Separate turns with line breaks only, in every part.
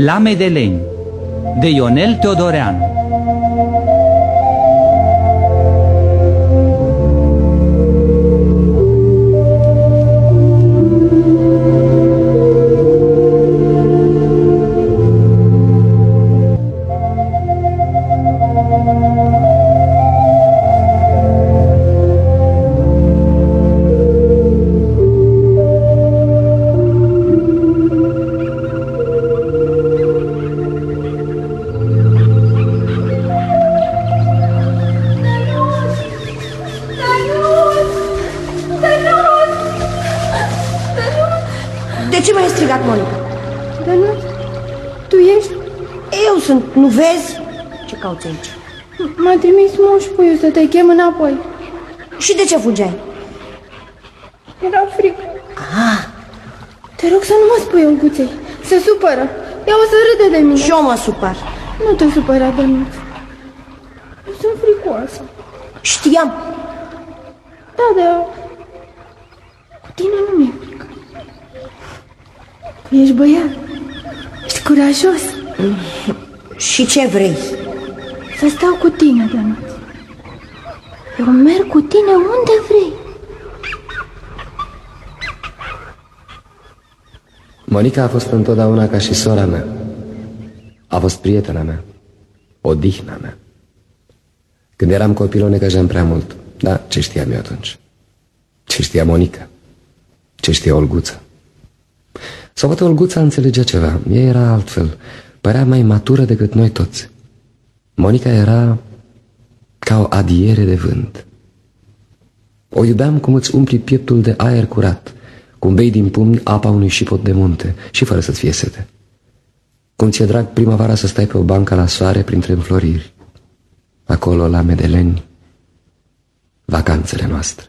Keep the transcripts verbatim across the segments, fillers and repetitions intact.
La Medeleni de Ionel Teodoreanu.
Nu vezi? Ce cauți aici?
M-a trimis moș puiul să te chem înapoi.
Și de ce fugeai?
Era frică.
Ah.
Te rog să nu mă spui, Olguței. Se supără. Ea o să râde de mine.
Și eu mă supăr.
Nu te supăra, Dănuț. Eu sunt fricoasă.
Știam.
Da, dar cu tine nu mi-e frică. Ești băiat. Ești curajos.
Și ce vrei?
Să stau cu tine, Dănuț. Eu merg cu tine unde vrei.
Monica a fost întotdeauna ca și sora mea. A fost prietena mea, odihna mea. Când eram copil o necăjeam prea mult. Da, ce știam eu atunci? Ce știa Monica? Ce știa Olguța? Sau poate Olguța înțelegea ceva. Ea era altfel. Părea mai matură decât noi toți. Monica era ca o adiere de vânt. O iubeam cum îți umpli pieptul de aer curat, cum bei din pumni apa unui șipot de munte și fără să-ți fie sete. Cum ți-e drag primăvara să stai pe o bancă la soare printre înfloriri. Acolo, la Medeleni, vacanțele noastre.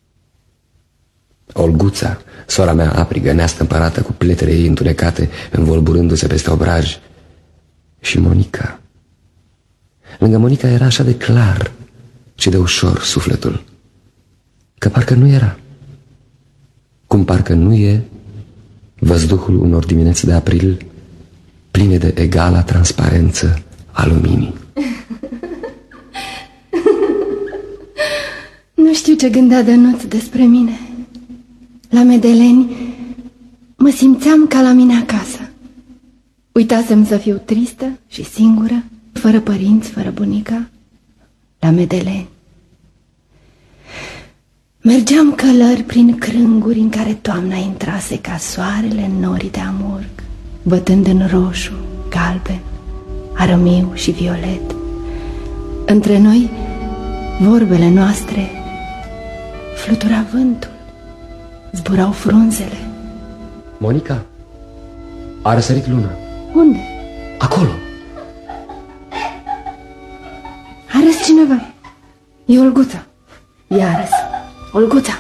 Olguța, sora mea aprigă, neastâmpărată, cu pletele ei întunecate, învolburându-se peste obraj. Și Monica. Lângă Monica era așa de clar și de ușor sufletul, că parcă nu era. Cum parcă nu e văzduhul unor dimineți de april pline de egala transparență a luminii.
Nu știu ce gândea Dănuț despre mine. La Medeleni mă simțeam ca la mine acasă. Uitasem să fiu tristă și singură, fără părinți, fără bunica. La Medeleni mergeam călări prin crânguri în care toamna intrase ca soarele în norii de amurg, bătând în roșu, galben, arămiu și violet. Între noi, vorbele noastre, flutura vântul, zburau frunzele.
Monica, a răsărit luna.
Unde?
Acolo.
A râs cineva. E Olguța. Ea a râs. Olguța.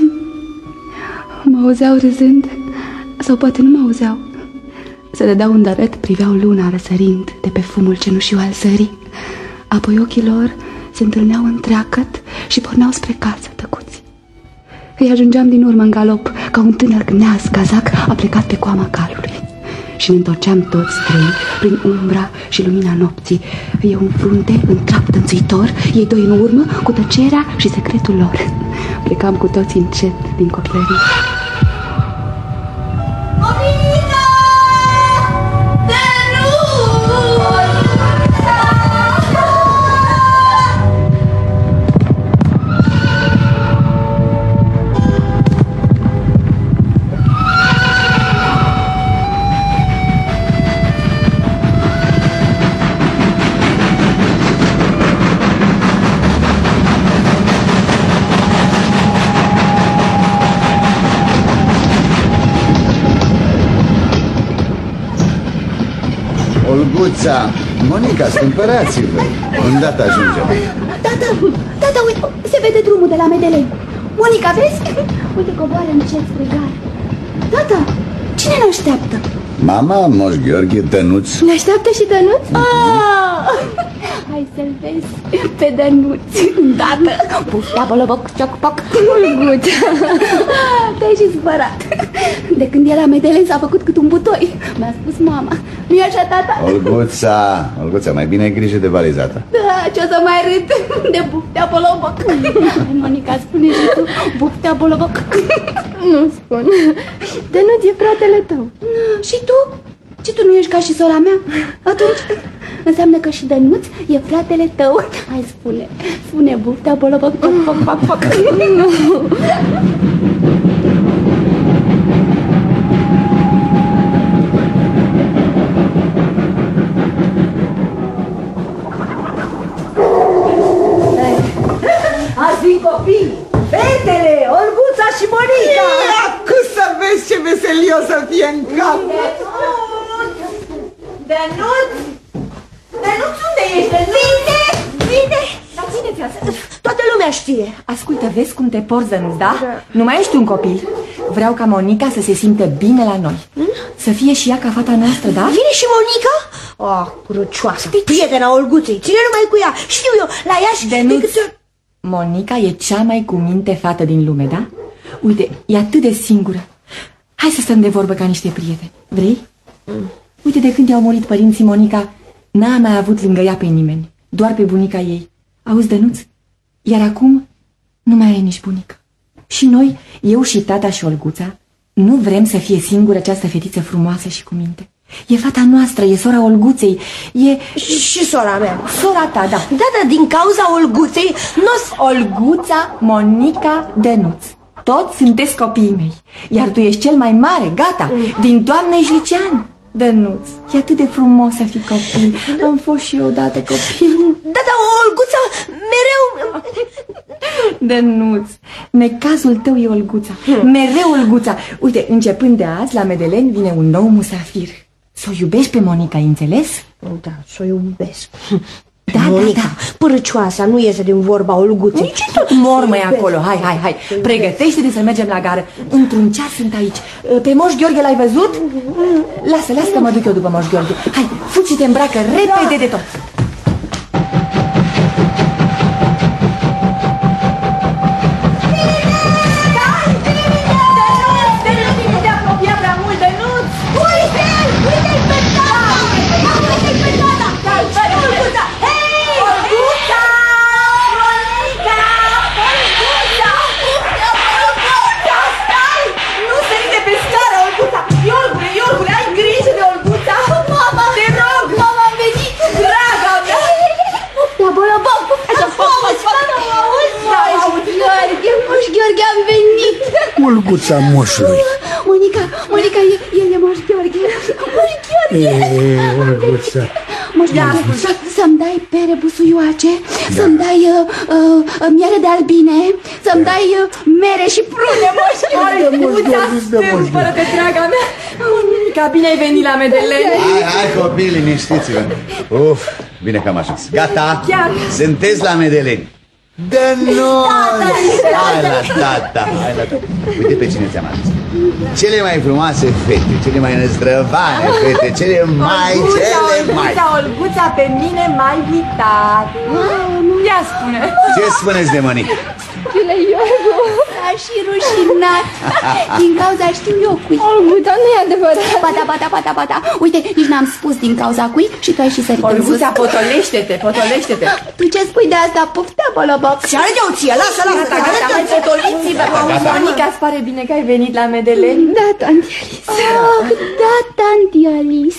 Mă auzeau râzând, sau poate nu mă auzeau. Se dădeau un dărât, priveau luna răsărind de pe fumul cenușiu al zării. Apoi ochii lor se întâlneau întreagăt și porneau spre casă, tăcuți. Îi ajungeam din urmă în galop, ca un tânăr gneaz cazac a plecat pe coama calului. Și ne întorceam toți trei prin umbra și lumina nopții. Eu în frunte, în trap tânțuitor, ei doi în urmă, cu tăcerea și secretul lor. Plecam cu toți încet din copilărie.
Olguța, Monica, stâmpărați-vă. Îndată ajungem.
Tata, tata, uite, se vede drumul de la Medeleni. Monica, vezi? Uite, coboară încet spre gare. Tata, cine ne așteaptă?
Mama, Moș Gheorghe, Dănuț.
Ne așteaptă și Dănuț? Ah! Hai să-l vezi pe Dănuț. Îndată. Puftea, bălăboc, cioc-poc. Olguța, te-ai și spărat.
De când era Medelen s-a făcut cât un butoi. Mi-a spus mama. Nu-i așa, tata?
Olguța, Olguța, mai bine ai grijă de valizata.
Da, ce o să mai râd de buftea boloboc. Hai, Monica, spune și tu, buftea boloboc.
Nu spun. De nu e fratele tău.
Și tu? Și tu nu ești ca și sora mea? Atunci înseamnă că și Dănuț e fratele tău. Hai, spune, spune buftea boloboc, foc, foc, foc, foc. Nu.
Azi vin copii, fetele, Olguța și Monica.
Acum să vezi ce veselie o să fie în cap.
Dănuț! Dănuț, unde ești? Vine! Vine! Dar ține toată lumea știe.
Ascultă, vezi cum te porți, Dănuț, da? da? Nu mai ești un copil. Vreau ca Monica să se simtă bine la noi. hmm? Să fie și ea ca fata noastră, da?
Vine și Monica? Oh, crucioasă, prietena Olguței. Ține numai cu ea. Știu eu, la ea și...
Dănuț, decât... Monica e cea mai cu minte fată din lume, da? Uite, e atât de singură. Hai să stăm de vorbă ca niște prieteni. Vrei? Mm. Uite, de când i-au murit părinții, Monica n-a mai avut lângă ea pe nimeni, doar pe bunica ei. Auzi, Dănuț? Iar acum nu mai are nici bunică. Și noi, eu și tata și Olguța, nu vrem să fie singură această fetiță frumoasă și cu minte. E fata noastră, e sora Olguței, e...
Și, și sora mea.
Sora ta, da.
Da, da, din cauza Olguței, nu...
Olguța, Monica, Dănuț. Toți sunteți copiii mei. Iar tu ești cel mai mare, gata, din toamnă ești licean. Dănuț, e atât de frumos să fii copil. Am fost și eu odată copil.
Da, da, Olguța, mereu...
Dănuț, necazul tău e Olguța. Mereu Olguța. Uite, începând de azi, la Medelen vine un nou musafir. S-o iubești pe Monica, ai înțeles?
Da, s-o iubesc.
Da,
Monica,
da, da.
Părăcioasa, nu iese din vorba Olguței.
Nici tot mormă e acolo. Hai, hai, hai. Pregătește-te să mergem la gară. Într-un ceas sunt aici. Pe Moș Gheorghe l-ai văzut? Lasă, lasă că mă duc eu după Moș Gheorghe. Hai, fugi și te îmbracă repede de tot.
Gheorghe, am venit!
Olguța moșului.
Monica, Monica, el e Moș Gheorghe. Moș Gheorghe!
E, Olguța.
Moș Gheorghe, să-mi dai pere busuioace, să-mi dai uh, uh, miere de albine, să-mi dai uh, mere și prune, Moș Gheorghe.
Olguța, stâmpără-te, draga mea! Monica, bine ai venit la Medelen.
Hai, hai, copii, liniștiți-vă. Uf, bine că am ajuns. Gata?
Chiar.
Sunteți la Medelen. Dănuț! Hai la tata, hai la tata. Uite pe cine ți-am adus. Cele mai frumoase fete, cele mai năzdrăvane fete, cele mai, cele mai...
Olguța, Olguța, pe mine m-ai uitat. Ia spune.
Ce spuneți de Monica?
Fiule Iorgu, a și rușinat. Din cauza știu eu cui.
Olguța, nu e adevărat.
Ba da, ba da, ba da, ba da. Uite, nici n-am spus din cauza cui și tu ai și sărit în sus.
Olguța, potolește-te, potolește-te.
Tu ce spui de asta? Poftea, boloboc.
Și arăt-o ție, lasă, lasă.
Gata, gata, hai, potoliți-vă. Monica, îți pare bine că ai venit la Medelen?
Da, tanti Alice.
Oh, da, tanti Alice.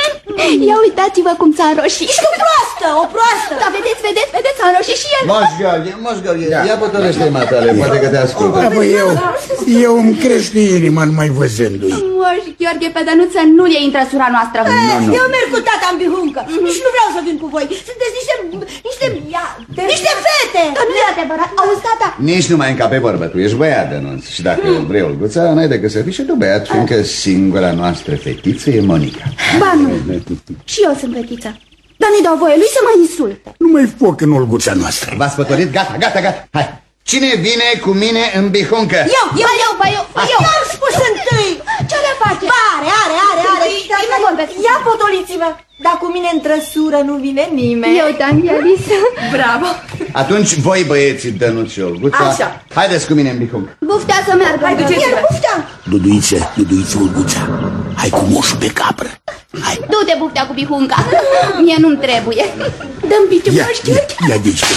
Ia uitați-vă cum s-a înroșit.
Ești o proastă, o proastă.
Da, vedeți, vedeți, vedeți, s-a înroșit și el.
Moș Gheorghe, Moș Gheorghe, ia potolește matale, poate că te ascultă.
Da, bă, eu, eu îmi crește inima numai văzându-i.
Moș Gheorghe, pe Dănuță nu e intră sura noastră.
Eu merg cu tata în bihuncă. Nici nu vreau să vin cu voi. Sunteți niște... niște... niște fete.
Că nu e adevărat. Auzi, tata?
Nici nu mai încape vorbă, tu ești băiat, Dănuț. Și dacă vrei, Olguța, n-ai decât să fii și tu băiat, fiindcă singura noastră fetiță e Monica.
Ba nu, și eu sunt fetiță. Dar nu-i dau voie lui să mă insulte.
Nu mai foc în Olguța noastră.
V-ați pătorit? Gata, gata, gata. Hai, Cine vine cu mine în bihuncă?
Eu, eu, eu, ba, eu, eu. Eu am spus întâi.
Ce le face?
Ba, are, are, are, are.
Nu vorbesc.
Ia potoliți-vă. Dar cu mine în trăsură nu vine nimeni.
Eu, tanti Alice.
Bravo.
Atunci voi, băieții, Dănuț și Olguța,
Așa.
haideți cu mine în bihuncă.
Buftea să meargă.
Hai, duceți-vă. Buftea.
Duduiță, Duduiță, Olguța, hai cu moșul pe capră. Hai.
Du-te, Buftea, cu bihunca. Mie nu-mi trebuie. Dă-mi piciul
Ia, ia, ia de aici.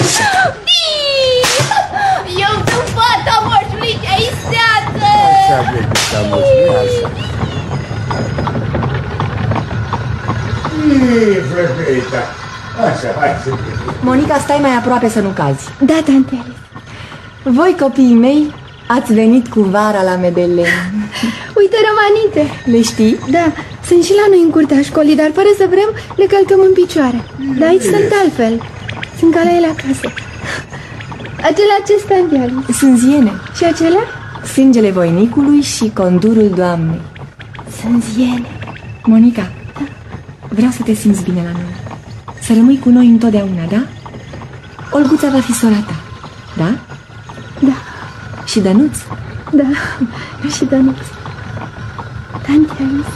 Eu sunt fata moșului ce-ai seață.
Așa, băița, moșului, așa. Ii, frăcăita. Așa, hai să fie.
Monica, stai mai aproape să nu cazi.
Da, tanti Alice.
Voi, copiii mei, ați venit cu vara la Medelen.
Uite rămanite.
Le știi?
Da, sunt și la noi în curtea școlii, dar fără să vrem le călcăm în picioare. Dar aici sunt altfel. Sunt ca la ele acasă. Acelea ce tanti Alice?
Sunt ziene.
Și acelea?
Sângele voinicului și condurul doamnei.
Sunt ziene.
Monica, vreau să te simți bine la noi. Să rămâi cu noi întotdeauna, da? Olguța va fi sora ta, da?
Da.
Și Dănuț?
Da, și Dănuț. Tanti Alice,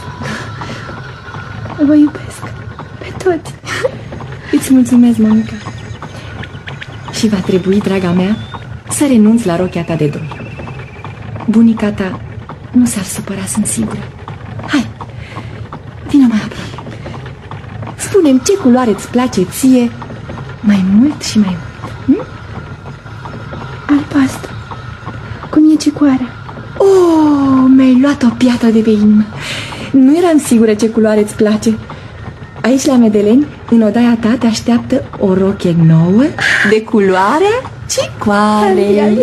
vă iubesc pe toți.
Îți mulțumesc, Monica. Și va trebui, draga mea, să renunți la rochia ta de doi. Bunica ta nu s-ar supăra, sunt sigură. Hai, vină mai aproape. Spune-mi ce culoare îți place ție mai mult și mai mult. Hm?
Albastru, cum e cicoarea.
Oh, mi-ai luat o piatră de pe inimă. Nu eram sigură ce culoare îți place. Aici la Medelen, în odaia ta, te așteaptă o rochie nouă de culoare cicoare.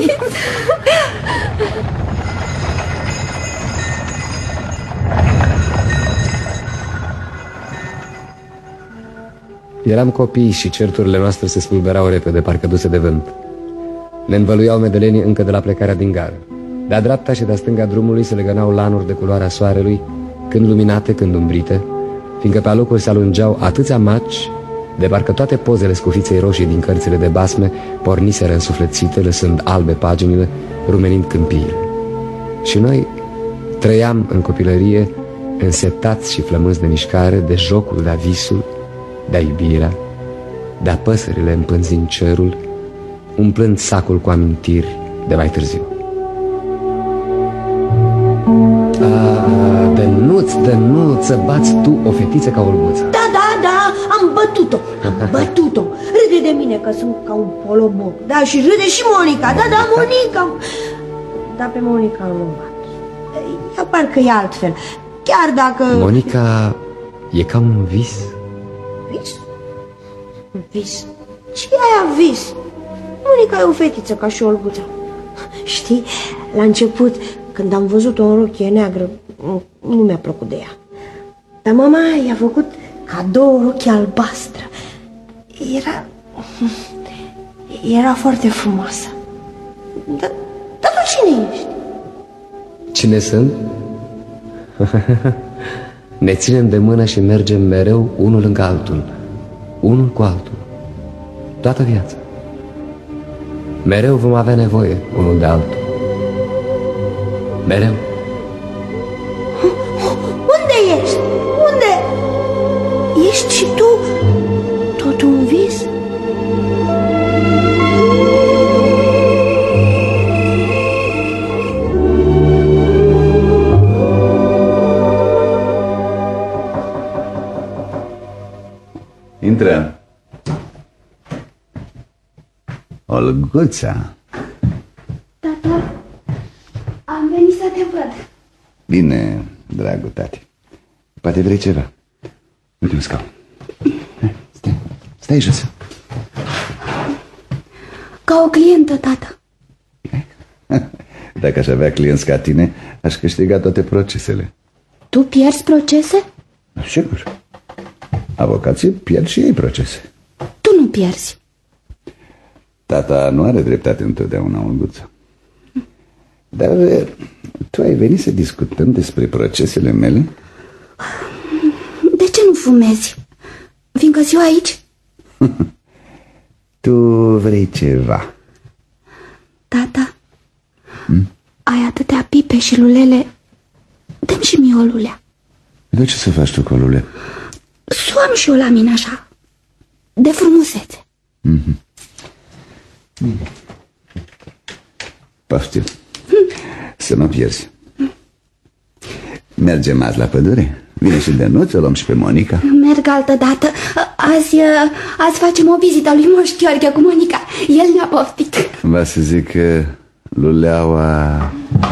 Eram copii și certurile noastre se spulberau repede, parcă duse de vânt. Ne învăluiau medelenii încă de la plecarea din gară. De-a dreapta și de-a stânga drumului se legănau lanuri de culoarea soarelui, când luminate, când umbrite, fiindcă pe alocuri se alungeau atâția maci, de parcă toate pozele scufiței roșii din cărțile de basme porniseră însuflețite, lăsând albe paginile, rumenind câmpiile. Și noi trăiam în copilărie, însetați și flămânzi de mișcare, de jocul, de-a visul, de-a iubirea, de-a păsările împânzind cerul, umplând sacul cu amintiri de mai târziu. A, Dănuț, Dănuț, să bați tu o fetiță ca Olguța.
Da, da, da, am bătut-o, am bătut-o. Râde de mine că sunt ca un poloboc. Da, și râde și Monica, da, da, Monica. Dar pe Monica nu bat. Ea parcă e altfel, chiar dacă...
Monica e ca un vis.
Vis? Vis? Ce e aia vis? Monica e o fetiță ca și Olguța. Știi, la început, când am văzut-o în rochie neagră, nu mi-a plăcut de ea. Dar mama i-a făcut cadou o rochie albastră. Era... Era foarte frumoasă. Dar, dar tu cine ești?
Cine sunt? Ne ținem de mână și mergem mereu unul lângă altul, unul cu altul, toată viața. Mereu vom avea nevoie unul de altul. Mereu.
Unde ești? Unde? Ești și tu tot un vis?
Intră. Olguța.
Tata, am venit să te văd.
Bine, dragul tati. Poate vrei ceva. Uite un scaun. Stai, stai jos.
Ca o clientă, tata.
Dacă aș avea clienți ca tine, aș câștiga toate procesele.
Tu pierzi procese?
Sigur. Avocații pierd și ei procese.
Tu nu pierzi.
Tata nu are dreptate întotdeauna, Olguța. Dar tu ai venit să discutăm despre procesele mele?
De ce nu fumezi? Fiindcă ziua aici?
Tu vrei ceva.
Tata,
ai atâtea pipe și lulele, dă-mi și mie o lulea.
De ce să faci tu cu o lule?
S-o am și eu la mine așa, de frumusețe.
Mm-hmm. Mm. Poftim. Să mă pierzi. Mergem azi la pădure? Vine și Dănuț, o luăm și pe Monica.
Merg altă dată. Azi, azi facem o vizită lui Moș Gheorghe cu Monica. El ne-a poftit.
Va să zic că luleaua...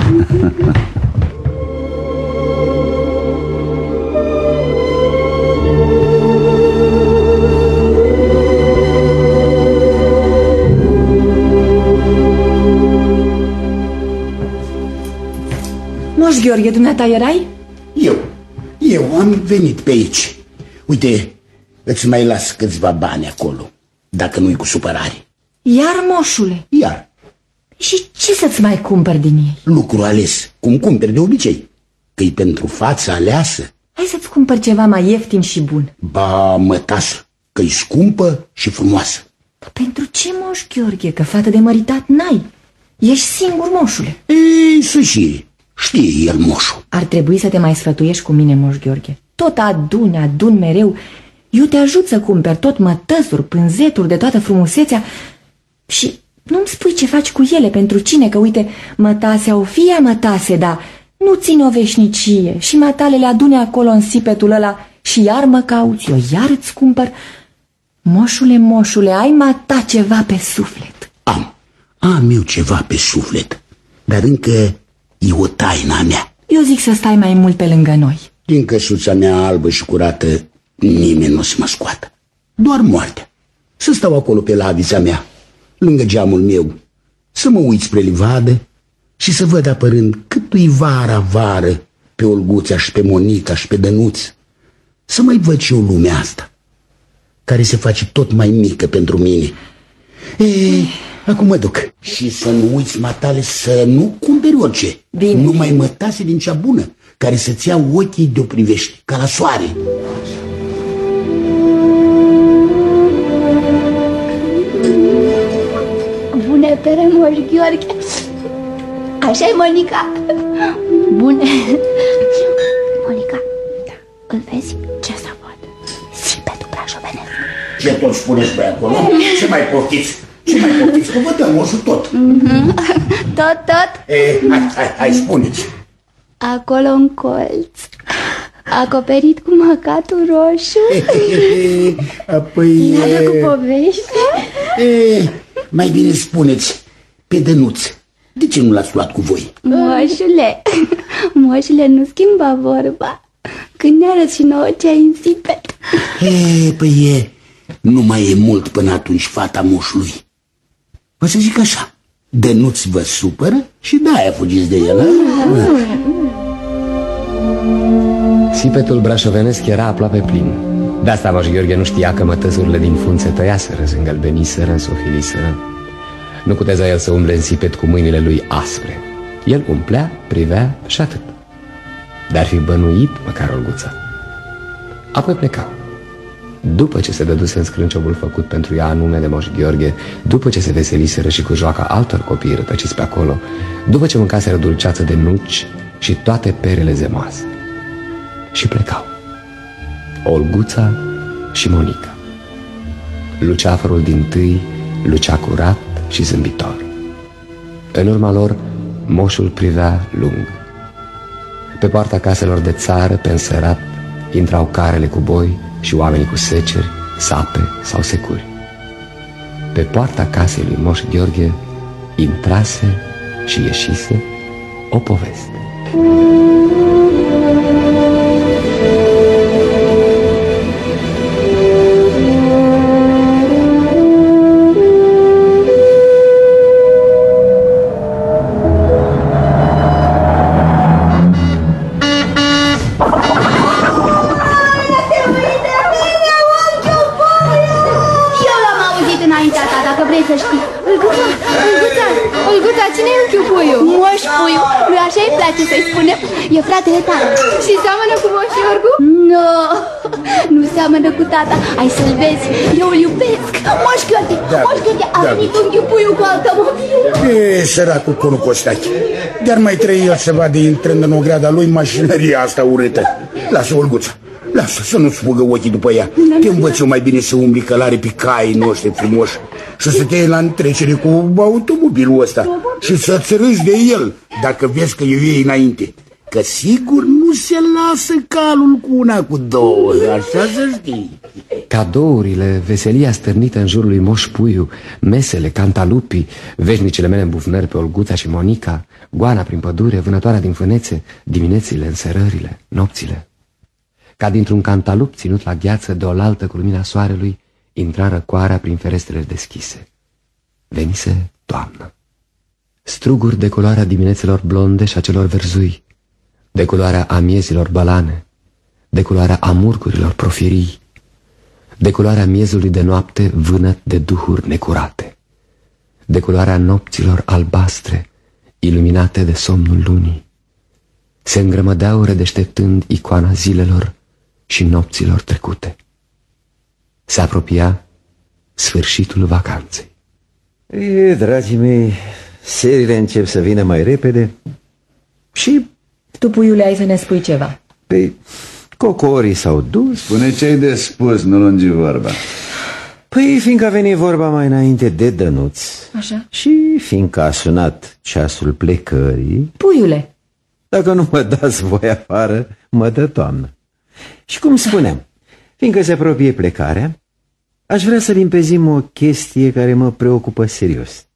Moș Gheorghe, dumneata erai?
Eu, eu am venit pe aici. Uite, îți mai las câțiva bani acolo, dacă nu-i cu supărare.
Iar, moșule?
Iar.
Și ce să-ți mai cumpăr din ei?
Lucru ales, cum cumperi de obicei, că-i pentru fața aleasă.
Hai să-ți cumpăr ceva mai ieftin și bun.
Ba, mătasă, că-i scumpă și frumoasă.
Dar pentru ce, Moș Gheorghe, că fată de măritat n-ai? Ești singur, moșule.
Ei, să și știe el moșul.
Ar trebui să te mai sfătuiești cu mine, Moș Gheorghe. Tot adun, adun mereu. Eu te ajut să cumperi tot mătăsuri, pânzeturi de toată frumusețea și nu-mi spui ce faci cu ele, pentru cine, că uite, mătase au fie mătase, dar nu ține o veșnicie și matale le adune acolo în sipetul ăla și iar mă cauți, eu iar îți cumpăr. Moșule, moșule, ai mata ceva pe suflet?
Am, am eu ceva pe suflet, dar încă e o taina mea.
Eu zic să stai mai mult pe lângă noi.
Din căsuța mea albă și curată nimeni nu o să mă scoată. Doar moartea. Să stau acolo pe lavița mea, lângă geamul meu, să mă uit spre livadă și să văd apărând cât-i vara-vară pe Olguța și pe Monica și pe Dănuț. Să mai văd și eu lumea asta, care se face tot mai mică pentru mine. Ei, acum mă duc. Și să nu uiți, matale, să nu cumperi orice.
Bine.
Numai mătase din cea bună, care să-ți ia ochii de-o privești, ca la soare.
Bune pere, Moș Gheorghe. Așa-i, Monica? Bune. Monica, îl vezi? Ce să văd? Sipetul brașovenesc.
Ce tot spuneți pe acolo? Ce mai poftiți? Ce mai poftiți? Că vă dăm moșul tot.
Mm-hmm. Tot, tot?
E, hai, hai, hai, spuneți.
Acolo în colț, acoperit cu măcatul roșu.
Apoi...
Iară cu povești.
E, mai bine spuneți, pe Dănuț, de ce nu l-ați luat cu voi?
Moșule, moșule, nu schimba vorba. Când ne arăți și nouă ce ai în sipet.
E, păi e, nu mai e mult până atunci fata moșului. Vă să zic așa, Dănuț vă supără și de-aia fugiți de el.
Sipetul brașovenesc era aproape plin. De asta Moș Gheorghe nu știa că mătăsurile din frunze tăiaseră, zîngălbeniseră, însofiliseră. Nu cuteza el să umble în sipet cu mâinile lui aspre. El umplea, privea și atât. Dar fi bănuit măcar Olguța. Apoi plecau. După ce se dăduse în scrânciobul făcut pentru ea în nume de Moș Gheorghe, după ce se veseliseră și cu joaca altor copii rătăciți pe acolo, după ce mâncaseră dulceață de nuci și toate perele zemoase. Și plecau. Olguța și Monica. Luceafărul dintâi lucea curat și zâmbitor. În urma lor, moșul privea lung. Pe poarta caselor de țară, pe însărat, intrau carele cu boi și oamenii cu seceri, sape sau securi. Pe poarta casei lui Moș Gheorghe intrase și ieșise o poveste.
Olguța, Olguța, Olguța, cine e unchiul Puiu? Moș Puiu, nu așa
îi place să-i spunem, e fratele tata. Și seamănă cu Moș Iorgu? Nu, nu seamănă cu tata. Ai să-l vezi, eu îl iubesc. Moș Gheorghe, da, Moș Gheorghe, a da. venit unchiul Puiu cu automobil.
E, săracul Conu Costache. Dar mai trăi el să vadă intrând în ograda lui mașinăria asta urâtă. Lasă, Olguța, lasă să nu-ți fugă ochii după ea. Te învăț eu mai bine să umbli călare pe caii noștri frumoși și să te iei la întrecere cu automobilul ăsta și să-ți râzi de el dacă vezi că eu iei înainte. Că sigur nu se lasă calul cu una, cu două, așa să știi.
Cadourile, veselia stârnită în jurul lui Moș Puiu, mesele, cantalupii, veșnicele mele îmbufnări pe Olguța și Monica, goana prin pădure, vânătoarea din fânețe, diminețile, însărările, nopțile. Ca dintr-un cantalup ținut la gheață de oaltă cu lumina soarelui, intra răcoarea prin ferestrele deschise. Venise toamnă. Struguri de culoarea dimineților blonde și a celor verzui, de culoarea amiezilor bălane, de culoarea amurgurilor profirii, de culoarea miezului de noapte vânăt de duhuri necurate, de culoarea nopților albastre, iluminate de somnul lunii. Se îngrămădeau redeșteptând icoana zilelor și nopților trecute. Se apropia sfârșitul vacanței.
E, dragii mei, seriile încep să vină mai repede și...
Tu, puiule, ai să ne spui ceva.
Păi, cocorii s-au dus.
Spune ce ai de spus, nu lungi vorba.
Păi, fiindcă a venit vorba mai înainte de Dănuț.
Așa.
Și fiindcă a sunat ceasul plecării.
Puiule,
dacă nu mă dați voi afară, mă dă toamnă. Și cum spuneam, fiindcă se apropie plecarea, aș vrea să limpezim o chestie care mă preocupă serios.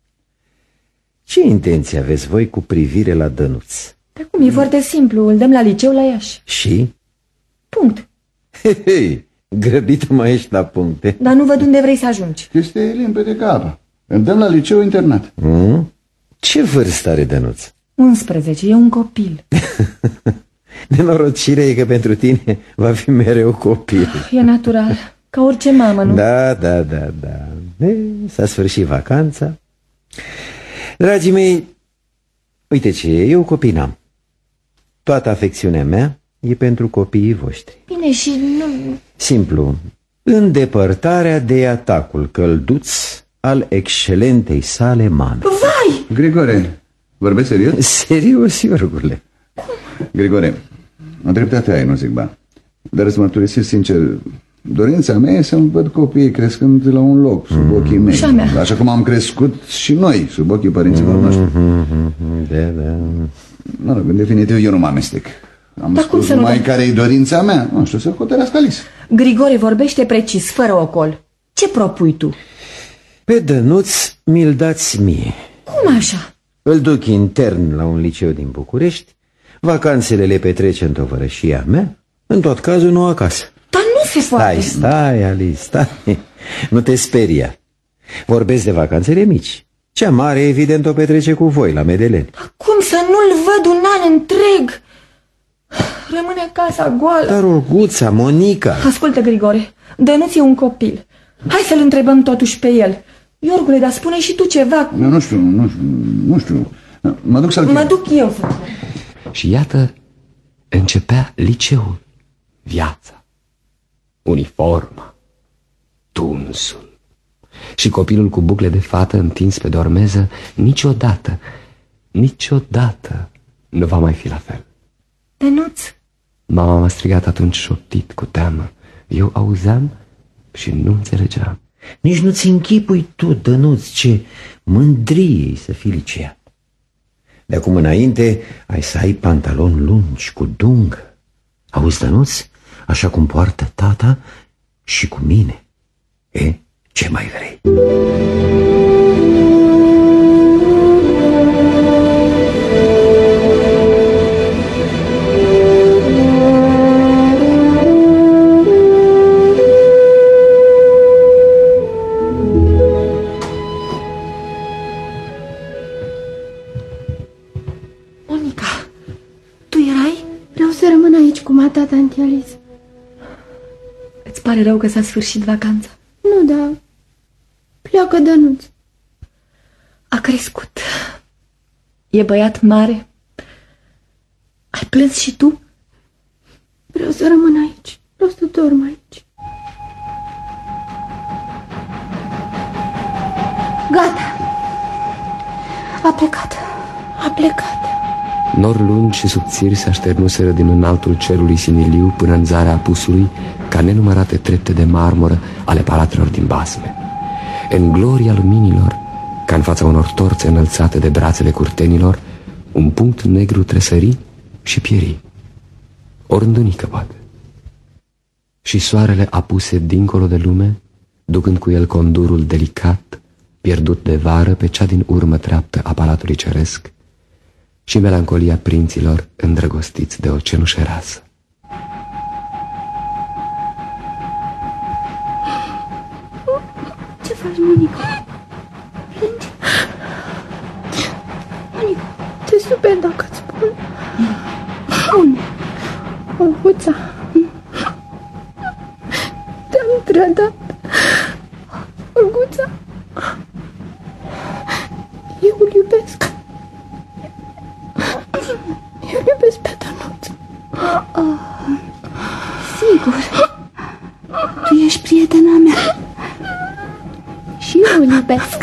Ce intenție aveți voi cu privire la Dănuț?
Dar cum, e foarte simplu, îl dăm la liceu la Iași.
Și?
Punct.
Hei, hei, grăbit mă ești la puncte.
Dar nu văd unde vrei să ajungi.
Chestia e limpede ca apa. Îl dăm la liceu internat.
Mm? Ce vârstă are Dănuț?
unsprezece, e un copil.
Nenorocirea e că pentru tine va fi mereu copil.
E natural, ca orice mamă, nu?
Da, da, da, da. S-a sfârșit vacanța. Dragii mei, uite ce e, eu copii n-am. Toată afecțiunea mea e pentru copiii voștri.
Bine, și nu...
Simplu, îndepărtarea de atacul călduț al excelentei sale mame.
Vai!
Grigore, vorbești serios?
Serios, Iorgule.
Grigore, o dreptate ai, nu zic ba. Dar îți mărturisesc sincer, dorința mea e să-mi văd copiii crescând la un loc, sub mm. ochii mei. Așa cum am crescut și noi, sub ochii părinților mm. noștri.
Da, da.
Mă rog, în definitiv, eu nu mă amestec. Am Dar spus numai care-i dorința mea. Nu știu, să hotărească Alice.
Grigore, vorbește precis, fără ocol. Ce propui tu?
Pe Dănuț mi-l dați mie.
Cum așa?
Îl duc intern la un liceu din București, vacanțele le petrece în tovărășia mea, în tot cazul nu acasă.
Dar nu se
stai,
poate.
Stai, stai, Alice, stai. Nu te speria. Vorbesc de vacanțele mici. Cea mare, evident, o petrece cu voi la Medeleni.
Cum să nu-l văd un an întreg? Rămâne casa goală.
Dar Olguța, Monica...
Ascultă, Grigore, Dănuț e un copil. Hai să-l întrebăm totuși pe el. Iorgule, dar spune și tu ceva.
Eu nu știu, nu știu, nu știu. Mă duc să-l
Mă duc eu să...
Și iată, începea liceul, viața, uniforma, tunsul. Și copilul cu bucle de fată întins pe dormeză niciodată, niciodată nu va mai fi la fel.
Dănuț!
Mama m-a strigat atunci șoptit, cu teamă. Eu auzeam și nu înțelegeam.
Nici nu-ți închipui tu, Dănuț, ce mândrie să fii liceat. De acum înainte ai să ai pantaloni lungi cu dungă. Auzi, Dănuț, așa cum poartă tata și cu mine. E, ce mai vrei?
Cum a dat Tanti Alice.
Îți pare rău că s-a sfârșit vacanța?
Nu, da. Pleacă Dănuț.
A crescut. E băiat mare.
Ai plâns și tu? Vreau să rămân aici. Vreau să dorm aici.
Gata. A plecat.
A plecat.
Nori lungi și subțiri se așternuseră din înaltul cerului siniliu până în zarea apusului, ca nenumărate trepte de marmură ale palatelor din basme. În gloria luminilor, ca în fața unor torțe înălțate de brațele curtenilor, un punct negru tresări și pieri. O rândunică, poate. Și soarele apuse dincolo de lume, ducând cu el condurul delicat, pierdut de vară pe cea din urmă treaptă a palatului ceresc, și melancolia prinților îndrăgostiți de o cenușă rasă.
Ce faci, Monica? Plângi? Monica,
te super dacă îți spun.
Spune.
Olguța, te-am trădat. Olguța, eu îl iubesc. Eu îl iubesc pe Dănuț.
Oh, sigur. Tu ești prietena mea. Și eu îl iubesc.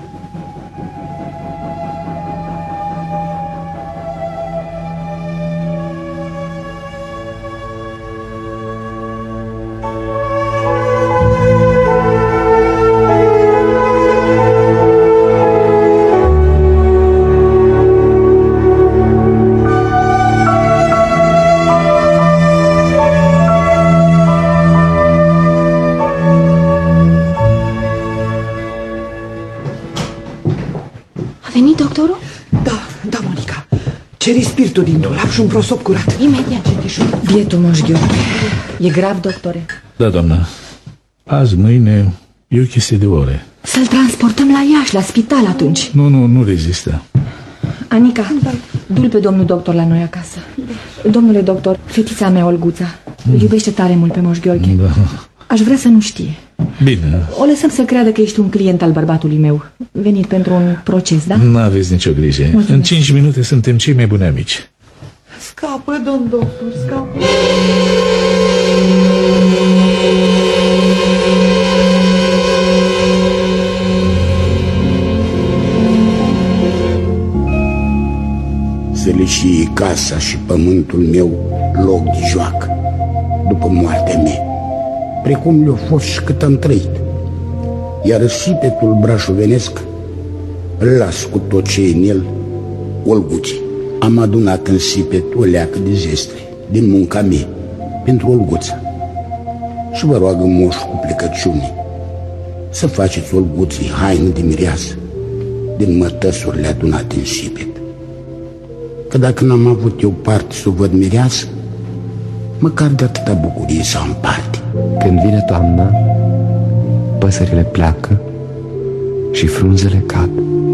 Ceri spiritul din dulap și un prosop curat.
Imediat, cetișor.
Bietul Moș Gheorghe. E grav, doctore?
Da, doamnă. Azi, mâine, e o chestie de ore.
Să-l transportăm la Iași, la spital atunci.
Nu, nu, nu rezistă.
Anica, du-l pe domnul doctor la noi acasă. Domnule doctor, fetița mea, Olguța, mm. îl iubește tare mult pe Moș Gheorghe.
Da.
Aș vrea să nu știe.
Bine.
O lăsăm să creadă că ești un client al bărbatului meu, venit pentru un proces, da?
N-aveți nicio grijă. Mulțumesc. În cinci minute suntem cei mai buni amici.
Scapă, domn doctor, scapă.
Să le și casa și pământul meu loc de joacă după moartea mea, precum le-a fost și cât am trăit. Iar sipetul brașovenesc îl las cu tot ce e în el, Olguții. Am adunat în sipet o leacă de zestre din munca mea pentru Olguța. Și vă roagă moș cu plecăciune să faceți Olguții haină de mireasă din mătăsurile adunate în sipet. Că dacă n-am avut eu parte să o văd mireasă, măcar de atâta bucurie să am parte.
Când vine toamna, păsările pleacă și frunzele cad.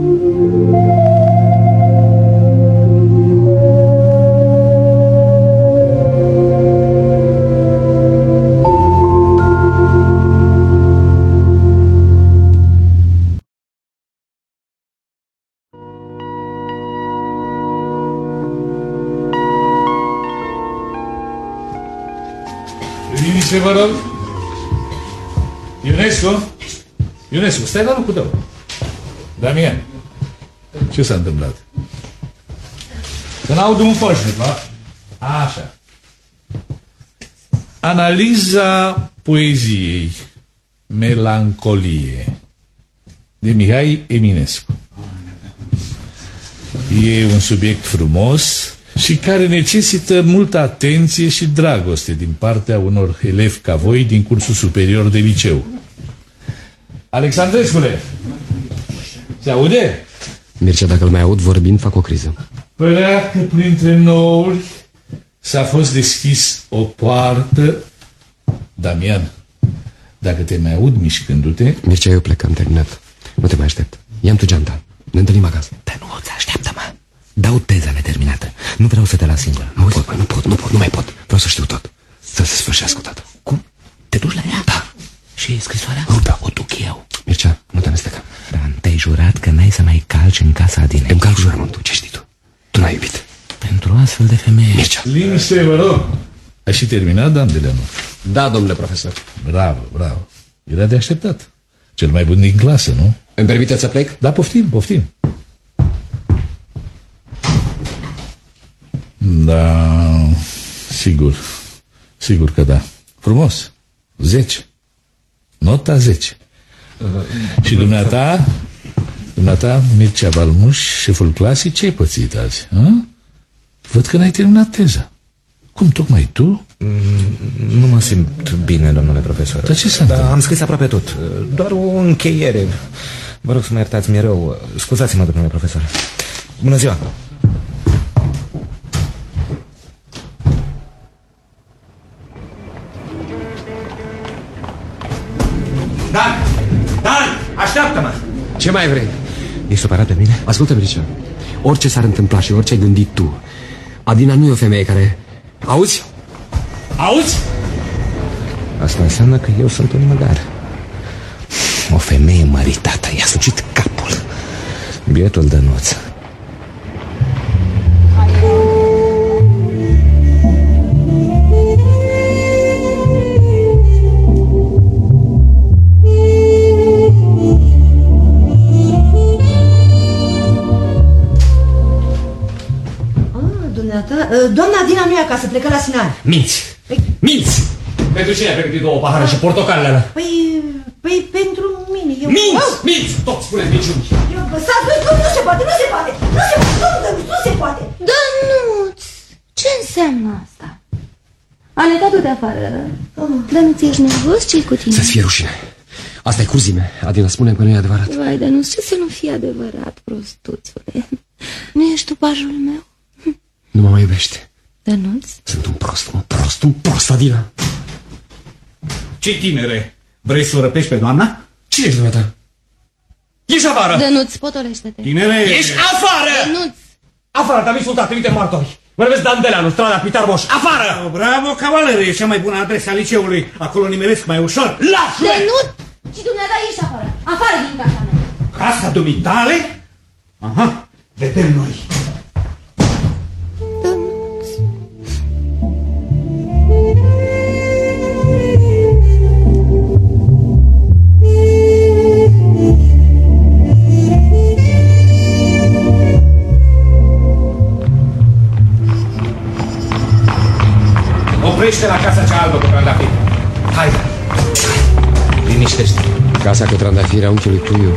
Liniște, vă rog. Ionescu? Ionescu, stai la locul tău. Damian, ce s-a întâmplat? Să n-aud un foșnic, va? Așa. Analiza poeziei Melancolie de Mihai Eminescu. E un subiect frumos și care necesită multă atenție și dragoste din partea unor elevi ca voi din cursul superior de liceu. Alexandrescule, se aude?
Mircea, dacă îl mai aud vorbind, fac o criză.
Părea că printre nouri s-a fost deschis o poartă. Damian, dacă te mai aud mișcându-te...
Mircea, eu plec, am terminat. Nu te mai aștept. Ia-mi tu geanta. Ne întâlnim acasă.
Dar nu, așteaptă-mă. Dau teza neterminată. Nu vreau să te las singur.
Nu pot, bă, nu pot, nu pot, nu mai pot. Vreau să știu tot. Să se sfârșească odată.
Cum? Te duci la ea?
Da.
Și scrisoarea?
Rupe.
O duc eu.
Mircea, nu te amesteca.
Dan, te-ai jurat că n-ai să mai calci în casa Adinei.
Îmi calc jurământul, ce știi tu? Tu n-ai iubit.
Pentru pentru astfel de femeie.
Mircea.
Liniște, vă rog. Ai și terminat, Dan Deleanu?
Da, domnule profesor.
Bravo, bravo. Era de așteptat. Cel mai bun din clasă, nu?
Îmi permiteți să plec?
Da, poftim, poftim. Da, sigur. Sigur că da. Frumos. Zece. Nota zece. Uh, și dumneata, dumneata, Mircea Balmuș, șeful clasei, ce ai pățit azi? A? Văd că n-ai terminat teza. Cum, tocmai tu?
Mm, nu mă simt bine, domnule profesor.
Dar ce s-a întâmplat?
Da, am scris aproape tot. Doar o încheiere. Vă rog să mă iertați, mi-e rău. Scuzați-mă, domnule profesor. Bună ziua!
Dan! Dan! Așteaptă-mă!
Ce mai vrei?
Ești supărat pe mine?
Ascultă, Mircea. Orice s-ar întâmpla și orice ai gândit tu, Adina nu e o femeie care... Auzi?
Auzi?
Asta înseamnă că eu sunt un măgar. O femeie măritată. I-a sucit capul. Bietul Dănuț.
Doamna Adina nu e acasă, plecă la Sinar.
Minți! Minți! Pentru cine ai pregătit două pahare și portocalele alea?
Păi, păi pentru mine. Eu...
Minți! Minți! Toți spuneți minciuni!
Nu se poate, nu se poate! Nu se poate, nu se poate!
Dănuț! Ce înseamnă asta? Ale, dă-te afară. Dănuț, ești nervos? Ce-i cu tine?
Să-ți fie rușine. Asta e cruzime. Adina, spune că nu e adevărat.
Vai, Dănuț, ce să nu fie adevărat, prostuțule? Nu ești tu pajul meu?
Nu mă mai iubește.
Dănuț?
Sunt un prost, un prost, un prost, Adina.
Ce tinere? Vrei să o răpești pe doamna?
Cine ești dumneata? Ieși afară!
Dănuț, potolește-te.
Tinere!
Ieși afară!
Dănuț!
Afară, te-am insultat, trimite martori. Mă numesc Dan Deleanu, strada Pitar Moș. Afară!
Bravo, cavalere, e cea mai bună adresă a liceului. Acolo nimeresc mai ușor.
Lasă-le!
Dănuț! Și dumneata ieși afară. Afară din casa mea.
Casa dumitale? Aha, vedem noi.
Oprește la casa cea albă cu trandafiri. Hai, hai. Liniștește. Casa cu trandafiri a unchiului Puiu.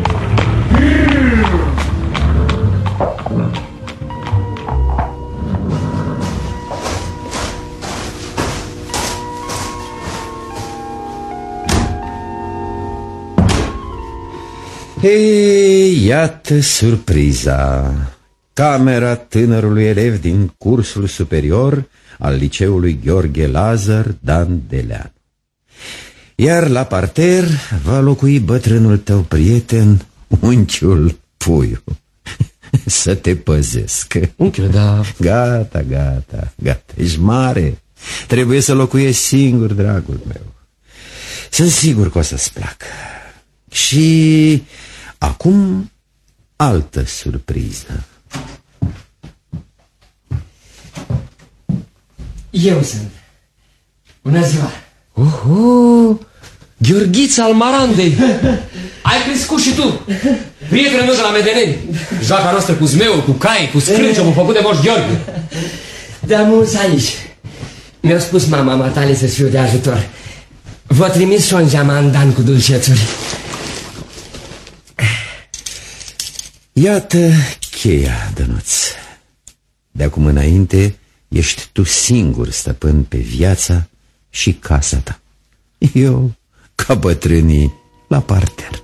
Ei, iată surpriza. Camera tânărului elev din cursul superior al liceului Gheorghe Lazar Dan Deleanu. Iar la parter va locui bătrânul tău prieten, unchiul Puiu. Să te păzesc.
Unchiule, da...
Gata, gata, gata, ești mare. Trebuie să locuiești singur, dragul meu. Sunt sigur că o să-ți placă. Și acum altă surpriză.
Eu sunt. Bună ziua.
Oho, Gheorghița al Marandei. Ai crescut și tu. Prietenul meu de la Medeneni. Joaca noastră cu zmeul, cu cai, cu scrânciomul făcut de Moș Gheorghe.
Da, mulți aici. Mi-a spus mama matale să-ți fiu de ajutor. V-a trimis și un geamandan cu dulcețuri.
Iată cheia, Dănuț. De acum înainte ești tu singur stăpân pe viața și casa ta. Eu, ca bătrânii, la parter.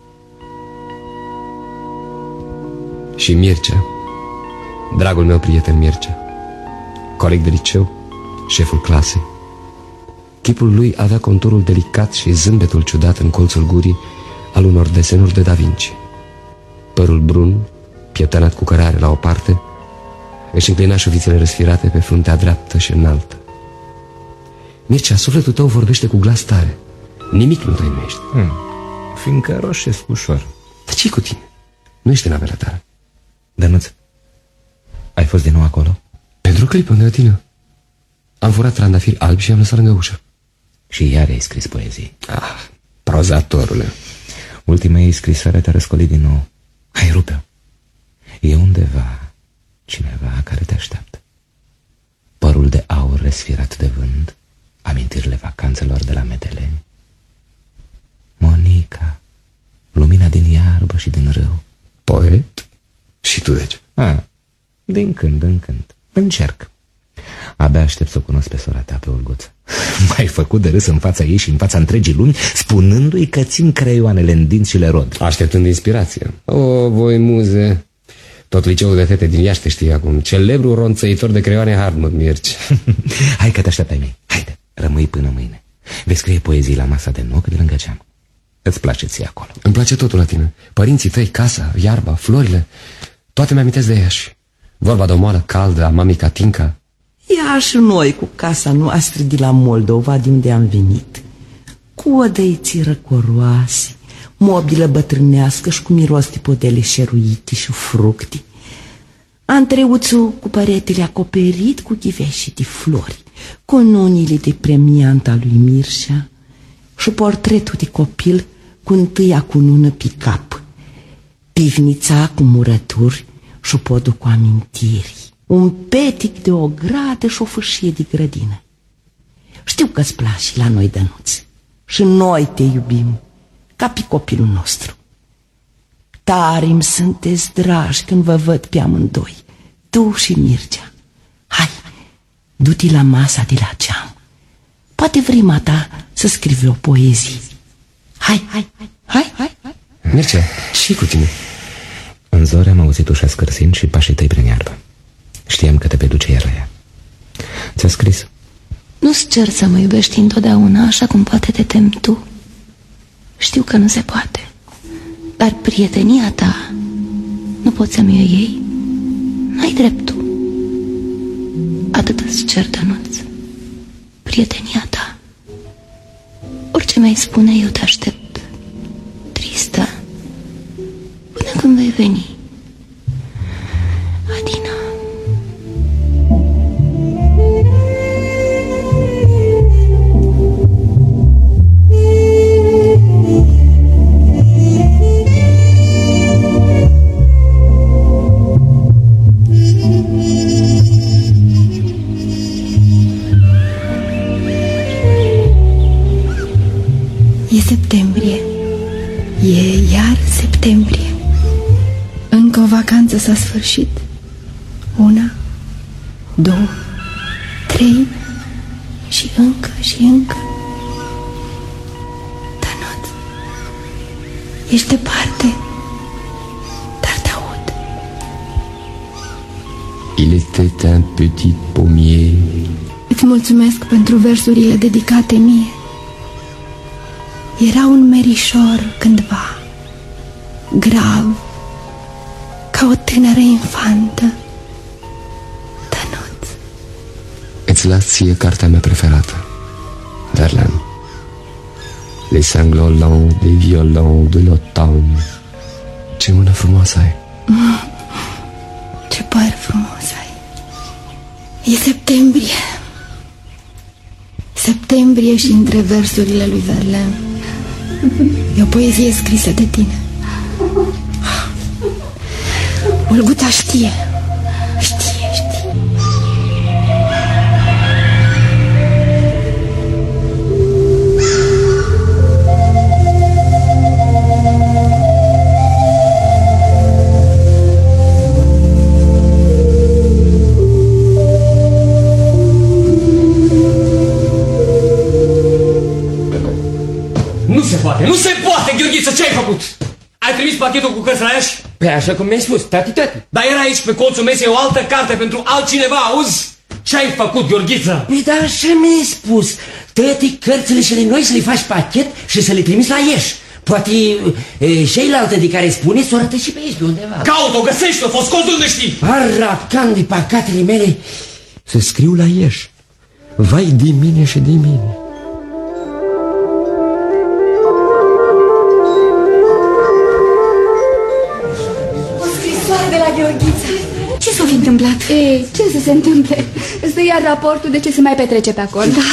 Și Mircea, dragul meu prieten Mircea, coleg de liceu, șeful clasei. Chipul lui avea conturul delicat și zâmbetul ciudat în colțul gurii al unor desenuri de Da Vinci. Părul brun, pieptănat cu cărare la o parte, își înclina șuvițele răsfirate pe fruntea dreaptă și înaltă. Mircea, sufletul tău vorbește cu glas tare. Nimic nu tăinuiește.
hmm. Fiindcă roșesc ușor.
Dar ce-i cu tine? Nu ești în avea ta.
Dănuț, ai fost din nou acolo?
Pentru Într-o clipă, grătină. Am furat trandafiri albi și am lăsat lângă ușă.
Și iar ai scris poezii.
Ah, prozatorule.
Ultima ei scrisoare te-a răscolit din nou. Hai, rupe-o. E undeva cineva care te așteaptă. Părul de aur resfirat de vânt, amintirile vacanțelor de la Meteleni. Monica, lumina din iarbă și din râu.
Poet? Și tu deci?
Ah, din când în când. Încerc. Abia aștept să o cunosc pe sora ta, pe Olguță. M-ai făcut de râs în fața ei și în fața întregii lumi, spunându-i că țin creioanele în dinți și le rod.
Așteptând inspirație. O, voi muze. Tot liceul de fete din Iași te știi acum. Celebru ronțăitor de creioane Hardmut Mirci.
Hai că te aștept ai mei. Haide, rămâi până mâine. Vei scrie poezii la masa de noc de lângă geam. Îți place ție acolo?
Îmi place totul la tine. Părinții tăi, casa, iarba, florile. Toate mi-amintesc de Iași. Vorba de o moală caldă a mamei Catinca.
Ia și noi cu casa noastră de la Moldova, de unde am venit, cu odăiții răcoroase, mobilă bătrânească și cu miros de podele șeruite și fructe, antreuțul cu păretele acoperit cu ghiveșii de flori, cu nunile de premiant al lui Mircea și portretul de copil cu întâia cunună pe cap, pivnița cu murături și podul cu amintiri, un petic de o gradă și o fâșie de grădină. Știu că-ți place la noi, Dănuț, și noi te iubim ca pe copilul nostru. Tare-mi sunteți dragi când vă văd pe amândoi, tu și Mircea. Hai, du-te la masa de la geam. Poate vrei ta să scrivi o poezie. Hai, hai, hai, hai, hai.
Mircea, și cu tine?
În zori am auzit ușa scârțind și pașii tăi prin iarbă. Știam că te vei duce iar la ea. Ți-a scris?
Nu-ți cer să mă iubești întotdeauna așa cum poate te temi tu. Știu că nu se poate, dar prietenia ta nu poți să-mi o iei. N-ai dreptul. Atât îți cer, Dănuț. Prietenia ta. Orice mi-ai spune, eu te aștept, tristă, până când vei veni. Adina. E septembrie. E iar septembrie. Încă o vacanță s-a sfârșit. Una, două, trei și încă și încă. Dănuț, ești departe, dar te aud.
Il était un petit pommier.
Îți mulțumesc pentru versurile dedicate mie. Era un merișor cândva, grav, ca o tânără infantă. Dănuț.
Îți las ție cartea mea preferată, Verlaine. Les sanglots lents des violons de l'automne. Ce mână frumoasă ai.
Ce păr frumos ai. E septembrie. Septembrie și între versurile lui Verlaine e o poezie scrisă de tine. Olguța știe. Știe, știe.
Nu se poate, nu se poate, Gheorghiță, ce ai făcut? Ai trimis pachetul cu cărți la Iași? Pe așa cum mi-ai spus, tati, tati. Dar era aici pe colțul mesei o altă carte pentru altcineva, auzi? Ce ai făcut, Gheorghiță?
Păi da, așa mi-ai spus. Tăti cărțile și noi să le faci pachet și să le trimiți la Iași. Poate e, ceilalte de care spune s-o arătă și pe aici, pe undeva.
Caut-o, găsește-o, fost scos de unde știi.
Aracan de pacatele mele.
Să scriu la Iași. Vai de mine și de mine.
De la Gheorghiță. Ce s-o fi întâmplat? întâmplat? Ei, ce să se întâmple? Îți dă iar raportul de ce se mai petrece pe acolo. Da.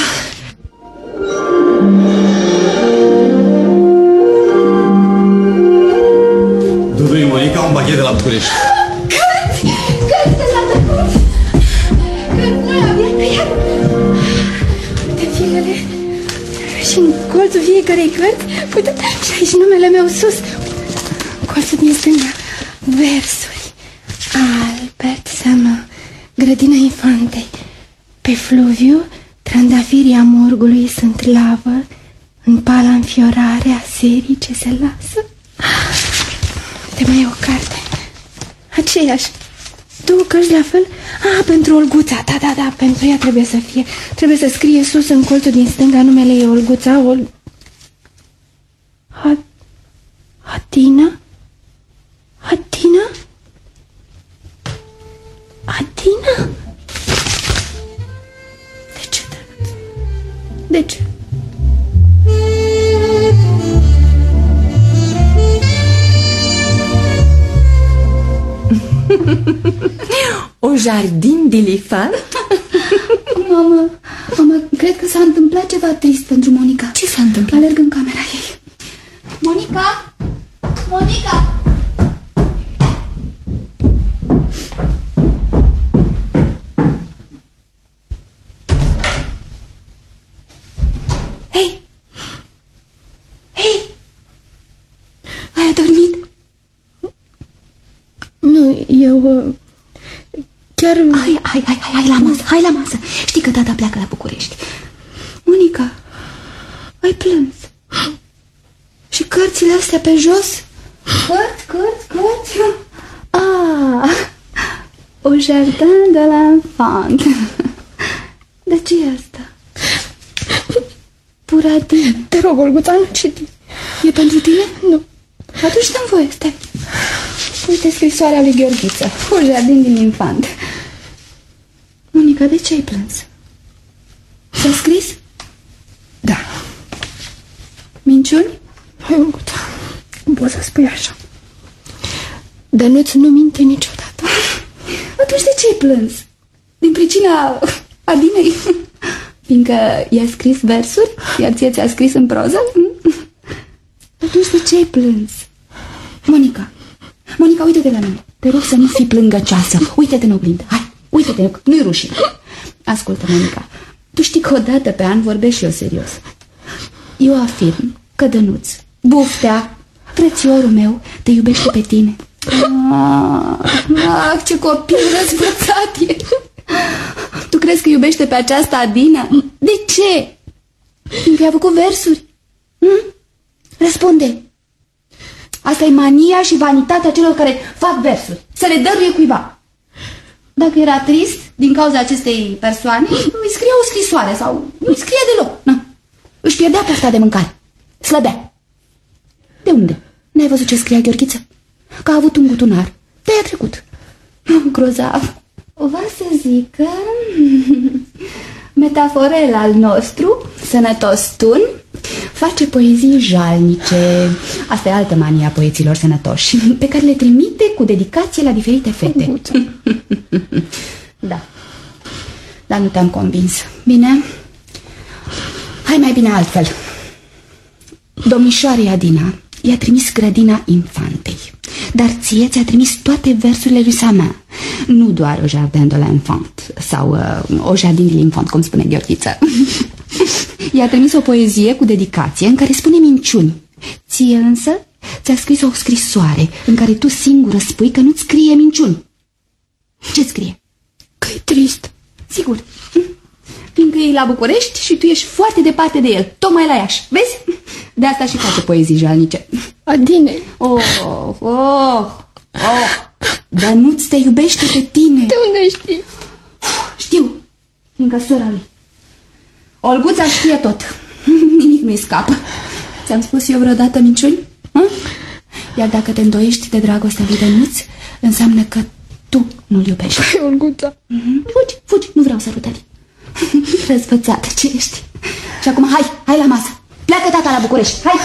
Du-i, Monica, un pachet de la București.
Cărți! Cărți de la tăcut! Cărți noi abia tăiat! Uite filele și în colțul fiecarei cărți, uite, și aici numele meu sus. Colțul din stânga, versuri. Albert Sama, grădina infantei. Pe fluviu, trandafirii amorgului sunt lavă, în pala înfiorare a serii ce se lasă. Uite, mai e o carte. Aceeași. Două cărți la fel. Ah, pentru Olguța. Da, da, da, pentru ea trebuie să fie. Trebuie să scrie sus în colțul din stânga numele ei Olguța. Ol... Ha... Adina? Adina? Adina? De ce, drăguț? De ce?
O jardin d'elefant?
Mamă, mamă, cred că s-a întâmplat ceva trist pentru Monica.
Ce s-a întâmplat?
Alerg în camera ei. Monica? Monica? Hei! Hei! Ai adormit? Nu, eu... Chiar... Hai, hai, hai, hai, hai la masă, hai la masă. Știi că tata pleacă la București. Monica, ai plâns. Și cărțile astea pe jos? Cărți, cărți, cărți. Ah, o jardin de l'enfant. De ce e asta? Puradin. Te rog, Olguța, nu citi. E pentru tine? Nu. Atunci dă-mi voie, stai. Uite scrisoarea lui Gheorghiță. O jardin din infant. Monica, de ce ai plâns? S-a scris? Da. Minciuni? Hai, Olguța, nu poți să spui așa. Dănuț nu minte niciodată. Atunci de ce ai plâns? Din pricina Adinei? Fiindcă i-a scris versuri, iar ție ți-a scris în proză? Atunci de ce ai plâns? Monica, Monica, uite-te la mine. Te rog să nu fii plângăcioasă. Uite-te în oglindă. Hai, uite-te, nu-i rușine. Ascultă, Monica, tu știi că odată pe an vorbesc și eu serios. Eu afirm că Dănuț, buftea, frățiorul meu, te iubește pe tine. Ah, ah, ce copil răzbățat e. Tu crezi că iubește pe aceasta Adina? De ce? Fiindcă i-a făcut versuri? Hm? Răspunde. Asta e mania și vanitatea celor care fac versuri. Să le dăruie cuiva. Dacă era trist din cauza acestei persoane, îi scria o scrisoare sau nu îi scria deloc. Na. Își pierdea pofta de mâncare. Slăbea. De unde? N-ai văzut ce scria Gheorghiță? Că a avut un gutunar. De-aia trecut. Grozav. Va să zic că metaforel al nostru, sănătos tun, face poezii jalnice. Asta e altă manie a poeților sănătoși, pe care le trimite cu dedicație la diferite fete. Da. Dar nu te-am convins. Bine? Hai mai bine altfel. Domnișoarei Adina i-a trimis grădina infantei, dar ție ți-a trimis toate versurile lui Samin. Nu doar o jardin de l'enfant sau uh, o jardin de l'enfant, cum spune Gheorghiță. I-a trimis o poezie cu dedicație în care spune minciuni. Ție însă ți-a scris o scrisoare în care tu singură spui că nu-ți scrie minciuni. Ce scrie? Că e trist. Sigur. Fiindcă e la București și tu ești foarte departe de el, tocmai la Iași. Vezi? De asta și face poezii jalnice. Adine. Oh, oh, oh. Dar nu-ți te iubește pe tine. De unde știi? Știu. Fiindcă sora lui. Olguța știe tot. Nimic nu-i scapă. Ți-am spus eu vreodată minciuni? Hă? Iar dacă te îndoiești de dragostea lui Dănuț, înseamnă că tu nu-l iubești. Hai, Olguța. Mm-hmm. Fugi, fugi, nu vreau sărutări. Răzvățată ce ești. Și acum hai, hai la masă. Pleacă tata la București, hai!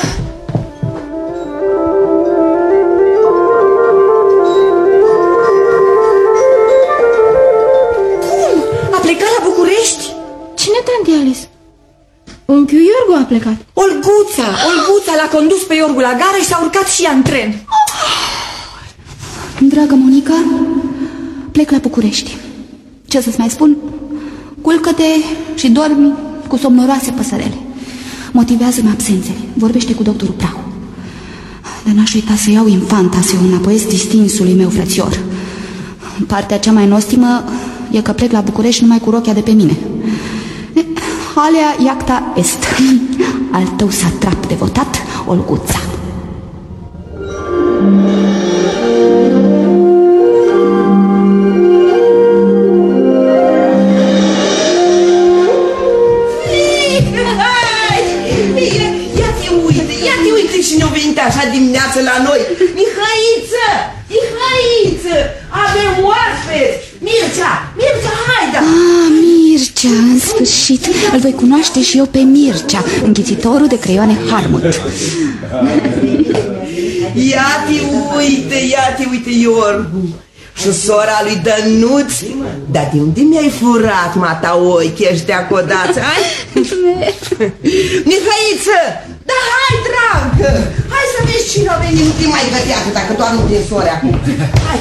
tanti Alice? Unchiul Iorgu a plecat.
Olguța, Olguța l-a condus pe Iorgu la gară și s-a urcat și ea în tren.
Dragă Monica, plec la București. Ce să-ți mai spun? Culcă-te și dormi cu somnoroase păsărele. Motivează-mi absențele. Vorbește cu doctorul Prau. Dar n-aș uita să iau infanta, să o înapoiesc distinsului meu frățior. Partea cea mai nostimă e că plec la București numai cu rochia de pe mine. Alea iacta est. Al tău satrap devotat, Olguța.
Cine a venit așa dimineață la noi? Mihăiță! Mihăiță! Avem oaspeți! Mircea! Mircea, haide!
Ah, Mircea, în sfârșit. Îl voi cunoaște și eu pe Mircea, înghițitorul de creioane Harmut.
Ia-te uite, ia-te uite, Iorgu! Și sora lui Dănuț. Dar de unde mi-ai furat, mata ochi ăștia codați, ai? Mihăiță! Da, hai, dragă! Hai să vezi cine a venit, nu te mai gătea atâta, că doar nu din sori acum. Hai!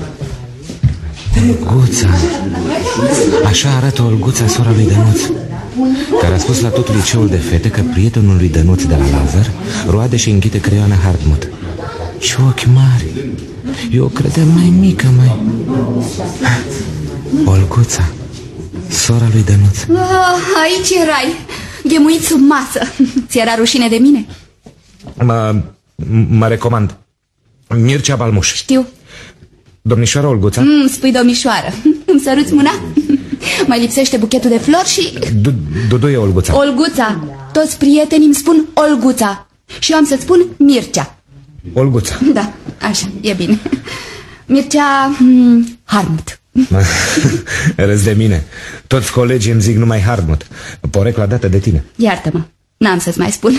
Olguța. Așa arată Olguța, sora lui Dănuț, care a spus la tot liceul de fete că prietenul lui Dănuț de la Lazar roade și înghite creioane Hartmut. Și ochi mari. Eu o credeam mai mică, mai... Olguța, sora lui Dănuț.
Oh, aici erai, ghemuit sub masă. Ți-era rușine de mine?
Mă, mă recomand. Mircea Balmuș.
Știu.
Domnișoara Olguța?
Mm, spui domnișoară. Îmi săruți mâna? Mai lipsește buchetul de flori și...
Duduie Olguța.
Olguța. Toți prietenii îmi spun Olguța. Și eu am să-ți spun Mircea.
Olguța.
Da, așa, e bine. Mircea mm, Harmut.
Râzi de mine. Toți colegii îmi zic numai Harmut. Porecla dată de tine.
Iartă-mă, n-am să-ți mai spun.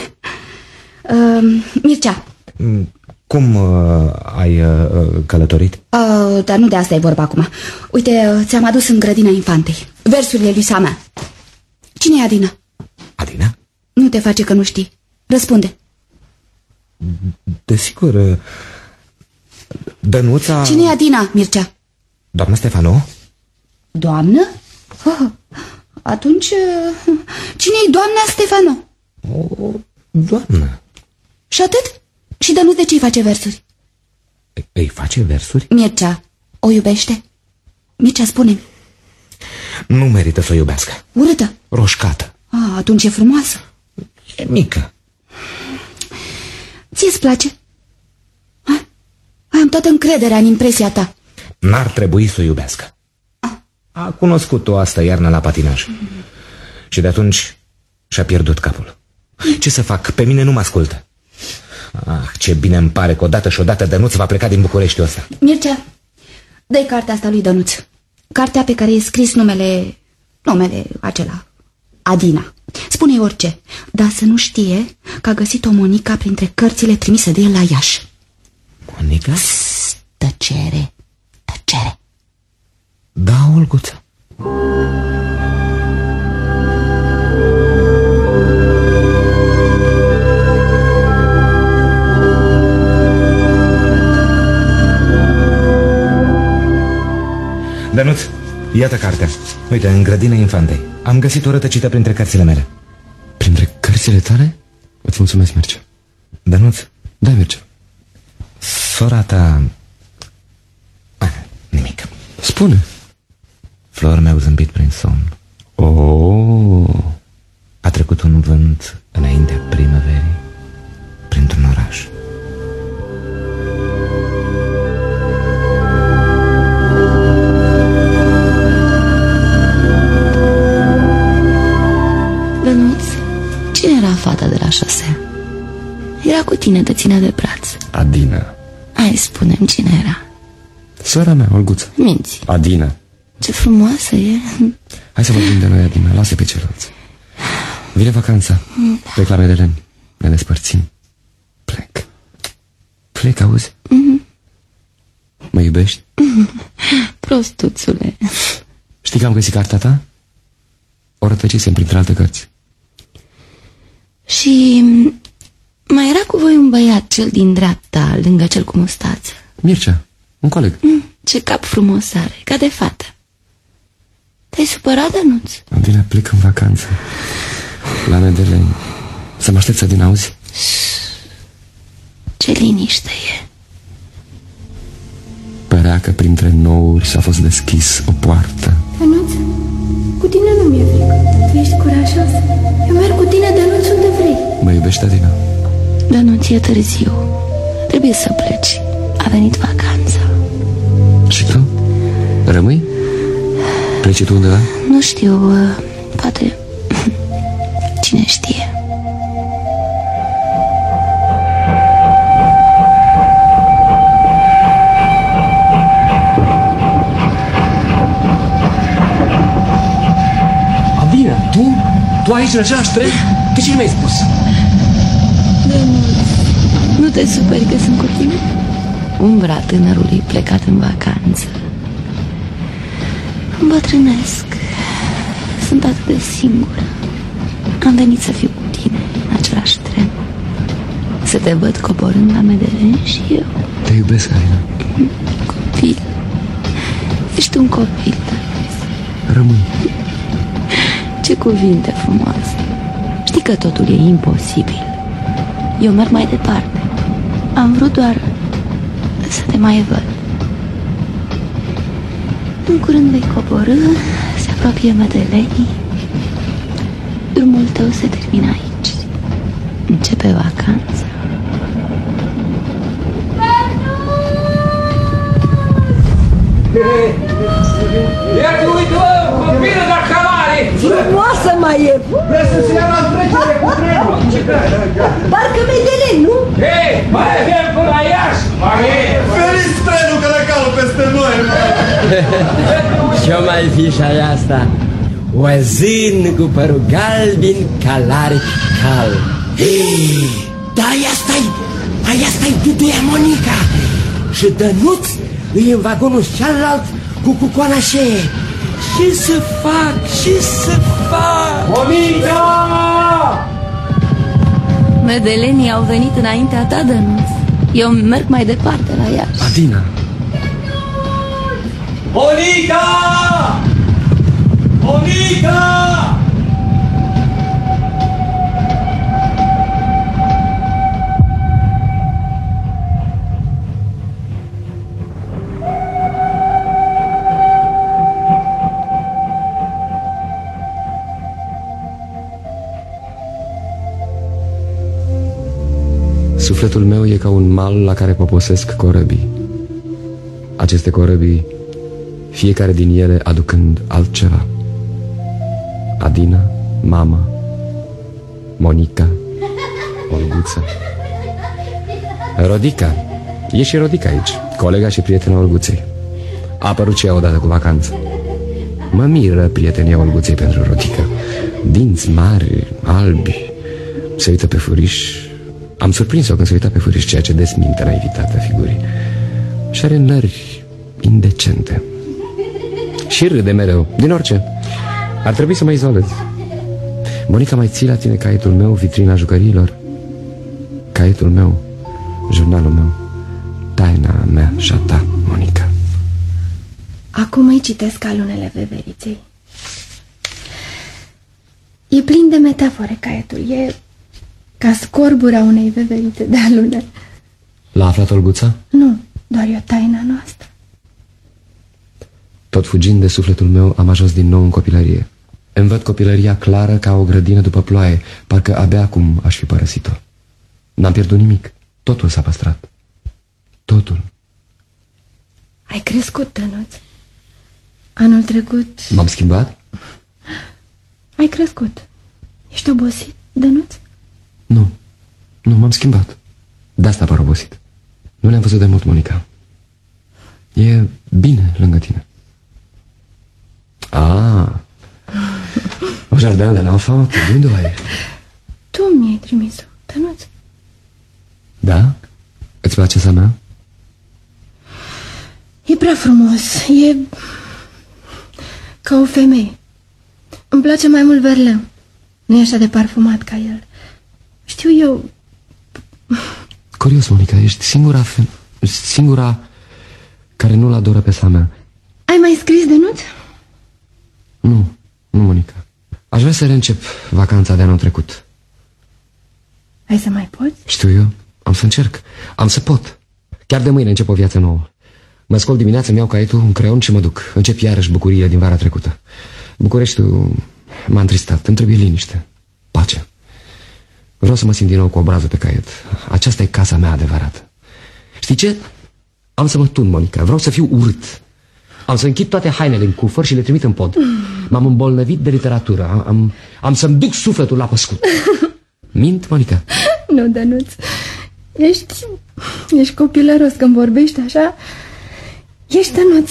uh, Mircea.
Cum uh, ai uh, călătorit?
Uh, dar nu de asta e vorba acum. Uite, uh, ți-am adus în grădina infantei versurile lui Sama. Cine e Adina?
Adina?
Nu te face că nu știi. Răspunde.
Desigur. uh, Dănuța...
Cine e Adina, Mircea?
Doamna Stefano?
Doamnă? Oh, atunci, uh, cine e doamna Stefano?
O doamnă.
Și atât? Și Dănuț de ce-i face versuri?
Îi face versuri?
Mircea o iubește? Mircea, spune-mi.
Nu merită să o iubească.
Urâtă?
Roșcată.
Ah, atunci e frumoasă.
E mică.
Ție-ți place? Ha? Am toată încrederea în impresia ta.
N-ar trebui să o iubească. A cunoscut-o asta iarnă la patinaj. Și de atunci și-a pierdut capul. Ce să fac? Pe mine nu mă ascultă. Ah, ce bine îmi pare că odată și odată Dănuț va pleca din Bucureștiul ăsta.
Mircea, dă-i cartea asta lui Dănuț. Cartea pe care e scris numele... Numele acela. Adina. Spune-i orice, dar să nu știe că a găsit-o Monica printre cărțile trimise de el la Iași.
Monica?
Psst, tăcere, tăcere.
Da, Olguța. Dănuț, iată cartea. Uite, în grădina infantei. Am găsit-o rătăcită printre cărțile mele.
Printre cărțile tale? Îți mulțumesc, Mircea.
Dănuț?
Da, Mircea.
Sora ta... Ah, nimic.
Spune.
Flori mi-au zâmbit prin somn.
Oh.
A trecut un vânt înaintea primăverii printr-un oraș.
Dănuț, cine era fata de la șosea? Era cu tine, te ținea de braț.
Adina.
Hai, spune-mi cine era.
Sora mea, Olguța.
Minți.
Adina.
Ce frumoasă e.
Hai să vorbim de noi, Adina, lasă pe ceilalți. Vine vacanța. Plec la Medeleni. Ne despărțim. Plec. Plec, auzi?
Mm-hmm.
Mă iubești?
Mm-hmm. Prostuțule.
Știi că am găsit cartea ta? o rătăcisem printre alte cărți.
Și mai era cu voi un băiat, cel din dreapta, lângă cel cu mustață.
Mircea, un coleg.
Mm, ce cap frumos are, ca de fată. Te-ai supărat, Dănuț?
Bine, plec în vacanță la Medeleni. Să mă aștepți, din auzi?
Ce liniște e.
Părea că printre nouri s-a fost deschis o poartă.
Dănuț, cu tine nu mi-e frică. Tu ești curajos. Eu merg cu tine, Dănuț, unde vrei.
Mă iubești, Adina?
Dănuț, e târziu. Trebuie să pleci. A venit vacanța.
Și tu? Rămâi? Pleci tu undeva?
Nu știu, poate... Cine știe.
Adina, tu? Tu aici la jaștre? De ce nu mi-ai spus?
Dănuț, nu te superi că sunt cu tine? Umbra tânărului plecat în vacanță. Îmbătrânesc. Sunt atât de singură. Am venit să fiu cu tine în același tren. Să te văd coborând la Medeleni și eu.
Te iubesc, Adina.
Copil. Ești un copil.
Rămâi.
Ce cuvinte frumoase. Știi că totul e imposibil. Eu merg mai departe. Am vrut doar să te mai văd. În curând vei coborî, se apropie Medelenii. Drumul tău se termină aici. Începe vacanța.
Ia-te, uite-mă, copilă de acamare!
Frumoasă mai e!
Vreau să-ți ia la trecere cu trenul!
Parcă Medeleni, nu?
Hei, mai avem până la Iași!
Feriți trenul că le cală peste noi!
Ce-o mai fi și aia asta? O zână cu părul galbin, calaric cal.
Da, aia stai! Aia stai, duduia Monica! Și Dănuț îi în vagonul cealalt cu cucoana șeie. Ce să fac? Ce să fac?
Monica!
Medelenii au venit înaintea ta, Dănuț. Eu merg mai departe la Iași.
Adina!
Monica! Monica!
Sufletul meu e ca un mal la care poposesc corăbii. Aceste corăbii, fiecare din ele aducând altceva. Adina, mama, Monica, Olguța, Rodica. E și Rodica aici, colega și prietena Olguței. A apărut și ea odată cu vacanță. Mă miră prietenia Olguței pentru Rodica. Dinți mari, albi, se uită pe furiș. Am surprins-o când se uita pe furiș, ceea ce desminte naivitatea figurii. Și are nări indecente. Și râde mereu, din orice. Ar trebui să mă izolez. Monica, mai ții la tine caietul meu, vitrina jucăriilor? Caietul meu, jurnalul meu, taina mea și a ta, Monica.
Acum îi citesc alunele veveriței. E plin de metafore caietul. E ca scorbura unei veverițe de alune.
L-a aflat Olguța?
Nu, doar e o taina noastră.
Tot fugind de sufletul meu, am ajuns din nou în copilărie. Îmi văd copilăria clară ca o grădină după ploaie, parcă abia acum aș fi părăsit-o. N-am pierdut nimic, totul s-a păstrat. Totul.
Ai crescut, Dănuț. Anul trecut...
M-am schimbat?
Ai crescut. Ești obosit, Dănuț?
Nu, nu, m-am schimbat. De asta par obosit. Nu le-am văzut de mult, Monica. E bine lângă tine. Ah, au jardin de l'enfant, de unde o ai?
Tu mi-ai trimis-o, Dănuț.
Da? Îți place sa mea?
E prea frumos, e ca o femeie. Îmi place mai mult Verlin. Nu e așa de parfumat ca el. Știu eu...
Curios, Monica, ești singura fe- singura care nu-l adoră pe Samuel.
Ai mai scris, Dănuț?
Nu, nu, Monica. Aș vrea să reîncep vacanța de anul trecut.
Ai să mai poți?
Știu eu, am să încerc. Am să pot. Chiar de mâine încep o viață nouă. Mă scol dimineața, îmi iau caietul, un creion și mă duc. Încep iarăși bucuriile din vara trecută. Bucureștiul m-a întristat. Îmi trebuie liniște, pace. Vreau să mă simt din nou cu obrazul pe caiet. Aceasta e casa mea adevărată. Știi ce? Am să mă tun, Monica. Vreau să fiu urât. Am să închid toate hainele în cufăr și le trimit în pod. M-am îmbolnăvit de literatură. Am, am să-mi duc sufletul la păscut. Mint, Monica?
Nu, Dănuț. Ești... Ești copilăros când vorbești așa. Ești Dănuț.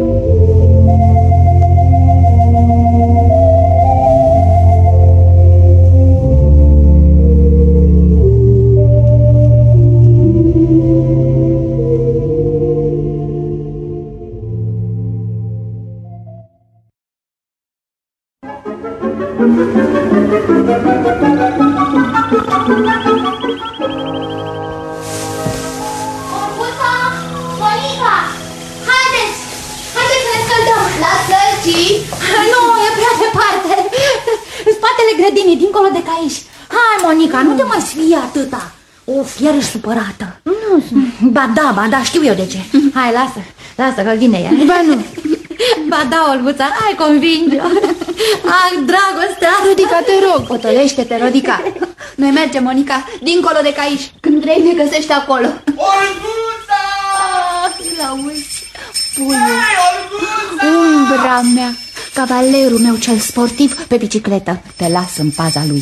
Grădinii, dincolo de Caiș. Hai, Monica, nu te mai sfii atâta. Of, iar ești supărată. Nu sunt. Ba da, ba da, știu eu de ce. Hai, lasă, lasă că vine ea.
Ba nu.
Ba da, Olguța, hai, convinge-o. Ah, dragostea.
Rodica, te rog.
Potolește-te, Rodica. Noi mergem, Monica, dincolo de Caiș. Când vrei, ne găsești acolo.
Olguța!
Ah, l-auzi. Puiul. Umbra mea. Cavalerul meu cel sportiv pe bicicletă. Te las în paza lui.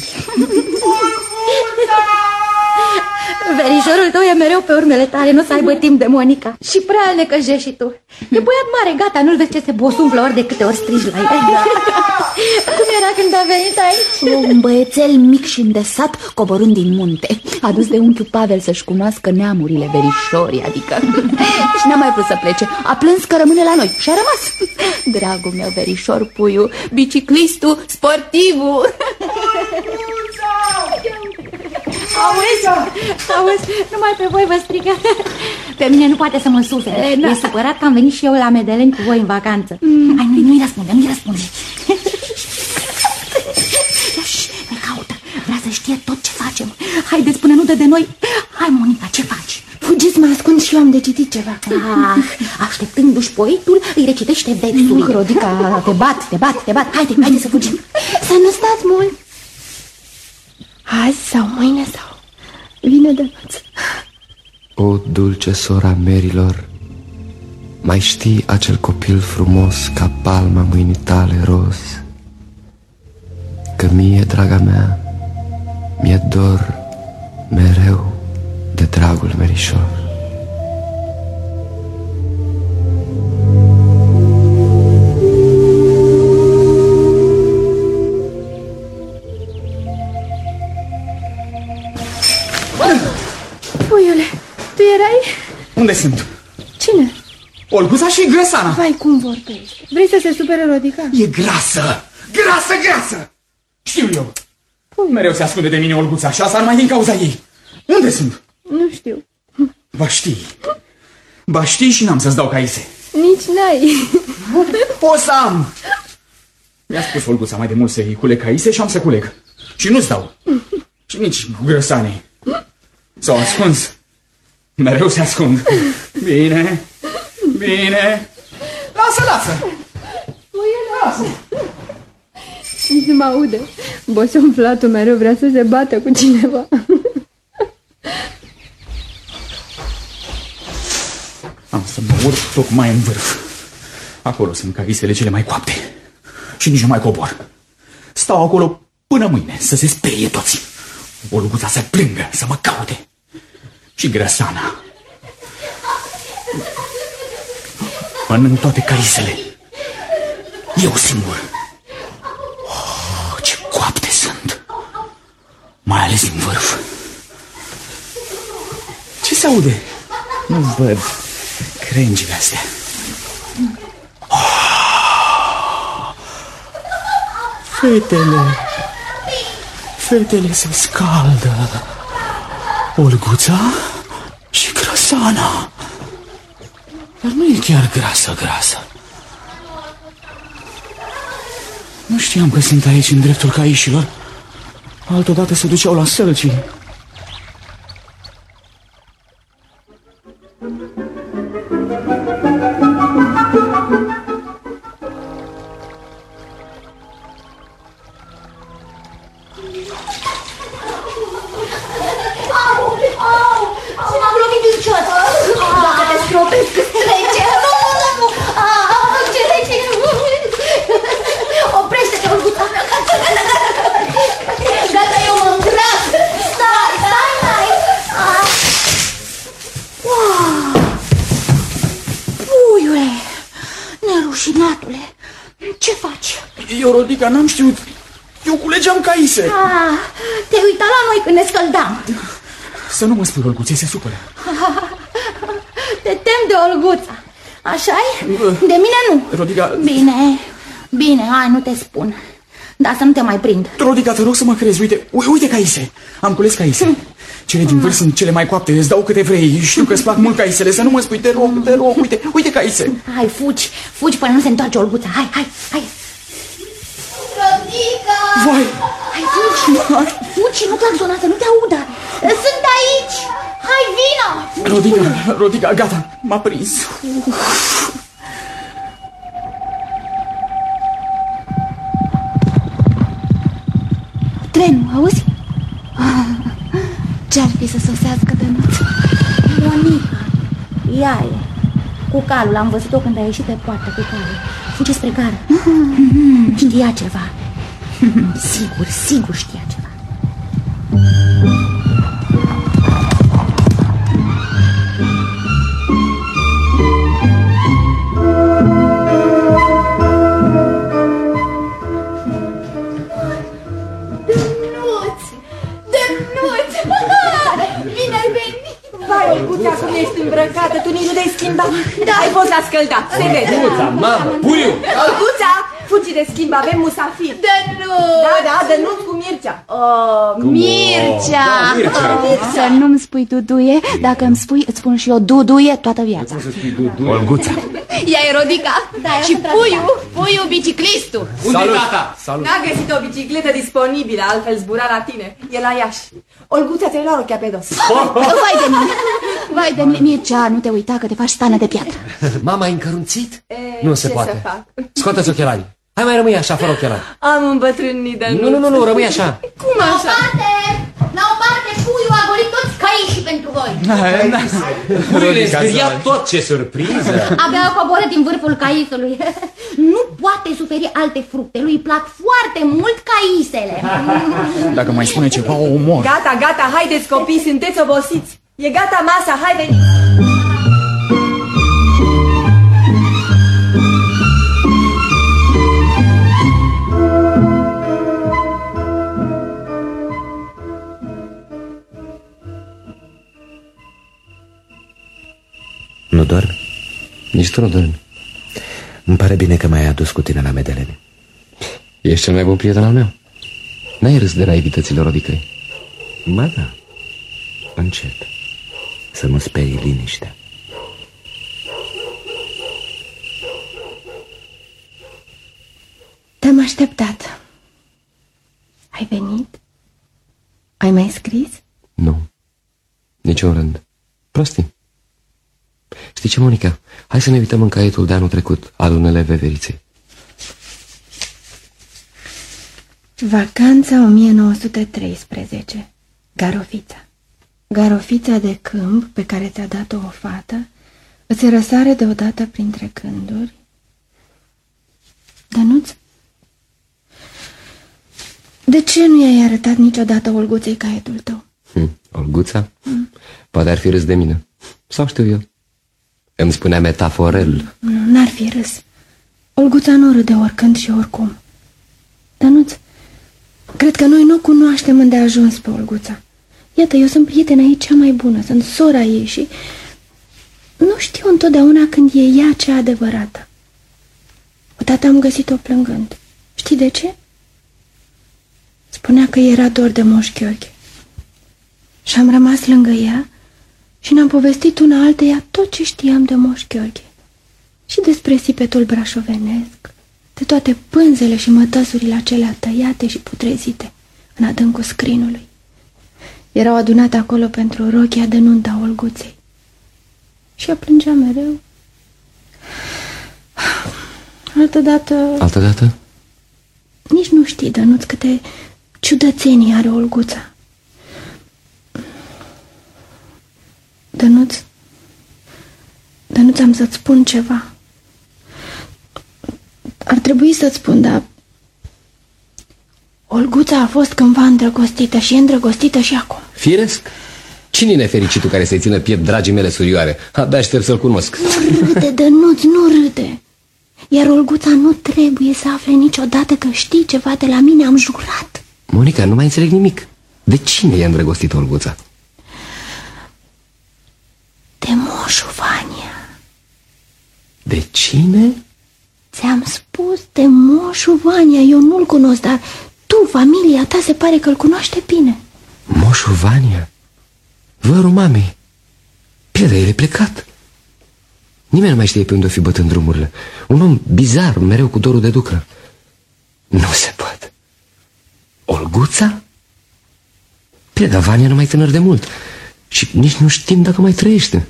Verișorul tău e mereu pe urmele tale. Nu să aibă timp de Monica. Și prea îl necăjești și tu. E băiat mare, gata, nu-l vezi ce se bosunflă ori de câte ori strigi la el. Cum era când a venit aici? Un băiețel mic și îndesat, coborând din munte, adus de unchiul Pavel să-și cunoască neamurile verișorii, adică. Și n-a mai vrut să plece. A plâns că rămâne la noi și a rămas. Dragul meu verișor, puiul, biciclistul, sportivul. Auzi, auzi, numai pe voi vă strigă. Pe mine nu poate să mă sufere. E, e supărat că am venit și eu la Medelen cu voi în vacanță. mm. Hai, nu-i nu răspunde, nu-i răspunde. Ne caută, vrea să știe tot ce facem. Haideți până nu dă de noi. Hai, Monica, ce faci?
Fugiți, mă ascund și eu am de citit ceva.
Ah, așteptându-și poetul, îi recitește versurile.
Rodica,
te bat, te bat, te bat. Haide, haide să fugim.
Să nu stați mult. Azi sau mâine sau... Vine Dănuț.
O, dulce sora merilor, mai știi acel copil frumos ca palma mâinii tale roz? Că mie, draga mea, mi-e dor mereu de dragul merișor.
Puiule, tu erai?
Unde sunt?
Cine?
Olguța și Grăsana.
Vai, cum vorbești? Vrei să se supere Rodica?
E grasă! Grasă, grasă! Știu eu. Pui. Mereu se ascunde de mine Olguța și asta numai din cauza ei. Unde sunt?
Nu știu.
Ba știi. Ba știi și n-am să-ți dau caise.
Nici n-ai.
O să am. Mi-a spus Olguța mai de mult să-i culeg caise și am să culeg. Și nu-ți dau. Și nici Grăsanei. S-au ascuns. Mereu se ascund. Bine, bine. Lasă, lasă. Lasă.
Nici nu mă aude. Bosonflatul mereu vrea să se bată cu cineva.
Am să mă urc tocmai în vârf. Acolo sunt caisele cele mai coapte. Și nici nu mai cobor. Stau acolo până mâine să se sperie toți. Olguța să plângă, să mă caute. Și Grăsana. Mănânc toate caisele. Eu singur. Oh, ce coapte sunt. Mai ales din vârf. Ce se aude? Nu văd crengile astea. Oh. Fetele, fetele se scaldă. Olguța și Grăsana. Dar nu e chiar grasă, grasă. Nu știam că sunt aici în dreptul caișilor. Altădată se duceau la sălcii. Rodica, n-am știut. Eu culegeam caise.
Ah, te uita la noi când ne scăldam.
Să nu mă spui, Olguțe, se supără.
Te tem de Olguța, așa-i? De mine nu.
Rodica...
Bine, bine, hai, nu te spun. Dar să nu te mai prind.
Rodica, te rog să mă crezi, uite, uite caise. Am cules caise. Cele din vârf sunt cele mai coapte, îți dau câte vrei. Știu că îți plac mult caisele, să nu mă spui, te rog, te rog, uite, uite caise.
Hai, fugi, fugi până nu se întoarce Olguța, hai, hai, hai. Rodica!
Vai!
Hai, fugi! Fugi și nu claxona, să nu te audă! Sunt aici! Hai, vină!
Rodica, Rodica, gata, m-a prins.
Trenul, auzi? Ce-ar fi să sosească de noță?
Monica, ea e. Cu calul, am văzut-o când a ieșit pe poartă cu calul. Fuge spre gară. Știa ceva. Sigur, sigur știa ceva.
Dănuț! Dănuț! Bine ai venit!
Vai, Olguța, cum ești îmbrăcată, tu nici nu te-ai schimbat. Da, ai fost la scăldat, se vede.
Olguța, mamă, puiu!
Olguța, fugi de schimb, avem musafir.
Dănuț!
Da, da, Dănuț cu Mircea.
Oh, Mircea!
Da, Mircea.
Să nu-mi spui Duduie, dacă îmi spui, îți spun și eu Duduie toată viața.
Olguța.
Ea e Rodica. Da, și Puiu, Puiu biciclistul.
Unde e tata? Salut.
N-a găsit o bicicletă disponibilă, altfel zbura la tine. E la Iași. Olguța, ți-ai luat rochea pe dos.
Vai de mine, vai de mine. Mircea, nu te uita că te faci stană de piatră.
Mama, ai încărunțit?
E,
Nu se
ce
poate.
să fac?
Scoateți ochelarii. Hai, mai rămâi așa, fără ochelari.
Am îmbătrânit, Dănuț.
Nu, nu, nu, nu, rămâi așa.
Cum
La o
așa?
parte, la o parte, Puiu a golit toți caișii pentru voi.
Puiule, speria tot, ce surpriză!
Abia a coborât din vârful caisului. Nu poate suferi alte fructe, lui plac foarte mult caisele.
Dacă mai spune ceva, o omor.
Gata, gata, haideți copii, sunteți obosiți. E gata masa, hai veniți.
Nu dormi?
Nici tu nu dormi.
Îmi pare bine că m-ai adus cu tine la Medeleni.
Ești cel mai bun prieten al meu. N-ai râs de naivitățile Rodicăi.
Ba da, încet. Să nu sperii liniștea.
Te-am așteptat. Ai venit? Ai mai scris?
Nu, niciun rând. Prostii. Știi ce, Monica? Hai să ne uităm în caietul de anul trecut al unele veveriței.
Vacanța o mie nouă sute treisprezece. Garofița. Garofița de câmp pe care ți-a dat-o o fată îți răsare deodată printre gânduri. Dănuț? De ce nu i-ai arătat niciodată Olguței caietul tău?
Hm, Olguța? Hm. Poate ar fi râs de mine. Sau știu eu. Îmi spunea metaforel.
Nu, n-ar fi râs. Olguța nu râde oricând și oricum. Dănuț, cred că noi nu cunoaștem îndeajuns pe Olguța. Iată, eu sunt prietena ei cea mai bună, sunt sora ei și nu știu întotdeauna când e ea cea adevărată. Odată am găsit-o plângând. Știi de ce? spunea că era dor de Moș Gheorghe. Și am rămas lângă ea și ne-am povestit una alteia tot ce știam de Moș Gheorghe. Și despre sipetul brașovenesc, de toate pânzele și mătăsurile acelea tăiate și putrezite în adâncul scrinului. Erau adunate acolo pentru rochia de nuntă a Olguței. Și ea plângea mereu. Altădată...
Altădată?
Nici nu știi, Dănuț, câte ciudățenii are Olguța. Dănuț, Dănuț, am să-ți spun ceva. Ar trebui să-ți spun, dar Olguța a fost cândva îndrăgostită și e îndrăgostită și acum.
Firesc? Cine e nefericitul care să-i țină piept, dragii mele surioare? Abia aștept să-l cunosc.
Nu râde, Dănuț, nu râde. Iar Olguța nu trebuie să afle niciodată că știi ceva de la mine, am jurat.
Monica, nu mai înțeleg nimic. De cine e îndrăgostită Olguța?
De moșul Vania.
De cine?
Ți-am spus, de moșul Vania. Eu nu-l cunosc, dar tu, familia ta, se pare că-l cunoaște bine.
Moșul Vania? Vărul mamei. Piedra, el e plecat. Nimeni nu mai știe pe unde o fi bătând drumurile. Un om bizar, mereu cu dorul de ducră. Nu se poate. Olguța? Piedra, Vania nu mai tânăr de mult. Și nici nu știm dacă mai trăiește.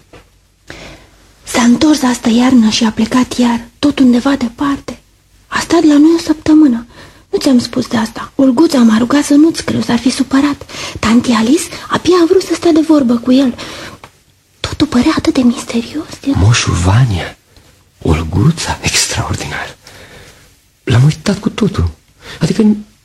S-a întors astă iarnă și a plecat iar, tot undeva departe. A stat la noi o săptămână. Nu ți-am spus de asta. Olguța m-a rugat să nu-ți creu, s-ar fi supărat. Tanti Alice abia a vrut să stea de vorbă cu el. Totul părea atât de misterios. De...
Moșul Vania, Olguța, extraordinar. L-am uitat cu totul. Adică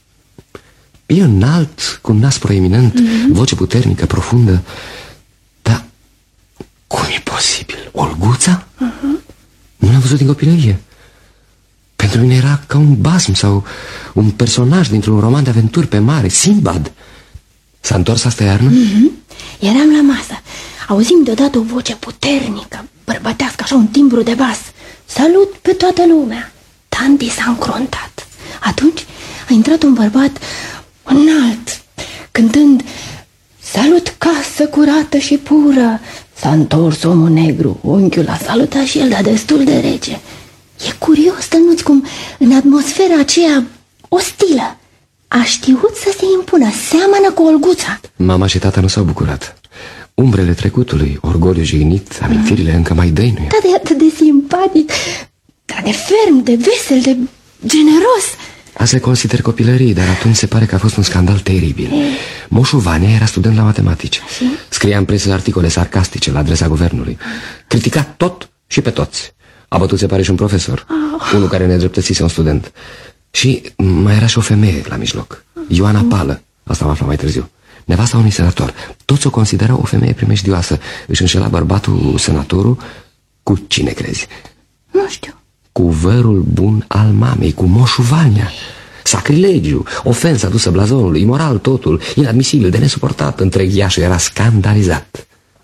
e înalt, cu nas proeminent, mm-hmm. voce puternică, profundă. Dar cum e posibil? Olguța? Uh-huh. Nu l-am văzut din copilărie. Pentru mine era ca un basm sau un personaj dintr-un roman de aventuri pe mare, Sinbad. S-a întors astă iarnă?
Mm-hmm. Eram la masă. Auzim deodată o voce puternică, bărbătească, așa un timbru de bas. Salut pe toată lumea. Tanti s-a încruntat. Atunci a intrat un bărbat înalt, cântând: salut, casă curată și pură. S-a întors omul negru. Unchiul a salutat și el, dar destul de rece. E curios, Dănuț, cum în atmosfera aceea ostilă a știut să se impună. Seamănă cu Olguța.
Mama și tata nu s-au bucurat. Umbrele trecutului, orgoliu jignit, amintirile încă mai dăinuie.
Da, de atât de simpatic, da, de ferm, de vesel, de generos.
Azi le consider copilării, dar atunci se pare că a fost un scandal teribil. Ei. Moșul Vania era student la matematici. Și? Scria în presă articole sarcastice la adresa guvernului. Critica tot și pe toți. A bătut, se pare, și un profesor. Oh. Unul care nedreptățise un student. Și mai era și o femeie la mijloc, Ioana Pală. Asta am aflat mai târziu. Nevasta unui senator. Toți o considerau o femeie primejdioasă. Își înșela bărbatul, senatorul, cu cine crezi?
Nu știu.
Cu vărul bun al mamei, cu moșul Vania. Sacrilegiu, ofensă adusă blazonului, imoral totul, inadmisibil, de nesuportat. Întreg Iașul era scandalizat.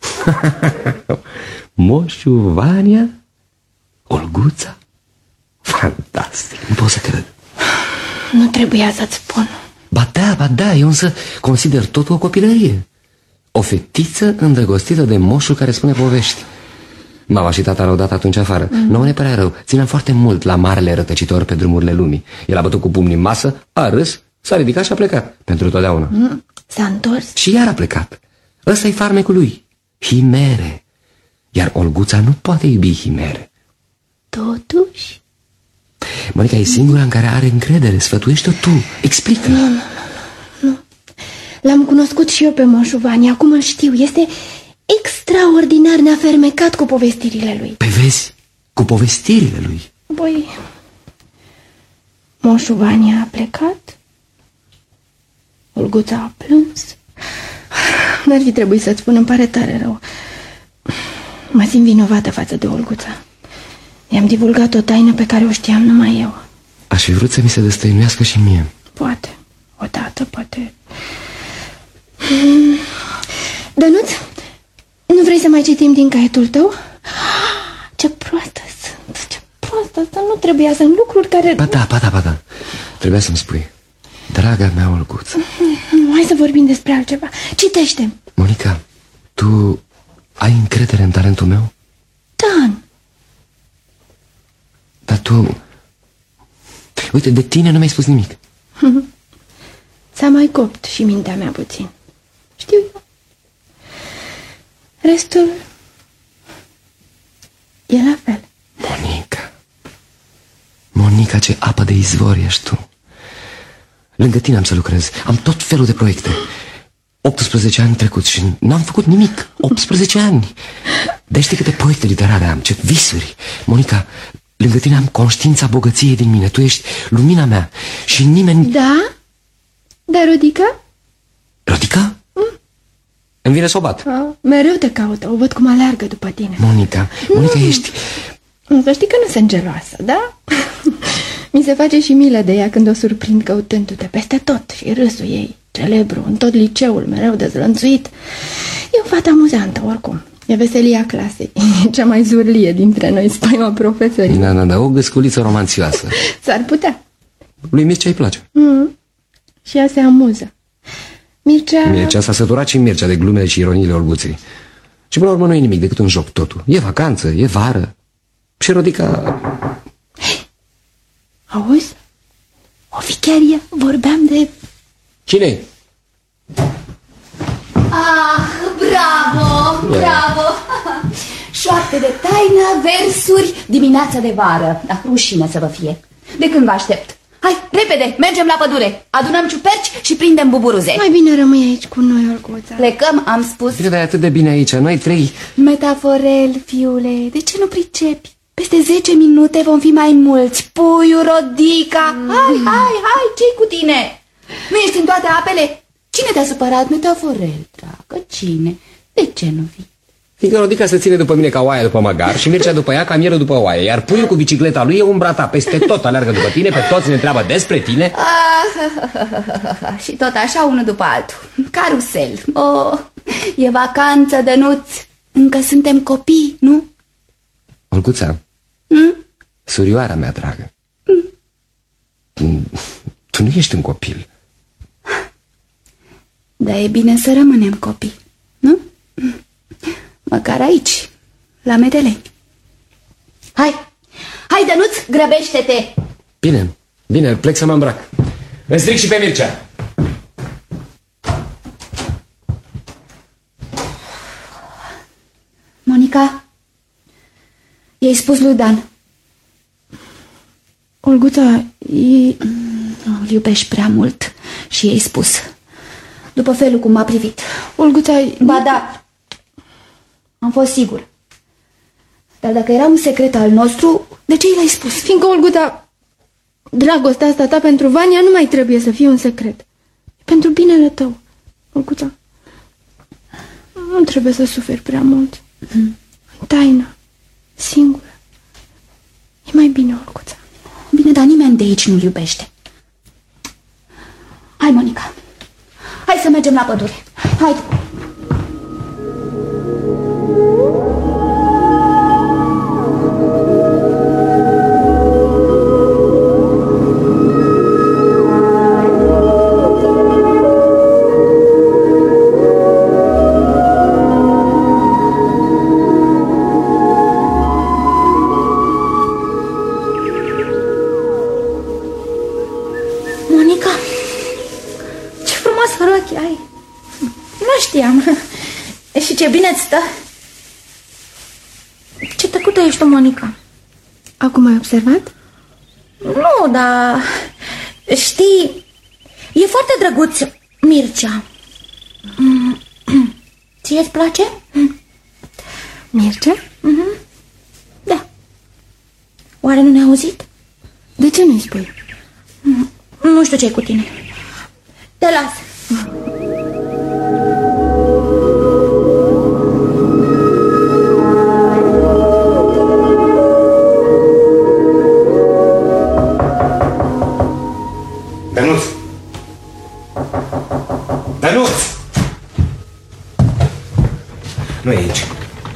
Moșul Vania? Olguța? Fantastic, nu pot să cred.
Nu trebuia să-ți spun.
Ba da, ba da, eu însă consider totul o copilărie. O fetiță îndrăgostită de moșul care spune povești. Mama și tata l-au dat atunci afară. Mm. Nu ne părea rău, țineam foarte mult la marele rătăcitor pe drumurile lumii. El a bătut cu pumnii în masă, a râs, s-a ridicat și a plecat. Pentru totdeauna.
Mm. S-a întors.
Și iar a plecat. Ăsta-i farmecul lui. Himere. Iar Olguța nu poate iubi himere.
Totuși?
Monica e singura în care are încredere. Sfătuiește-o tu, explică.
Nu, nu, nu, nu. L-am cunoscut și eu pe moșul Vania, acum îl știu. Este extraordinar, ne-a fermecat cu povestirile lui.
Pe vezi, cu povestirile lui.
Băi, moșul Vania a plecat, Olguța a plâns. N-ar fi trebuit să-ți spun, îmi pare tare rău. Mă simt vinovată față de Olguța. I-am divulgat o taină pe care o știam numai eu.
Aș fi vrut să mi se destăinuiască și mie.
Poate, odată, poate. Hmm. Dănuț, nu vrei să mai citim din caietul tău? Ce proastă sunt, ce proastă asta, nu trebuia, sunt lucruri care...
Ba da, ba da, ba da, trebuia să-mi spui. Draga mea Olguță.
Hai să vorbim despre altceva. Citește.
Monica, tu ai încredere în talentul meu?
Da.
Dar tu... Uite, de tine nu mi-ai spus nimic.
S-a mai copt și mintea mea puțin. Știu eu. Restul e la fel.
Monica, Monica, ce apă de izvor ești tu. Lângă tine am să lucrez. Am tot felul de proiecte. optsprezece ani trecuți și n-am făcut nimic. optsprezece ani. Dar știi câte proiecte literare am, ce visuri. Monica, lângă tine am conștiința bogăției din mine. Tu ești lumina mea și nimeni...
Da? Dar Rodica?
Rodica? Mm? Îmi vine să o bat.
Oh, mereu te caută, o văd cum aleargă după tine.
Monica, Monica, mm. ești...
Să știi că nu sunt geloasă, da? Mi se face și milă de ea când o surprind căutându-te peste tot și râsul ei, celebru, în tot liceul, mereu dezlănțuit. E o fată amuzantă, oricum. E veselia clasei. E cea mai zurlie dintre noi, spaima profesorii.
Da, da, da, o găsculiță romanțioasă.
S-ar putea.
Lui Mircea îi place.
Mm. Și ea se amuză. Mircea...
Mircea s-a săturat și Mircea de glumele și ironiile Olguței. Și până la urmă nu e nimic decât un joc totul. E vacanță, e vară. Și Rodica...
Auzi? O fi chiar ea. Vorbeam de...
Cine-i?
Ah, bravo, bravo! Șoapte de taină, versuri, dimineața de vară. Ah, rușine să vă fie. De când vă aștept? Hai, repede, mergem la pădure. Adunăm ciuperci și prindem buburuze.
Mai bine rămâi aici cu noi, Olguța.
Plecăm, am spus.
Bine, dar e atât de bine aici, noi trei.
Metaforel, fiule, de ce nu pricepi? Peste zece minute vom fi mai mulți. Puiu, Rodica, mm. hai, hai, hai, ce-i cu tine? Nu ești în toate apele? Cine te-a supărat, Metaforel, dragă, cine? De ce nu vii?
Fiindcă Rodica se ține după mine ca oaia după măgar și Mircea după ea ca mieră după oaie. Iar puiul cu bicicleta lui e umbra ta, peste tot aleargă după tine, pe toți ne întreabă despre tine.
Ah, și tot așa unul după altul. Carusel. Oh, e vacanță, Dănuț. Încă suntem copii, nu?
Olguța,
hmm?
surioara mea dragă, hmm. tu nu ești un copil.
Dar e bine să rămânem copii, nu? Măcar aici, la Medeleni. Hai, hai Dănuț, grăbește-te.
Bine, bine, plec să mă îmbrac.
Îmi stric și pe Mircea.
Monica, i-ai spus lui Dan?
Olguța, e...
îl iubești prea mult și i-ai spus. După felul cum m-a privit.
Olguța...
Ba da, am fost sigur. Dar dacă era un secret al nostru, de ce i l-ai spus?
Fiindcă, Olguța, dragostea asta ta pentru Vania nu mai trebuie să fie un secret. E pentru binele tău, Olguța. Nu trebuie să suferi prea mult. Mm. În taină, singură. E mai bine, Olguța.
Bine, dar nimeni de aici nu-l iubește. Hai, Monica. Hai să mergem la pădure. Hai.
Și ce bine-ți stă? Ce tăcută ești tu, Monica? Acum ai observat?
Nu, dar... Știi, e foarte drăguț Mircea. Ție-ți place?
Mircea?
Mm-hmm. Da. Oare nu ne-a auzit?
De ce nu-i spui?
Nu știu ce-i cu tine. Te las.
Dănuț! Dănuț!
Nu e aici.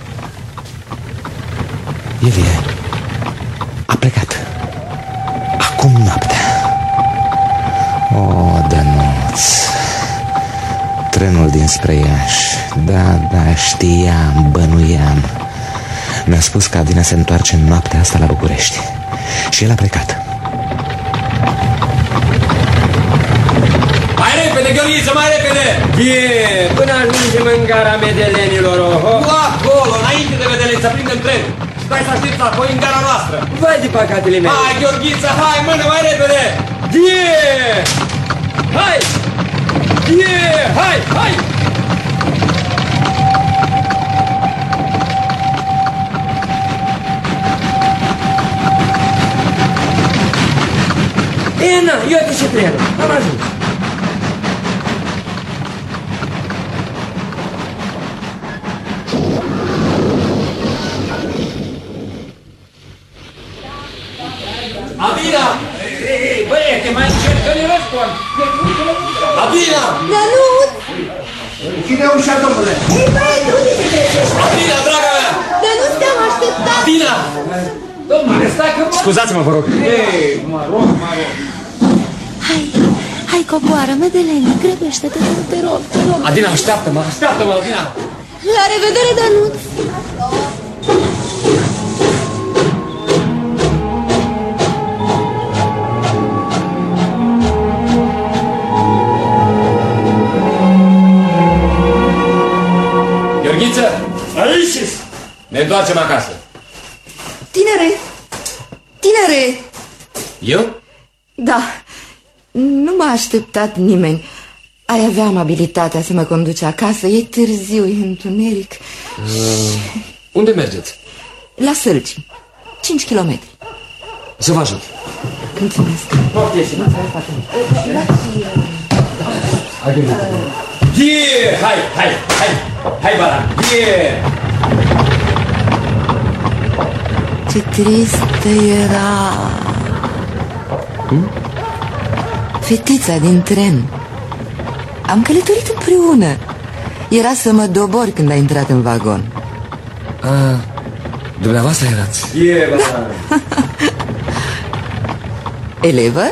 El e... a plecat. Acum noaptea. O,
trenul dinspre Iași. Da, da, știam, bănuiam. Mi-a spus că Adina se întoarce în noaptea asta la București. Și el a plecat.
Mai repede, Gheorghiță, mai repede!
Bine, până ajungem în gara Medelenilor, oho.
Nu acolo, înainte de Medelen, să prindem trenul. Stai să aștepți apoi în gara noastră.
Vai de păcatele mele.
Hai, Gheorghiță, hai, mână, mai repede!
Yeah! Hai! Yeah! Hai, hai! E, na, iată și trenul. Am ajuns.
Adina! Băiete, mai încerc că ne răspund! Adina!
Dănuț!
Închide ușa, domnule!
Ei, băiete, unde te trecești?
Adina, draga mea!
Dănuț, te-am așteptat!
Adina!
Domnule, stai că...
Scuzați-mă, vă rog.
Ei, mă rog, mă rog.
Hai, hai, coboară, Medeleni, grăbește-te, te rog, te rog.
Adina, așteaptă-mă, așteaptă-mă, Adina!
La revedere, Dănuț!
Gheorghiță! Aici! Ne întoarcem acasă.
Tinere! Tinere!
Eu?
Da, nu m-a așteptat nimeni. Ai avea amabilitatea să mă conduci acasă. E târziu, e întuneric.
Uh, unde mergeți?
La Sălci, cinci kilometri.
Să vă ajut.
Mulțumesc.
Yeah! Hai, hai, hai! Hai, Baran! Yeah!
Ce tristă era hmm? fetița din tren. Am călătorit împreună. Era să mă dobori când a intrat în vagon.
Ah, dumneavoastră erați?
Yeah, Baran!
Elevă?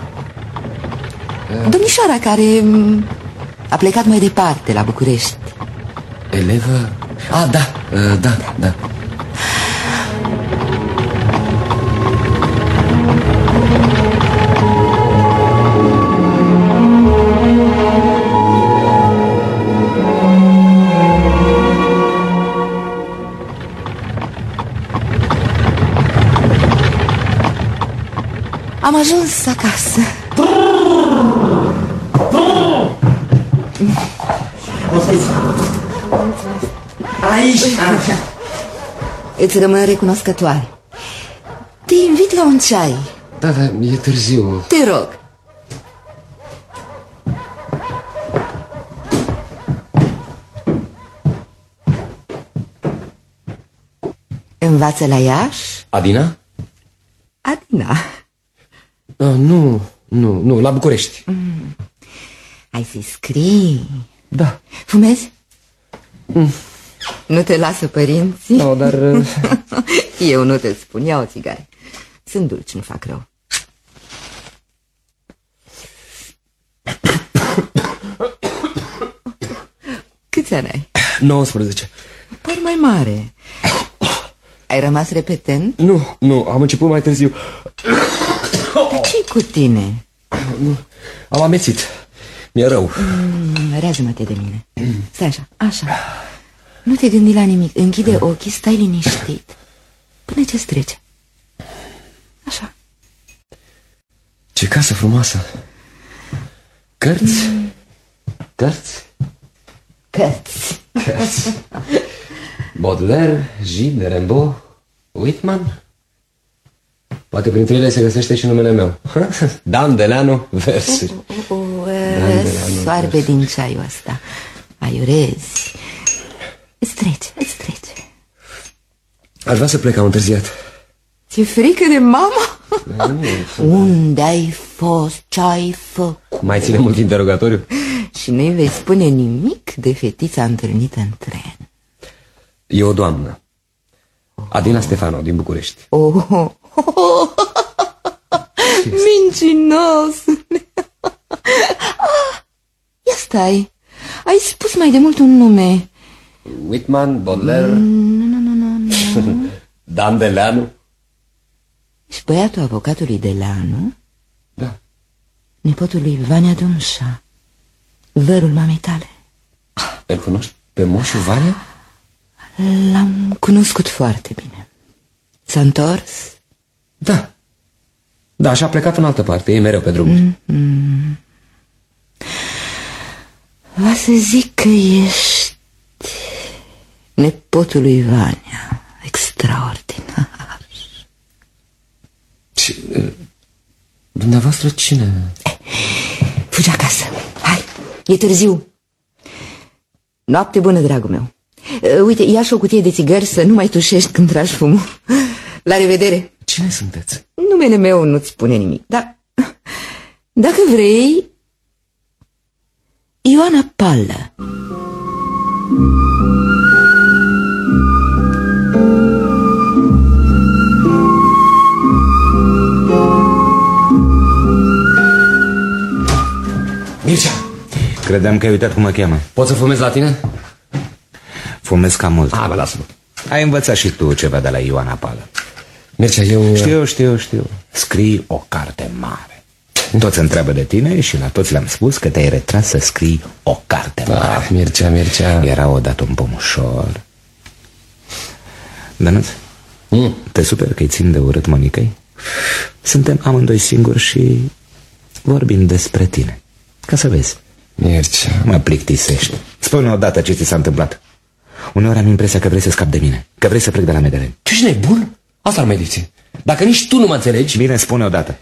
Domnișoara care a plecat mai departe, la București.
Elevă? Ah, da, uh, da, da.
Am ajuns acasă.
Aici.
Îți rămân recunoscătoare. Te invit la un ceai.
Da, da, e târziu.
Te rog. Învață la Iași?
Adina?
Adina.
Uh, nu, nu, nu, la București.
Mm. Hai să-i scrii.
Da.
Fumezi? Mm. Nu te lasă părinții?
Nu, no, dar... Uh...
Eu nu te spun, ia o țigară. Sunt dulci, nu fac rău. Câți ani ai?
nouăsprezece.
Păr mai mare. Ai rămas repetent?
Nu, nu, am început mai târziu.
Ce-i cu tine?
Nu, am amețit. Mi-e rău.
Mm, rează-mă-te de mine. Stai așa, așa. Nu te gândi la nimic. Închide ochii, stai liniștit până ce-ți trece. Așa.
Ce casă frumoasă. Cărți? Mm. Cărți?
Cărți.
Cărți. Baudelaire, Gide, Rimbaud, Whitman. Poate printre ele se găsește și numele meu. Dan Deleanu, versuri.
Uh, uh, uh, soarbe din ceaiul ăsta. Aiurezi. Îți trece, îți trece.
Aș vrea să plec, am întârziat.
Ți-e frică de mama? Unde ai fost? Ce-ai făcut?
Mai ține mult interogatoriu?
Și nu-i vei spune nimic de fetița întâlnită în tren.
E o doamnă, Adina Stefano, din București.
Oh, oh, oh. Mincinos. Ah, ia stai. Ai spus mai de mult un nume.
Whitman, Baudelaire...
Nu, nu, nu, nu, nu.
Dan Deleanu?
Și băiatul avocatului Deleanu?
Da.
Nepotul lui Vania Domșa, vărul mamei tale.
Îl cunoști pe moșul Vania?
L-am cunoscut foarte bine. S-a întors?
Da. Da, și-a plecat în altă parte, e mereu pe drumuri.
Mm-hmm. Va să zic că ești nepotul lui Vania. Extraordinar.
Și, dumneavoastră cine?
Eh, fugi acasă, hai, e târziu. Noapte bună, dragul meu. Uite, ia și o cutie de țigări să nu mai tușești când tragi fumul. La revedere.
Cine sunteți?
Numele meu nu-ți spune nimic, dar dacă vrei, Ioana Pală.
Mircea!
Credeam că ai uitat cum mă cheamă.
Poți să fumezi la tine?
Fumez cam mult.
Ah, bă, lasă-mă.
Ai învățat și tu ceva de la Ioana Pală.
Mircea, eu...
Știu, știu, știu. Scrii o carte mare. Toți întreabă de tine și la toți le-am spus că te-ai retras să scrii o carte mare.
Ah, Mircea, Mircea...
Era odată un pom ușor. Dănuț, mm. te super că-i țin de urât Monicăi? Suntem amândoi singuri și vorbim despre tine. Ca să vezi.
Mircea...
Mă plictisești. Spune odată ce ți s-a întâmplat. Uneori am impresia că vrei să scapi de mine, că vrei să plec de la Medelen.
Tu ești nebun? Asta ar mai lipsi. Dacă nici tu nu mă înțelegi...
Bine, spune odată.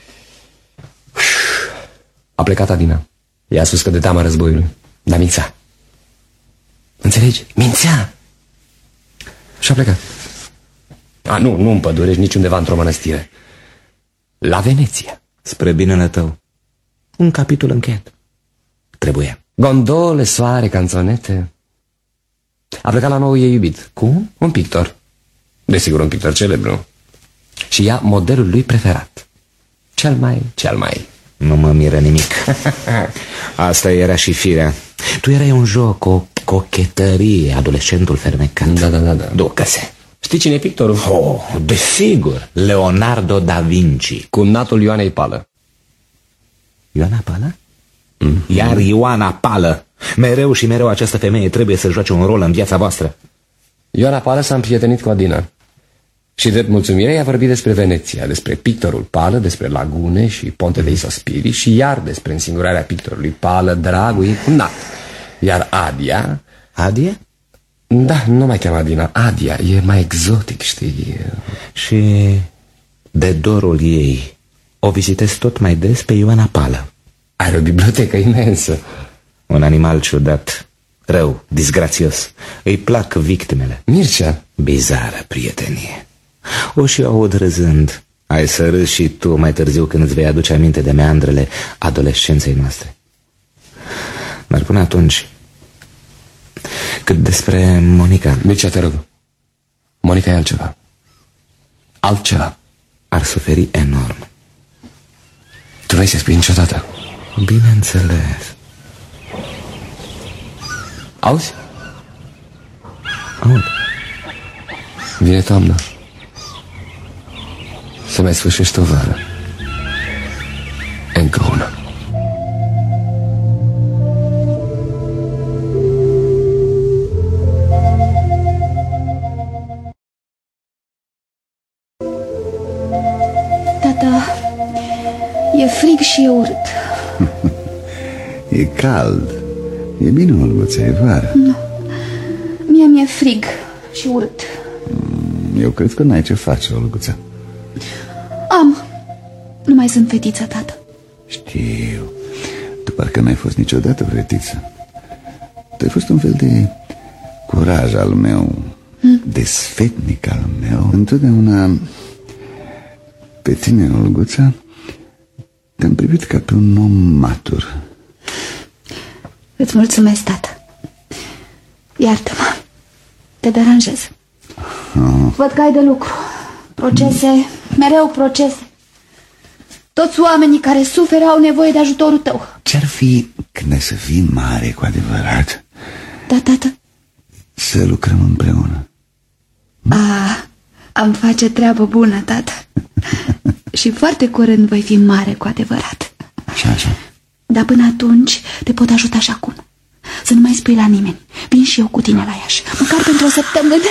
A plecat Adina. I-a spus că de teama războiului. Dar mințea. Înțelegi? Mințea. Și a plecat. A, nu, nu în pădure, nici undeva într-o mănăstire. La Veneția.
Spre binele tău. Un capitol încheiat. Trebuia.
Gondole, soare, canțonete. A plecat la nou ei iubit.
Cum?
Un pictor. Desigur, un pictor celebru. Și ea modelul lui preferat. Cel mai, cel mai.
Nu mă miră nimic. Asta era și firea. Tu erai un joc, o cochetărie, adolescentul fermecat.
Da, da, da, da.
Ducă-se.
Știi cine e pictorul?
Oh, desigur. Leonardo da Vinci.
Cumnatul Ioanei Pală.
Ioana Pală? Mm. Iar Ioana Pală. Mereu și mereu această femeie trebuie să joace un rol în viața voastră.
Ioana Pală s-a împrietenit cu Adina. Și drept mulțumire i-a vorbit despre Veneția, despre pictorul Pală, despre lagune și ponte de Isospiri și iar despre însingurarea pictorului Pală, dragul ei cumnat. Iar Adia...
Adia?
Da, nu mai cheamă Adina, Adia, e mai exotic, știi?
Și de dorul ei o vizitezi tot mai des pe Ioana Pală.
Are o bibliotecă imensă.
Un animal ciudat, rău, disgrațios. Îi plac victimele.
Mircea?
Bizară prietenie. O și aud râzând. Ai să râzi și tu mai târziu când îți vei aduce aminte de meandrele adolescenței noastre. Dar până atunci, cât despre Monica...
Mircea, te rog. Monica e altceva. Altceva.
Ar suferi enorm.
Tu vrei să spui niciodată?
Bineînțeles.
Auzi?
Aud.
Vine toamna. Să mai sfârșești o vară. Încă una.
Tata, e frig și e urât.
E cald. E bine, Olguță, e vară.
Nu. Mie mi-e frig și urât.
Eu cred că n-ai ce face, Olguță.
Am. Nu mai sunt fetița, tată.
Știu. Tu parcă n-ai fost niciodată fetiță. Tu ai fost un fel de curaj al meu, hmm? de sfetnic al meu. Întotdeauna pe tine, Olguța, te-am privit ca pe un om matur.
Îți mulțumesc, tată. Iartă-mă. Te deranjez. Oh. Văd că ai de lucru. Procese, mereu procese. Toți oamenii care suferă au nevoie de ajutorul tău.
Ce-ar fi când ai să fii mare cu adevărat
ta, tată?
Să lucrăm împreună.
A, am face treabă bună, tată. Și foarte curând voi fi mare cu adevărat.
Așa, așa.
Dar până atunci te pot ajuta și acum. Să nu mai spui la nimeni. Vin și eu cu tine la Iași, măcar pentru o săptămână.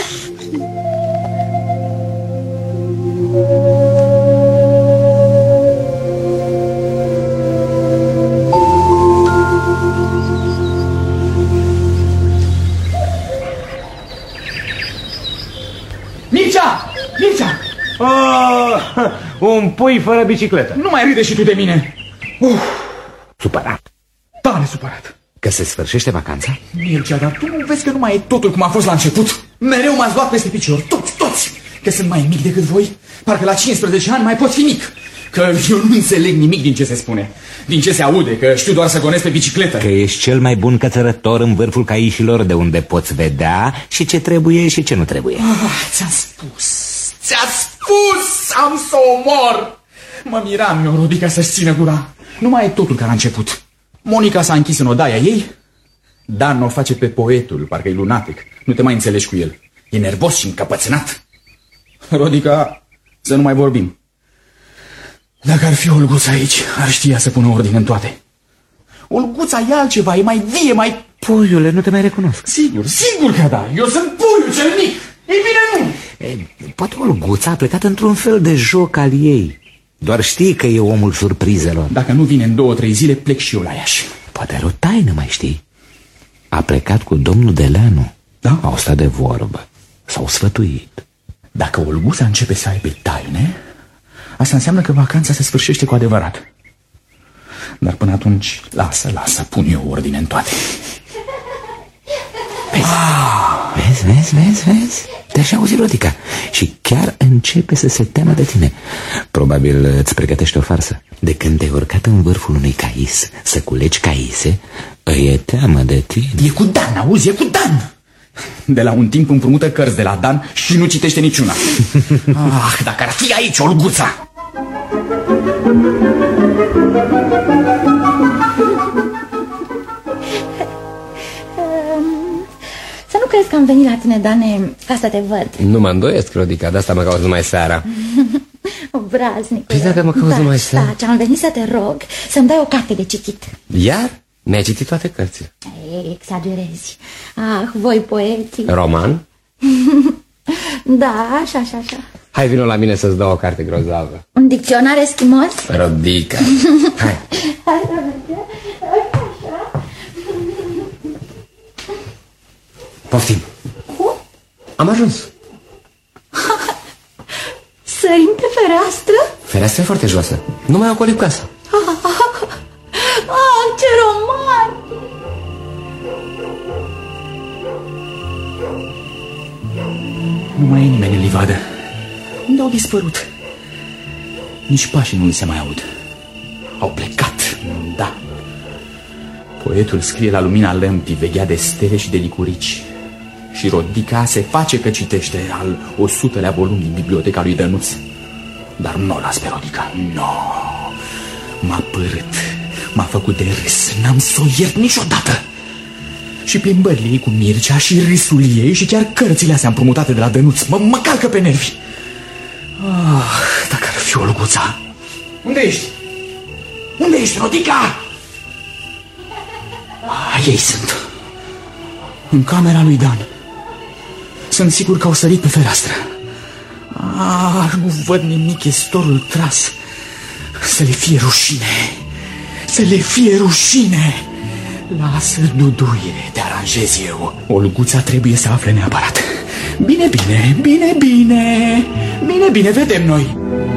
Mircea! Mircea!
Oh, un pui fără bicicletă.
Nu mai ride și tu de mine. Uf.
Supărat?
Tare supărat.
Că se sfârșește vacanța?
Mircea, dar tu nu vezi că nu mai e totul cum a fost la început? Mereu m-ați luat peste picior, toți, toți. Că sunt mai mic decât voi. Parcă la cincisprezece ani mai pot fi mic. Că eu nu înțeleg nimic din ce se spune, din ce se aude, că știu doar să gonesc pe bicicletă.
Că ești cel mai bun cățărător în vârful caișilor, de unde poți vedea și ce trebuie și ce nu trebuie.
Ah, ți-am spus, ți-am spus, am să omor. Mă miram eu, Rodica, să-și țină gura. Nu mai e totul ca la început. Monica s-a închis în odaia ei. Dan o face pe poetul, parcă e lunatic. Nu te mai înțelegi cu el. E nervos și încăpățânat. Rodica, să nu mai vorbim. Dacă ar fi Olguța aici, ar știa să pună ordine în toate. Olguța e altceva, e mai vie, mai...
Puiule, nu te mai recunosc.
Sigur, sigur că da, eu sunt puiul cel mic. Ei bine, nu.
E, poate Olguța a plecat într-un fel de joc al ei. Doar știi că e omul surprizelor.
Dacă nu vine în două, trei zile, plec și eu la Iași.
Poate are o taină, mai știi. A plecat cu domnul Deleanu.
Da?
Au stat de vorbă. S-au sfătuit.
Dacă Olguța începe să aibă taine, asta înseamnă că vacanța se sfârșește cu adevărat. Dar până atunci, lasă, lasă, pun eu ordine în toate.
Vezi, ah. vezi, vezi, vezi, vezi? Te-așa auzi, Rodica. Și chiar începe să se teamă de tine. Probabil îți pregătește o farsă. De când te-ai urcat în vârful unui cais să culegi caise, îi e teamă de tine.
E cu Dan, auzi, e cu Dan. De la un timp împrumută cărți de la Dan și nu citește niciuna. Ah, dacă ar fi aici Olguța!
Să nu crezi că am venit la tine, Dane, ca să te văd.
Nu mă îndoiesc, Rodica, de asta mă cauți numai seara.
Obraznic.
Păi dacă mă cauți
da,
numai seara?
Da, ce-am venit să te rog să-mi dai o carte de citit.
Iar? Mi-ai citit toate cărțile.
Ei, exagerezi. Ah, voi poeții.
Roman?
Da, așa, așa, așa.
Hai, vino la mine să-ți dau o carte grozavă.
Un dicționar eschimos?
Rodica. Hai.
Hai să vedem. Așa.
Poftim.
Cum?
Am ajuns.
Sărim pe fereastră?
Fereastra e foarte joasă. Nu mai ocolim casa.
Ah, ce romantic!
Nu mai e nimeni în livadă. Unde au dispărut? Nici pașii nu se mai aud. Au plecat, da. Poetul scrie la lumina lămpii, veghea de stele și de licurici. Și Rodica se face că citește al o sutelea volum din biblioteca lui Dănuț. Dar nu o las pe Rodica, nu. No. M-a părât, m-a făcut de râs, n-am să o iert niciodată. Și plimbările ei cu Mircea și râsul ei și chiar cărțile astea împrumutate de la Dănuț mă, mă calcă pe nervi. Ah, dacă ar fi Olguța. Unde ești? Unde ești, Rodica? Ah, ei sunt. În camera lui Dan. Sunt sigur că au sărit pe fereastră. Ah, nu văd nimic, e storul tras. Să le fie rușine. Să le fie rușine. Lasă, Duduie, te aranjez eu. Olguța trebuie să afle neapărat. Bine, bine, bine, bine. Bine, bine, vedem noi.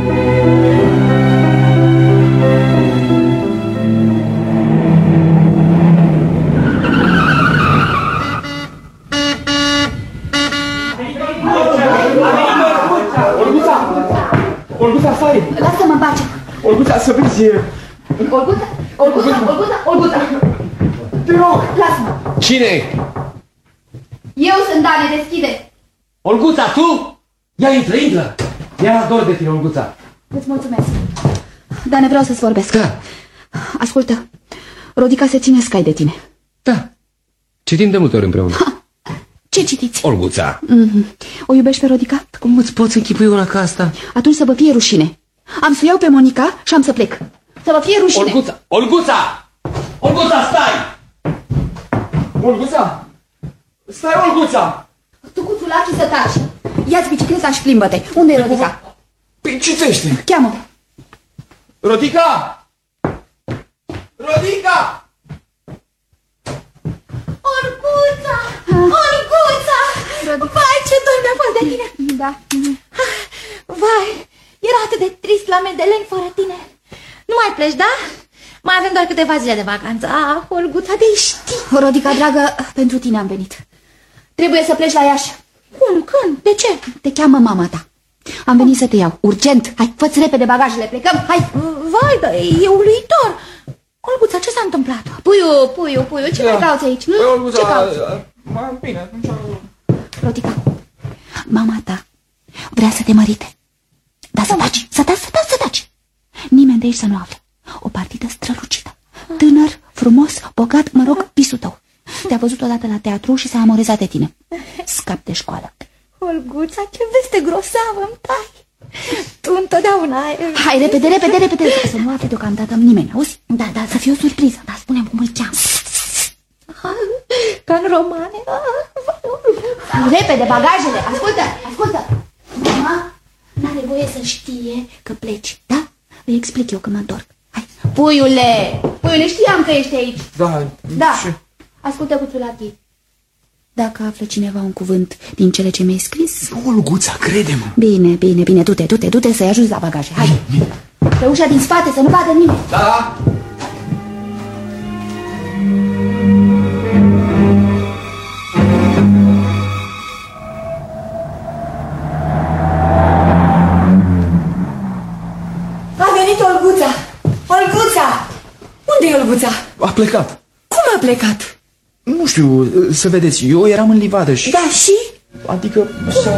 Olguța, stai!
Lasă-mă în pace!
Olguța, să vezi!
Olguța, Olguța, Olguța, Olguța!
Te rog!
Lasă-mă!
Cine?
Eu sunt Dane, deschide!
Olguța, tu? Ia intră, intră! Mi-a dor de tine, Olguța!
Îți mulțumesc!
Dane, vreau să-ți vorbesc.
Da.
Ascultă, Rodica se ține scai de tine.
Da. Ce Citim de multe ori împreună.
Ha. Ce citiți?
Olguța.
Mm-hmm. O iubești pe Rodica?
Cum îți poți închipui una ca asta?
Atunci să vă fie rușine. Am să iau pe Monica și am să plec. Să vă fie rușine.
Olguța! Olguța! Olguța, stai! Olguța! Stai, Olguța!
Tucuțul Laci, să taci. Ia-ți bicicleta și plimbă-te. Unde e Rodica?
Păi citește.
Cheamă.
Rodica! Rodica!
Olguța! Olguța! Vai, ce dor mi-a fost de tine!
Da.
Vai, era atât de trist la Medelen fără tine. Nu mai pleci, da? Mai avem doar câteva zile de vacanță. Ah, Olguța, de știi.
Rodica, dragă, pentru tine am venit. Trebuie să pleci la Iași.
Cum? Când? De ce?
Te cheamă mama ta. Am venit să te iau. Urgent. Hai, fă-ți repede bagajele. Plecăm. Hai.
Vai, dar e uluitor. Olguța, ce s-a întâmplat?
Puiu, puiu, puiu. Ce da. mai cauți aici?
Păi, Olguța,
ce cauți?
Mai bine, atunci...
Rodica, mama ta vrea să te mărite. Dar să taci, să taci, să taci, să taci. Nimeni de aici să nu afle. O partidă strălucită. Tânăr, frumos, bogat, mă rog, visul tău. Te-a văzut odată la teatru și s-a amorezat de tine. Scap de școală.
Olguța, ce veste grosavă îmi tai. Tu întotdeauna ai...
Hai, repede, repede, repede. Să nu afle deocamdată nimeni, auzi? Da, da, să fie o surpriză. Dar spune-mi cum îl cheamă.
Ca în romane.
Repede, bagajele. Ascultă, ascultă. Mama n-are voie să știe că pleci, da? Îi explic eu că mă întorc. Hai. Puiule, puiule, știam că ești aici.
Da,
da.
Ce?
Ascultă, Cuțulachi. Dacă află cineva un cuvânt din cele ce mi-ai scris...
Olguța, crede-mă.
Bine, bine, bine, du-te, du-te, du-te să-i ajuți la bagaje. Hai. Pe ușa din spate, să nu vadă nimeni.
Da.
A venit Olguța. Olguța! Unde e Olguța?
A plecat.
Cum a plecat?
Nu știu, să vedeți, eu eram în livadă și...
Da, și?
Adică... Să...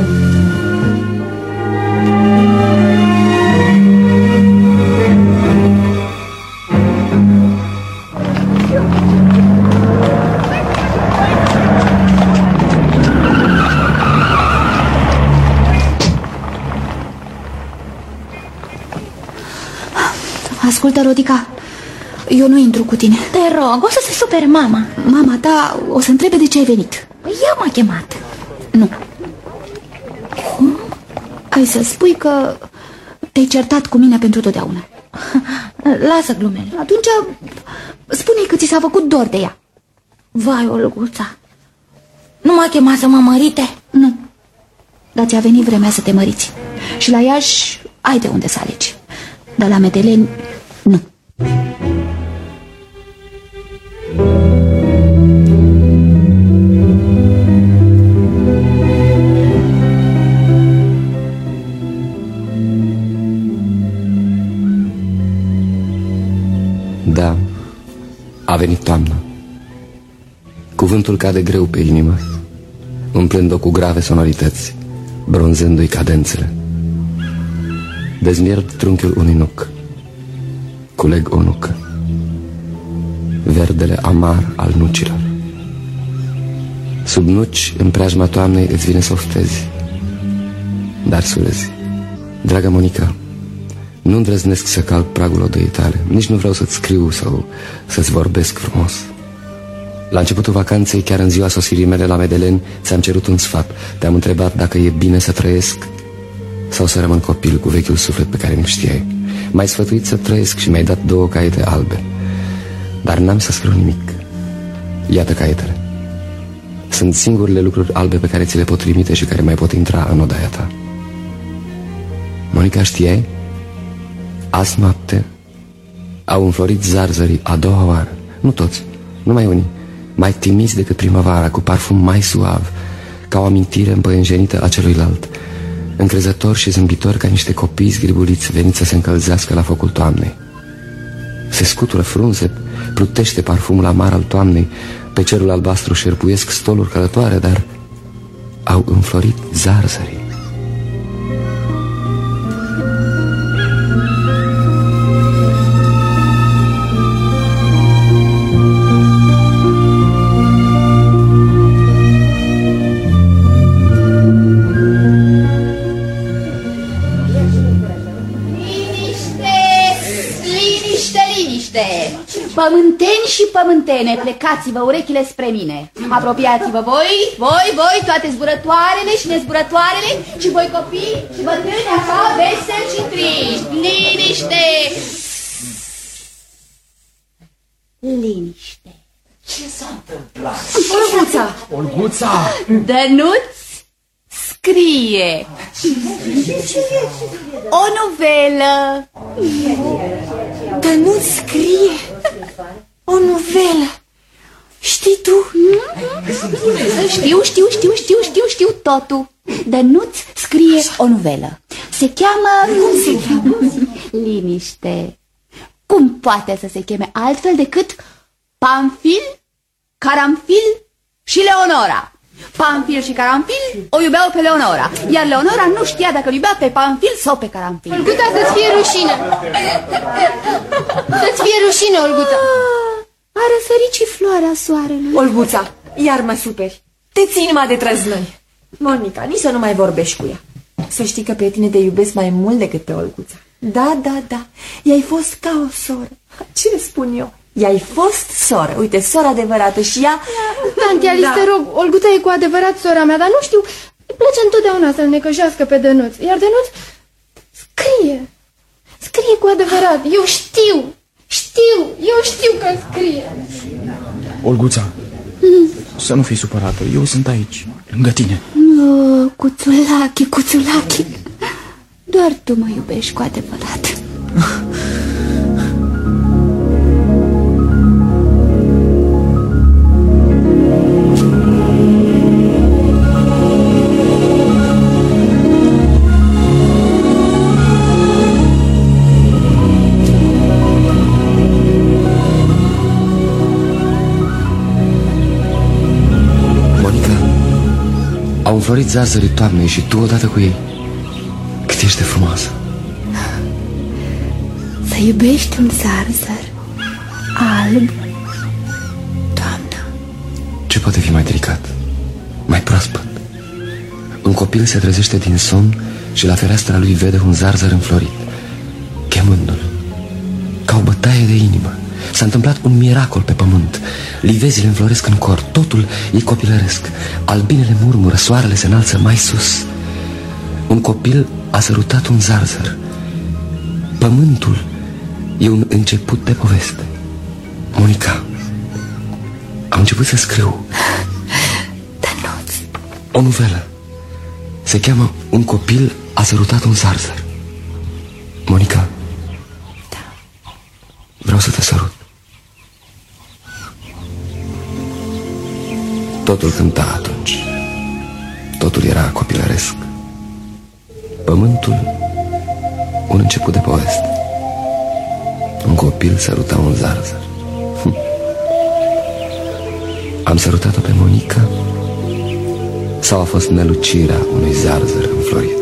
Ascultă, Rodica, eu nu intru cu tine.
Te rog, o să se supere mama.
Mama ta o să întrebe de ce ai venit.
Ea m-a chemat.
Nu. Cum? Ai să spui că te-ai certat cu mine pentru totdeauna.
Lasă glumele.
Atunci spune-i că ți s-a făcut dor de ea.
Vai, Olguța, nu m-a chemat să mă mărite?
Nu. Dar ți-a venit vremea să te măriți. Și la Iași ai de unde să alegi. Dar la Medelen, nu.
Da, a venit toamna. Cuvântul cade greu pe inimă, umplând-o cu grave sonorități, bronzându-i cadențele. Dezmierd trunchiul unui nuc, culeg o nucă, verdele amar al nucilor. Sub nuci, în preajma toamnei, îți vine să oftezi, dar surezi. Dragă Monica, nu îndrăznesc să calc pragul odăii tale, nici nu vreau să-ți scriu sau să-ți vorbesc frumos. La începutul vacanței, chiar în ziua sosirii mele la Medelen, ți-am cerut un sfat. Te-am întrebat dacă e bine să trăiesc sau să rămân copil cu vechiul suflet pe care nu știai. M-ai sfătuit să trăiesc și mi-ai dat două caiete albe, dar n-am să scriu nimic. Iată caietele. Sunt singurele lucruri albe pe care ți le pot trimite și care mai pot intra în odaia ta. Monica, știai? Azi noapte au înflorit zarzării a doua oară. Nu toți, numai unii, mai timizi decât primăvara, cu parfum mai suav, ca o amintire împăienjenită a celuilalt, încrezător și zâmbitor ca niște copii zgribuliți veniți să se încălzească la focul toamnei. Se scutură frunze, plutește parfumul amar al toamnei, pe cerul albastru șerpuiesc stoluri călătoare, dar au înflorit zarzării.
Pământeni și pământene, plecați-vă urechile spre mine. Apropiați-vă voi, voi, voi, toate zburătoarele și nezburătoarele și voi copii și bătrâni așa, veseli și triști. Liniște! Liniște.
Ce s-a întâmplat?
Olguța!
Olguța!
Dănuț scrie o novelă.
Dănuț scrie o novelă. Știi tu?
Știu, știu, știu, știu, știu, știu totul. Dănuț scrie o novelă. Se cheamă...
Cum se cheamă?
Liniște. Cum poate să se cheme altfel decât Pamfil, Caramfil și Leonora? Pamfil și Caramfil o iubeau pe Leonora, iar Leonora nu știa dacă îl iubea pe Pamfil sau pe Caramfil.
Olguța, să-ți fie rușine. Să-ți fie rușine, Olguța.
A răsărit și floarea soarelui.
Olguța, iar mă superi. Te ții numai de trăznăi. Monica, nici să nu mai vorbești cu ea. Să știi că pe tine te iubesc mai mult decât pe Olguța. Da, da, da, i-ai fost ca o soră. Ce spun eu? I-ai fost soră, uite, sora adevărată și ea...
Tanti Alice, da. Te rog, Olguța e cu adevărat sora mea, dar nu știu, îi place întotdeauna să-l necăjească pe Dănuț. Iar Dănuț scrie, scrie cu adevărat, eu știu, știu, eu știu că scrie.
Olguța, mm. să nu fii supărată, eu sunt aici, lângă tine.
No, Cuțulache, Cuțulache, doar tu mă iubești cu adevărat.
Au înflorit zarzarii toamnei și tu odată cu ei. Cât ești de frumoasă.
Să iubești un zarzăr alb, toamna.
Ce poate fi mai delicat, mai proaspăt? Un copil se trezește din somn și la fereastra lui vede un zarzăr înflorit, chemându-l ca o bătaie de inimă. S-a întâmplat un miracol pe pământ. Livezile înfloresc în cor, totul e copilăresc. Albinele murmură, soarele se înalță mai sus. Un copil a sărutat un zarzăr. Pământul e un început de poveste. Monica, am început să scriu o novelă. Se cheamă Un copil a sărutat un zarzăr. Monica, vreau să te sărut. Totul cânta atunci. Totul era copilăresc. Pământul, un început de poveste. Un copil săruta un zarzăr. Am sărutat-o pe Monica sau a fost nălucirea unui zarzăr înflorit?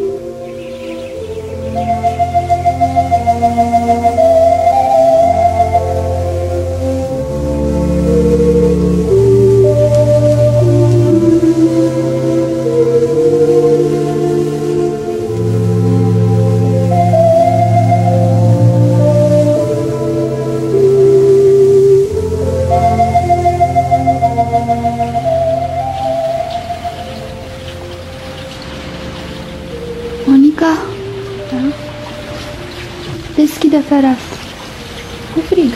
Deschide fereastra. E frig.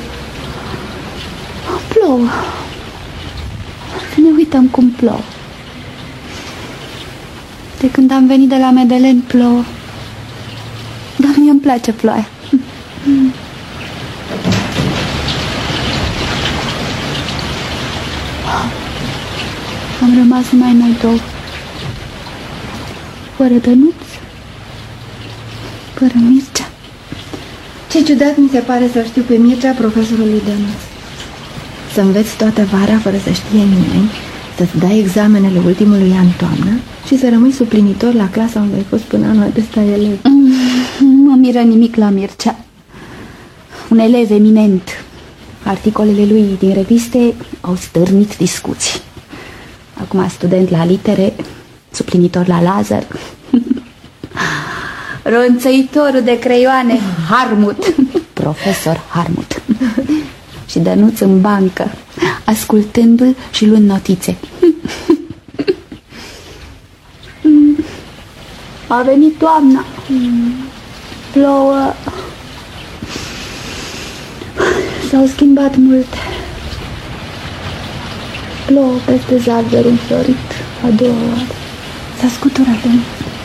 Plouă. Să ne uităm cum plouă. De când am venit de la Medelen plouă. Dar mie îmi place ploaia. Am rămas numai noi două. Fără Dănuț, fără Mircea.
Ce ciudat mi se pare să știu pe Mircea, profesorul lui Dănuț. Să înveți toată vara fără să știe nimeni, să-ți dai examenele ultimului an toamnă și să rămâi suplinitor la clasa unde ai fost până anul acesta elev.
Nu mă miră nimic la Mircea. Un elev eminent. Articolele lui din reviste au stârnit discuții. Acum student la litere, suplinitor la Lazar. Ronțăitorul de creioane, Harmut. Profesor Harmut. și Dănuț în bancă, ascultându-l și luând notițe. A venit toamna. Plouă. S-au schimbat multe. Plouă peste zalber înflorit a doua oară. S-a scuturat Dănuț.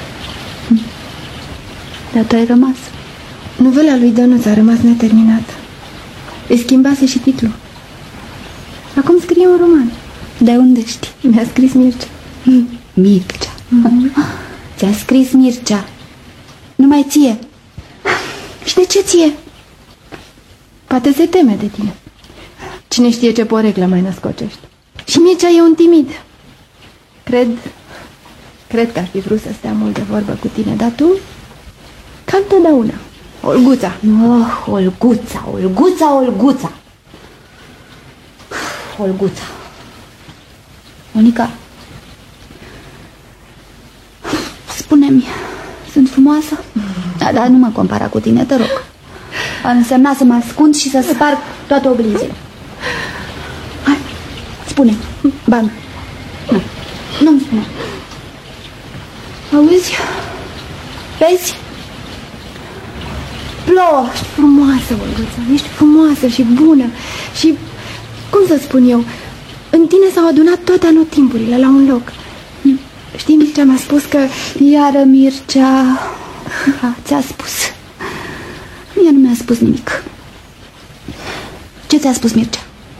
Dar tu ai rămas.
Novela lui Dănuț a rămas neterminată. Îi schimbase și titlul. Acum scrie un roman.
De unde știi?
Mi-a scris Mircea.
Mircea. Mm-hmm. Ți-a scris Mircea. Numai ție.
Și de ce ție? Poate se teme de tine. Cine știe ce poreclă mai născocești. Și Mircea e un timid. Cred Cred că ar fi vrut să stea mult de vorbă cu tine. Dar tu, ca întotdeauna, Olguța.
Oh, Olguța, Olguța, Olguța. Olguța.
Monica, spune-mi, sunt frumoasă? Da, dar nu mă compara cu tine, te rog. Ar însemna să mă ascund și să sparg toate obliziile. Hai, spune.
Ban.
Nu, nu-mi spune. Auzi? Vezi?
Plouă. Ești frumoasă, Olguța. Ești frumoasă și bună. Și, cum să spun eu, în tine s-au adunat toate anotimpurile la un loc. Știi, Mircea mi-a spus că...
Iară Mircea... Da, ți-a spus. Mie nu mi-a spus nimic. Ce ți-a spus Mircea?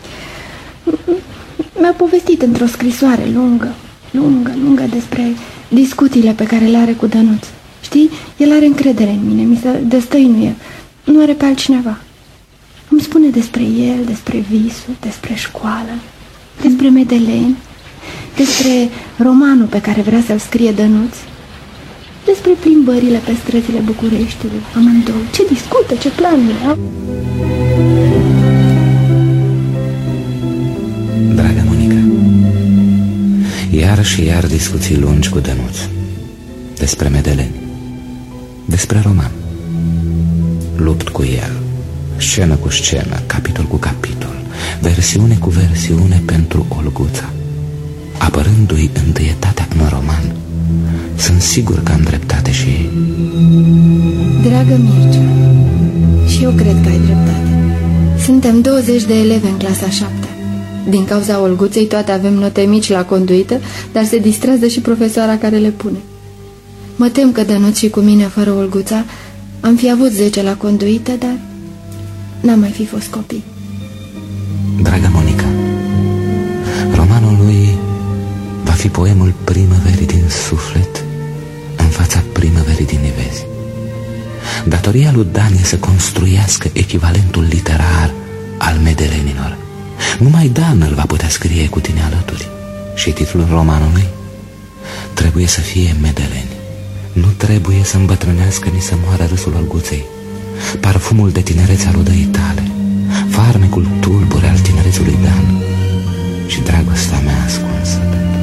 Mi-a povestit într-o scrisoare lungă, lungă, lungă despre discuțiile pe care le are cu Dănuț. Știi, el are încredere în mine, mi se destăinuie. Nu are pe altcineva. Îmi spune despre el, despre visul, despre școală, despre Medeleni, despre romanul pe care vrea să-l scrie Dănuț, despre plimbările pe străzile Bucureștiului, amândouă. Ce discută, ce planuri au.
Dragă Monica, iar și iar discuții lungi cu Dănuț despre Medeleni, despre roman. Lupt cu el, scenă cu scenă, capitol cu capitol, versiune cu versiune pentru Olguța, apărându-i întâietatea în roman. Sunt sigur că am dreptate și...
Dragă Mircea, și eu cred că ai dreptate. Suntem douăzeci de elevi în clasa șaptea. Din cauza Olguței toate avem note mici la conduită, dar se distrează și profesoara care le pune. Mă tem că Dănuț și cu mine, fără Olguța, am fi avut zece la conduită, dar n-am mai fi fost copii.
Dragă Monica, romanul lui va fi poemul primăverii din suflet în fața primăverii din nivezi. Datoria lui Dan e să construiască echivalentul literar al Medelenilor. Numai Dan îl va putea scrie cu tine alături. Și titlul romanului trebuie să fie Medeleni. Nu trebuie să îmbătrânească ni să moară râsul Olguței, parfumul de tinerețe al odăii tale, farmecul tulbure al tinerețului Dan și dragostea mea ascunsă.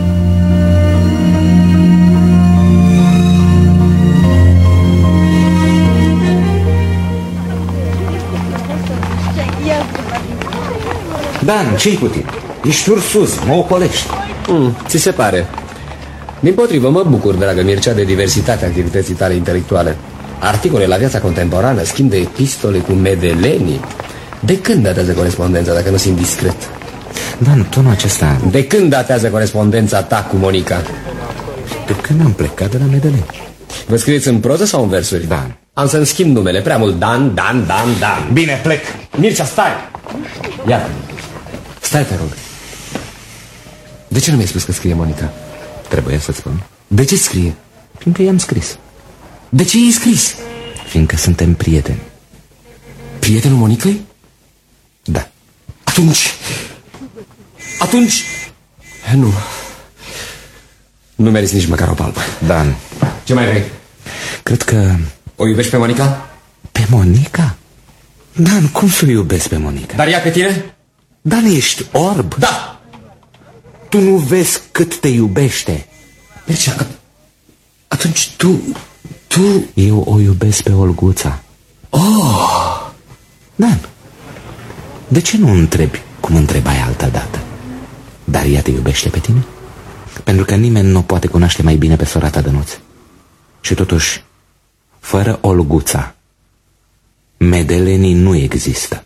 Dan, ce-i cu tine? Ești ursuz, mă ocolești.
mm, Ți se pare? Dimpotrivă, mă bucur, dragă Mircea, de diversitatea activității tale intelectuale. Articole la Viața Contemporană, schimb de epistole cu Medelenii. De când datează corespondența, dacă nu sunt discret?
Dan, tonul acesta...
De când datează corespondența ta cu Monica?
De când am plecat de la Medeleni.
Vă scrieți în proză sau în versuri?
Dan.
Am să-mi schimb numele, prea mult. Dan, Dan, Dan, Dan.
Bine, plec.
Mircea, stai! Iată. Stai, te rog. De ce nu mi-ai spus că scrie Monica?
Trebuie să-ți spun.
De ce scrie?
Fiindcă i-am scris.
De ce i-ai scris?
Fiindcă suntem prieteni.
Prietenul Monicăi?
Da.
Atunci... Atunci... Nu. Nu meriți nici măcar o palmă.
Dan.
Ce mai vrei?
Cred că...
O iubești pe Monica?
Pe Monica? Dan, cum să o iubesc pe Monica?
Dar ea pe tine?
Dan, ești orb?
Da.
Tu nu vezi cât te iubește.
Mircea, atunci tu... Tu...
Eu o iubesc pe Olguța.
Oh!
Dan, De ce nu întrebi cum întrebai altă dată? Dar ea te iubește pe tine? Pentru că nimeni nu poate cunoaște mai bine pe sora ta, Dănuț. Și totuși, fără Olguța, medelenii nu există.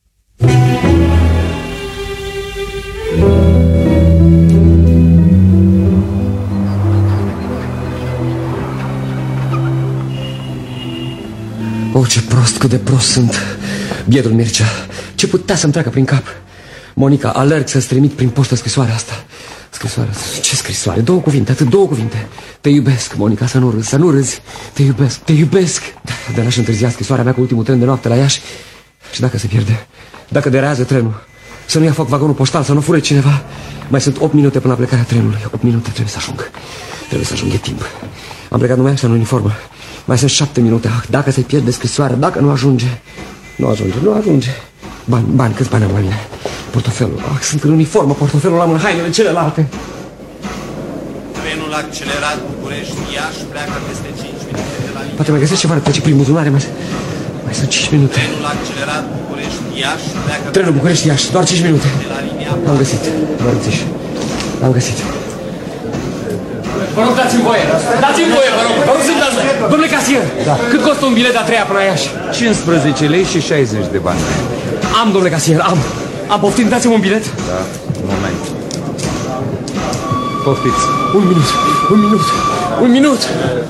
Oh, ce prost, cât de prost sunt. Bietul Mircea, ce putea să-mi treacă prin cap? Monica, alerg să-ți trimit prin poștă scrisoarea asta. Scrisoarea asta? Ce scrisoare? Două cuvinte, atât două cuvinte. Te iubesc, Monica, să nu râzi, să nu râzi. Te iubesc, te iubesc. De n-aș întârzia scrisoarea mea cu ultimul tren de noapte la Iași. Și dacă se pierde, dacă derează trenul, să nu ia foc vagonul poștal, să nu fure cineva. Mai sunt opt minute până la plecarea trenului. opt minute, trebuie să ajung. Trebuie să ajung, e timp. Am plecat numai așa în uniformă. Mai sunt șapte minute. Ah, dacă se pierde scrisoarea, dacă nu ajunge. Nu ajunge, nu ajunge. Bani, bani, câți bani am la mine? Portofelul, ah, sunt în uniformă, portofelul l-am în hainele celelalte.
Trenul accelerat București-Iași pleacă peste cinci minute de la linie.
Poate mai găsesc ceva de trece prin buzunare, mai, mai sunt cinci minute.
Trenul accelerat București-Iași pleacă
Trenul București-Iași, doar cinci minute. L-am găsit, doar țiș. L-am găsit.
Vă rog, dați-mi voie, dați-mi voie, vă rog, vă rog să-mi dați. Domnule casier, da. Cât costă un bilet de a treia până la Iași?
cincisprezece lei și șaizeci de bani.
Am, domnule casier, am. Am, poftim, dați-mi un bilet?
Da, un moment. Poftiți.
Un minut, un minut, un minut.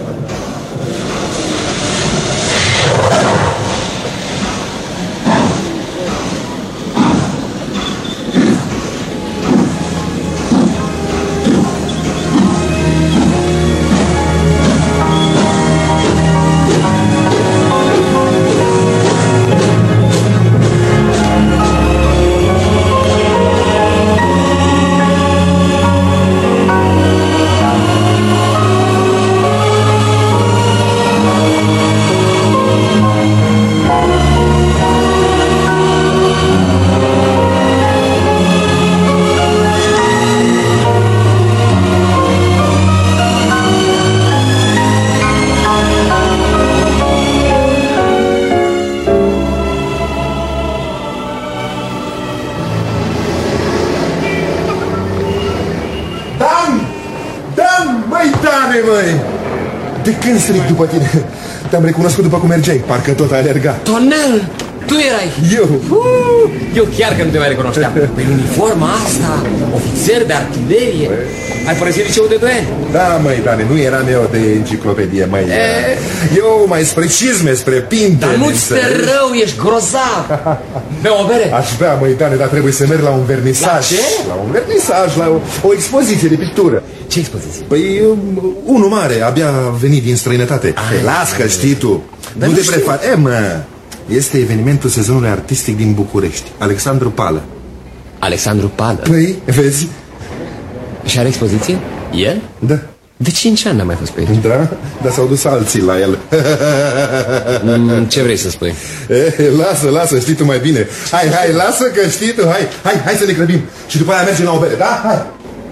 De când stric după tine? Te-am recunoscut după cum mergeai, parcă tot ai alergat.
Tonel, tu erai?
Eu?
Uh, eu chiar că nu te mai recunoșteam. Pe uniforma asta, ofițer de artilerie. Ai părăsit liceul de doi ani?
Da, măi, Dane, nu eram eu de enciclopedie, măi. E... Eu mai spre cizme, spre pinte.
Dar nu-ți te rău, ești grozav. Bea o bere?
Aș bea, măi, Dane, dar trebuie să merg la un vernisaj.
La ce?
La un vernisaj, la o, o expoziție de pictură.
Ce expoziție?
Păi, unul mare, abia venit din străinătate. Ai, las că știi tu. Dar nu te prefaci. E, mă, este evenimentul sezonului artistic din București. Alexandru Pală.
Alexandru Pală?
Păi, vezi?
Și are expoziție? El?
Da.
De cinci ani n-am mai fost pe aici.
Da? Dar s-au dus alții la el.
mm, Ce vrei să spui?
E, lasă, lasă, știi tu mai bine. Hai, hai, lasă că știi tu. Hai, hai, hai să ne grăbim. Și după aia mergem la o bere, da? Hai.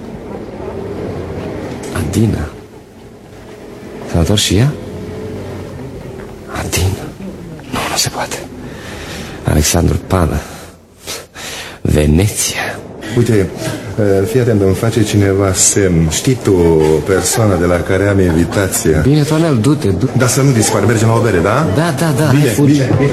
Adina. S-a întors și ea? Adina. Nu, nu se poate. Alexandru Pală. Veneția.
Uite, fii atent, îmi face cineva semn. Știi tu persoana de la care am invitația?
Bine, Tonel, du-te, du
Dar să nu dispari, mergem la o bere, da?
Da, da, da,
bine,
hai,
bine, bine.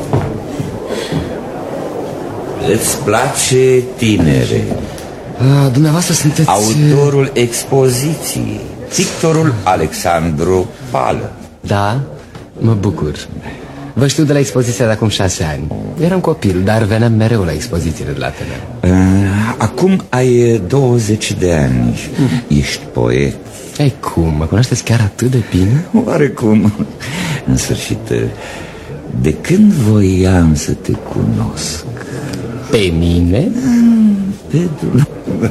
Îți place, tinere?
A, dumneavoastră sunteți...
Autorul expoziției, pictorul Alexandru Pală.
Da, mă bucur. Vă știu de la expoziția de acum șase ani. Eram copil, dar veneam mereu la expozițiile de la Ateneu.
Acum ai douăzeci de ani. Ești poet.
Ei, cum? Mă cunoașteți chiar atât de bine?
Oarecum. În sfârșit, de când voiam să te cunosc?
Pe mine?
Pe dumneavoastră.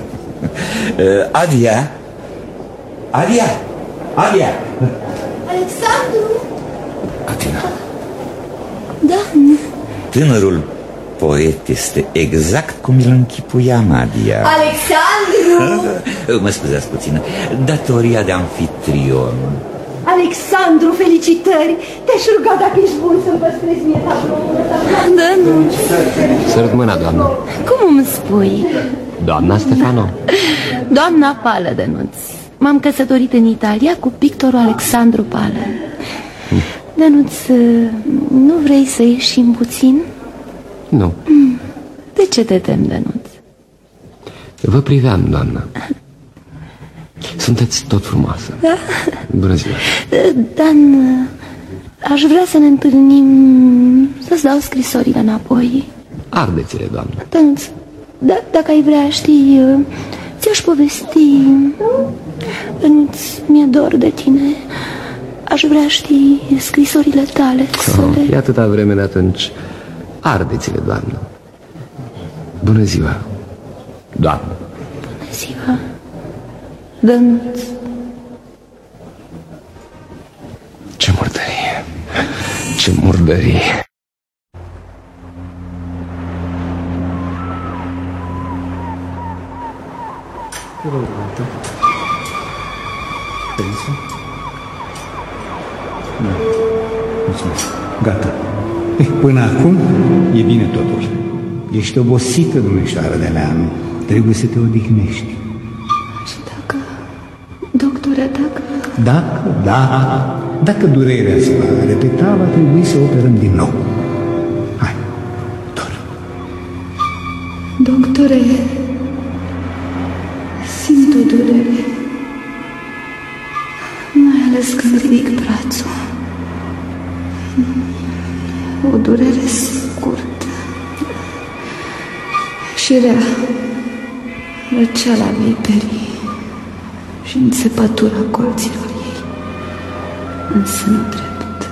Adia. Adia. Adia.
Alexandru.
Adina.
Da.
Tânărul poet este exact cum îl închipuiam, Adia.
Alexandru.
Mă scuzați puțin. Datoria de anfitrion.
Alexandru, felicitări! Te-aș ruga dacă ești bun să-mi păstrezi mie tabloul ăsta. Dănuț!
Sărut mâna, doamnă.
Cum îmi spui?
Doamna Stefano.
Doamna Pală, Dănuț. M-am căsătorit în Italia cu pictorul Alexandru Pală. Dănuț, nu vrei să ieșim puțin?
Nu.
De ce te tem, Dănuț?
Vă priveam, doamnă. Sunteți tot frumoasă.
Da?
Bună ziua.
Dan, aș vrea să ne întâlnim, să-ți dau scrisorile înapoi.
Ardeți-le, doamnă.
Dănuț, da, dacă ai vrea, știi, ți-aș povesti. Dănuț, mi-e dor de tine. Aș vrea, știi, scrisorile tale să
Oh,
le...
e atâta vreme de atunci. Ardeți-le, doamnă. Bună ziua, doamnă.
Bună ziua, Dănuț.
Ce murdărie. Ce murdărie.
Mulțumesc. Gata. Eh, până acum e bine totul. Ești obosită, domnișoară de Leanu. Trebuie să te odihnești.
Și dacă, doctore, dacă...
Dacă, da, dacă durerea se va repeta, va trebui să operăm din nou. Hai, dor.
Doctore, simt o durere, mai ales când ridic brațul. O durere scurtă și rea, răceala viperii și înțepătura colților ei, însă nu drept.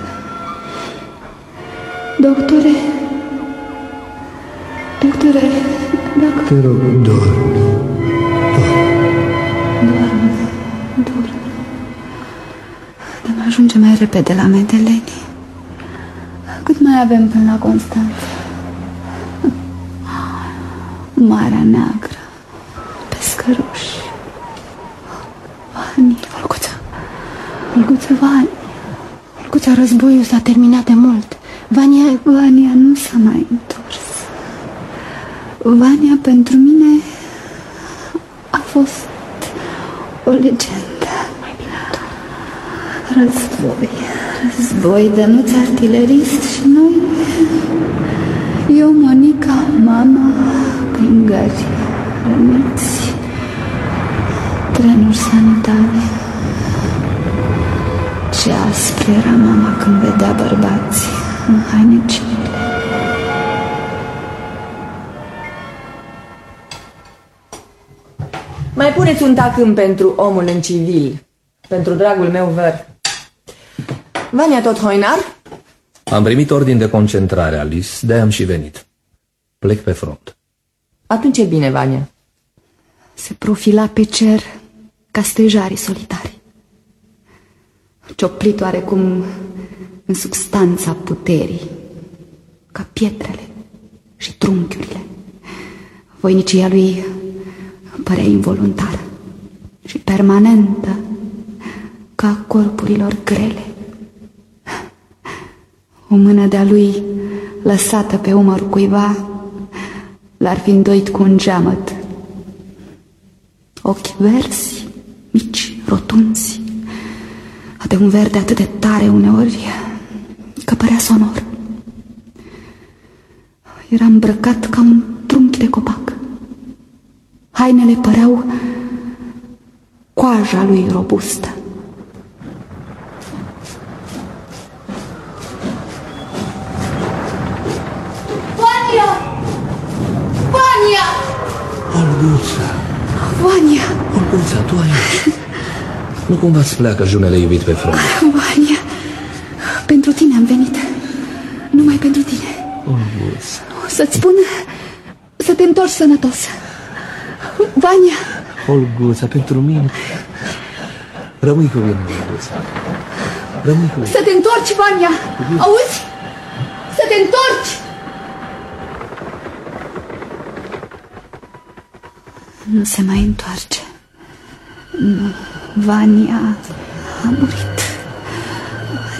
Doctore, doctore, dacă...
Te rog, dormi.
Dorm, dorm. Dar mai ajunge mai repede la Medeleni. Cât mai avem până la Constanța? Marea Neagră, pescăruși, Vani,
Olguța, Olguța, Vani. Olguța, războiul s-a terminat de mult. Vania...
Vania nu s-a mai întors. Vania pentru mine a fost o legendă. Război, război, Dănuț artilerist și noi, eu, Monica, mama, prin gări, răniți, trenuri sanitare. Ce aspră era mama când vedea bărbați în haine civile.
Mai puneți un tacâm pentru omul în civil, pentru dragul meu văr. Vania tot hoinar?
Am primit ordin de concentrare, Alice, de-aia am și venit. Plec pe front.
Atunci e bine, Vania.
Se profila pe cer ca stejarii solitari, cioplit oarecum în substanța puterii, ca pietrele și trunchiurile. Voinicia lui părea involuntară și permanentă, ca a corpurilor grele. O mână de-a lui, lăsată pe umărul cuiva, l-ar fi îndoit cu un geamăt. Ochi verzi, mici, rotunzi, de un verde atât de tare uneori, că părea sonor. Era îmbrăcat ca un trunchi de copac. Hainele păreau coaja lui robustă.
Vania! Vania!
Olguța!
Vania!
Olguța, tu aici? Nu cumva îți pleacă junele iubit pe front?
Vania, pentru tine am venit. Numai pentru tine.
Olguța!
Să-ți spun să te întorci sănătos. Vania!
Olguța, pentru mine. Rămâi cu mine, Olguța. Rămâi cu mine.
Să te întorci, Vania! Auzi? Să te întorci! Nu se mai întoarce. Nu. Vania a murit.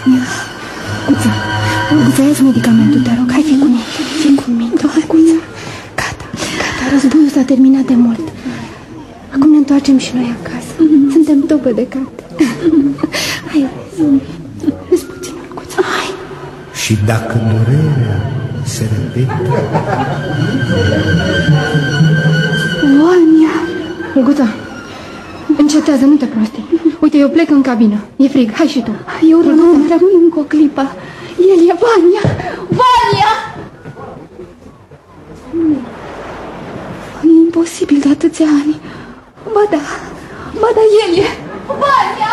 Ia, Guța, Guța, ia-ți medicamentul, te rog, hai, fii cu minte, fii cu minte, hai, Guța. Gata, gata, războiul s-a terminat de mult. Acum ne întoarcem și noi acasă. Suntem topă de carte. Hai, vezi puțin, Guța, hai.
Și dacă durerea se repetă...
Vania! Guța, încetează, nu te prosti. Uite, eu plec în cabină. E frig, hai și tu. Eu rămân, rămân încă o clipă. El e Vania! Vania! E imposibil de atâția ani. Ba da, ba da, el e Vania!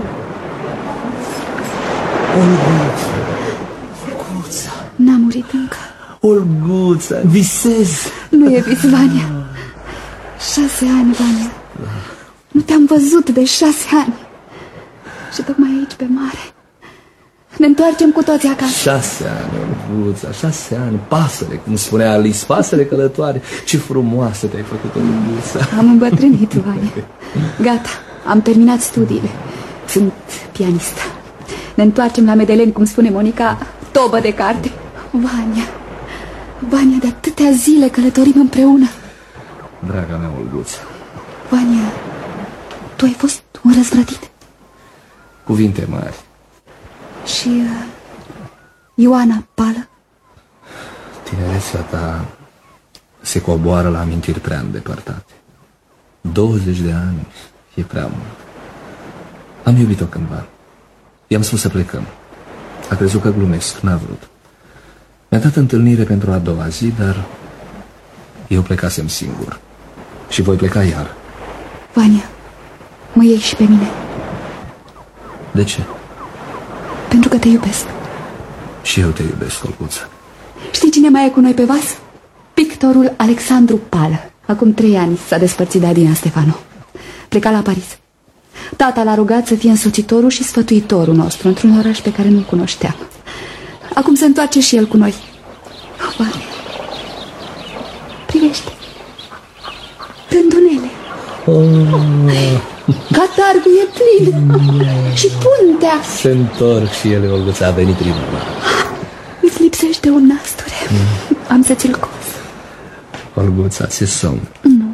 Olguța! Olguța!
N-a murit încă.
Olguța, visez!
Nu e vis, Vania. Șase ani, Vania. Nu te-am văzut de șase ani. Și tocmai aici, pe mare. Ne întoarcem cu toții acasă.
Șase ani, Olguța, șase ani. Pasăre, cum spunea Alice, pasăre călătoare. Ce frumoasă te-ai făcut, Olguța.
Am îmbătrânit, Vania. Gata, am terminat studiile. Sunt pianistă. Ne întoarcem la Medeleni, cum spune Monica, tobă de carte.
Vania, Vania, de atâtea zile călătorim împreună.
Draga mea, Olguța.
Vania, tu ai fost un răzvrătit.
Cuvinte mari.
Și uh, Ioana Pală?
Tinerețea ta se coboară la amintiri prea îndepărtate. douăzeci de ani e prea mult. Am iubit-o cândva. I-am spus să plecăm. A crezut că glumesc, n-a vrut. Mi-a dat întâlnire pentru a doua zi, dar eu plecasem singur. Și voi pleca iar.
Vania, mă iei și pe mine.
De ce?
Pentru că te iubesc.
Și eu te iubesc, Olguța.
Știi cine mai e cu noi pe vas? Pictorul Alexandru Pală. Acum trei ani s-a despărțit de Adina Stefano. Pleca la Paris. Tata l-a rugat să fie însoțitorul și sfătuitorul nostru într-un oraș pe care nu-l cunoșteam. Acum se întoarce și el cu noi. Vania, privește. Rândunele.
Oh.
Catargul e plin. Și puntea.
Se întorc și ele, Olguța, a venit primăvara.
Îți lipsește un nasture. Mm. Am să ți-l cos.
Olguța, ți-e somn?
Nu.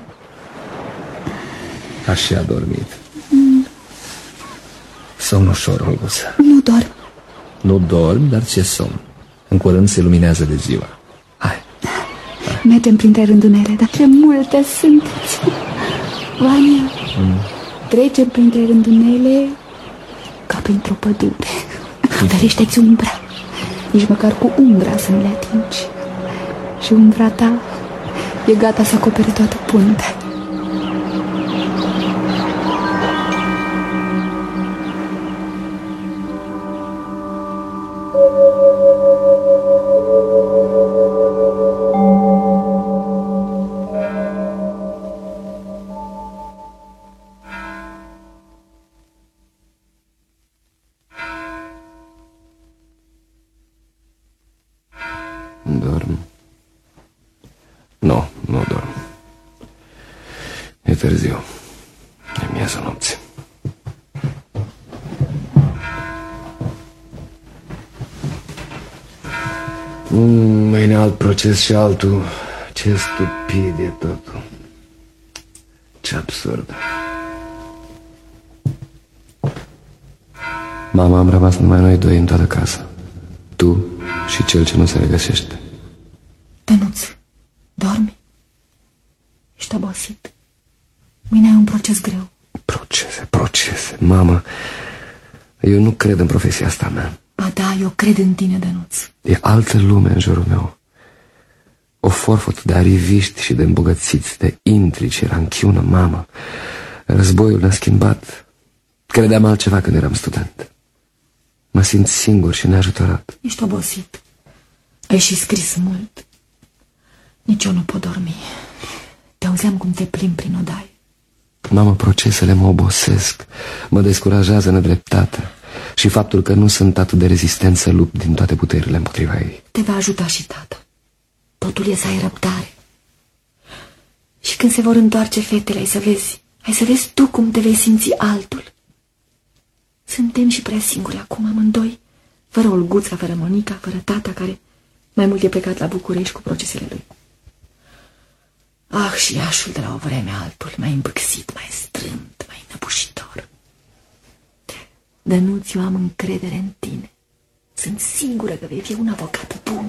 Aș și adormit.
Mm.
Somn ușor, Olguța.
Nu dorm.
Nu dorm, dar ți-e somn. În curând se luminează de ziua. Hai.
Mergem printre rândunele, dar ce multe sunteți. Vania, mm. trecem printre rândunele ca printr-o pădure. Ferește-ți umbra. Nici măcar cu umbra să nu le atingi. Și umbra ta e gata să acopere toată puntea.
Dorm? Nu, nu dorm. E târziu. E miezul nopții. Mm, mâine alt proces și altul. Ce stupid e totul. Ce absurd. Mama, am rămas numai noi doi în toată casa. Tu și cel ce nu se regăsește.
Dănuț, dormi? Ești obosit. Mâine ai un proces greu.
Procese, procese. Mamă, eu nu cred în profesia asta mea.
Ba da, eu cred în tine, Dănuț.
E altă lume în jurul meu. O forfăt de ariviști și de îmbogățiți, de intrici, ranchiună, mamă. Războiul ne-a schimbat. Credeam altceva când eram student. Mă simt singur și neajutorat.
Ești obosit. Ai și scris mult. Nici eu nu pot dormi. Te auzeam cum te plimbi prin odaie.
Mamă, procesele mă obosesc. Mă descurajează nedreptatea. Și faptul că nu sunt atât de rezistent să lupt din toate puterile împotriva ei.
Te va ajuta și tata. Totul e să ai răbdare. Și când se vor întoarce fetele, ai să vezi, ai să vezi tu cum te vei simți altul. Suntem și prea singuri acum amândoi.
Fără Olguța, fără Monica, fără tata, care mai mult e plecat la București cu procesele lui. Ah, și Iașul de la o vreme altul, mai îmbâxit, mai strânt, mai înăbușitor. Dănuț, eu am încredere în tine. Sunt sigură că vei fi un avocat bun.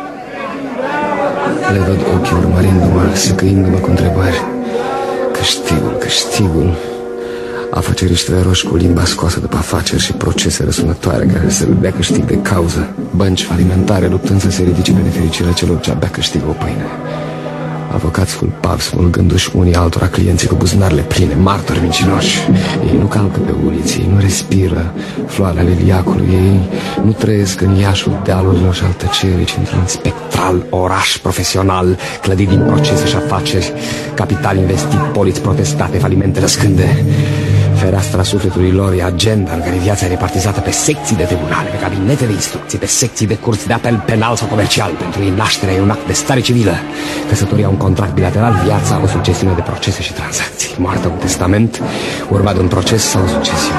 Le văd ochii urmărindu-mă, săcăindu-mă cu întrebări. Câștigul, câștigul. Afaceriștile roși cu limba scoasă după afaceri și procese răsunătoare care să dea câștig de cauză. Bănci falimentare luptând să se ridice pe nefericirea celor ce abia câștigă o pâine. Avocați culpavi, smulgându-și unii altora clienții cu buzunarele pline, martori mincinoși. Ei nu calcă pe uliți, ei nu respiră floarea liliacului, ei nu trăiesc în Iașul dealurilor și al tăcerii, ci într-un spectral oraș profesional, clădit din procese și afaceri, capital investit, poliți protestate, falimente răscânde. Fereastra sufletului lor e agenda în care viața e repartizată pe secții de tribunale, pe cabinete de instrucții, pe secții de curți de apel penal sau comercial. Pentru ei nașterea e un act de stare civilă, căsătoria un contract bilateral, viața o succesiune de procese și tranzacții, moartea un testament, urmat de un proces sau o succesiune.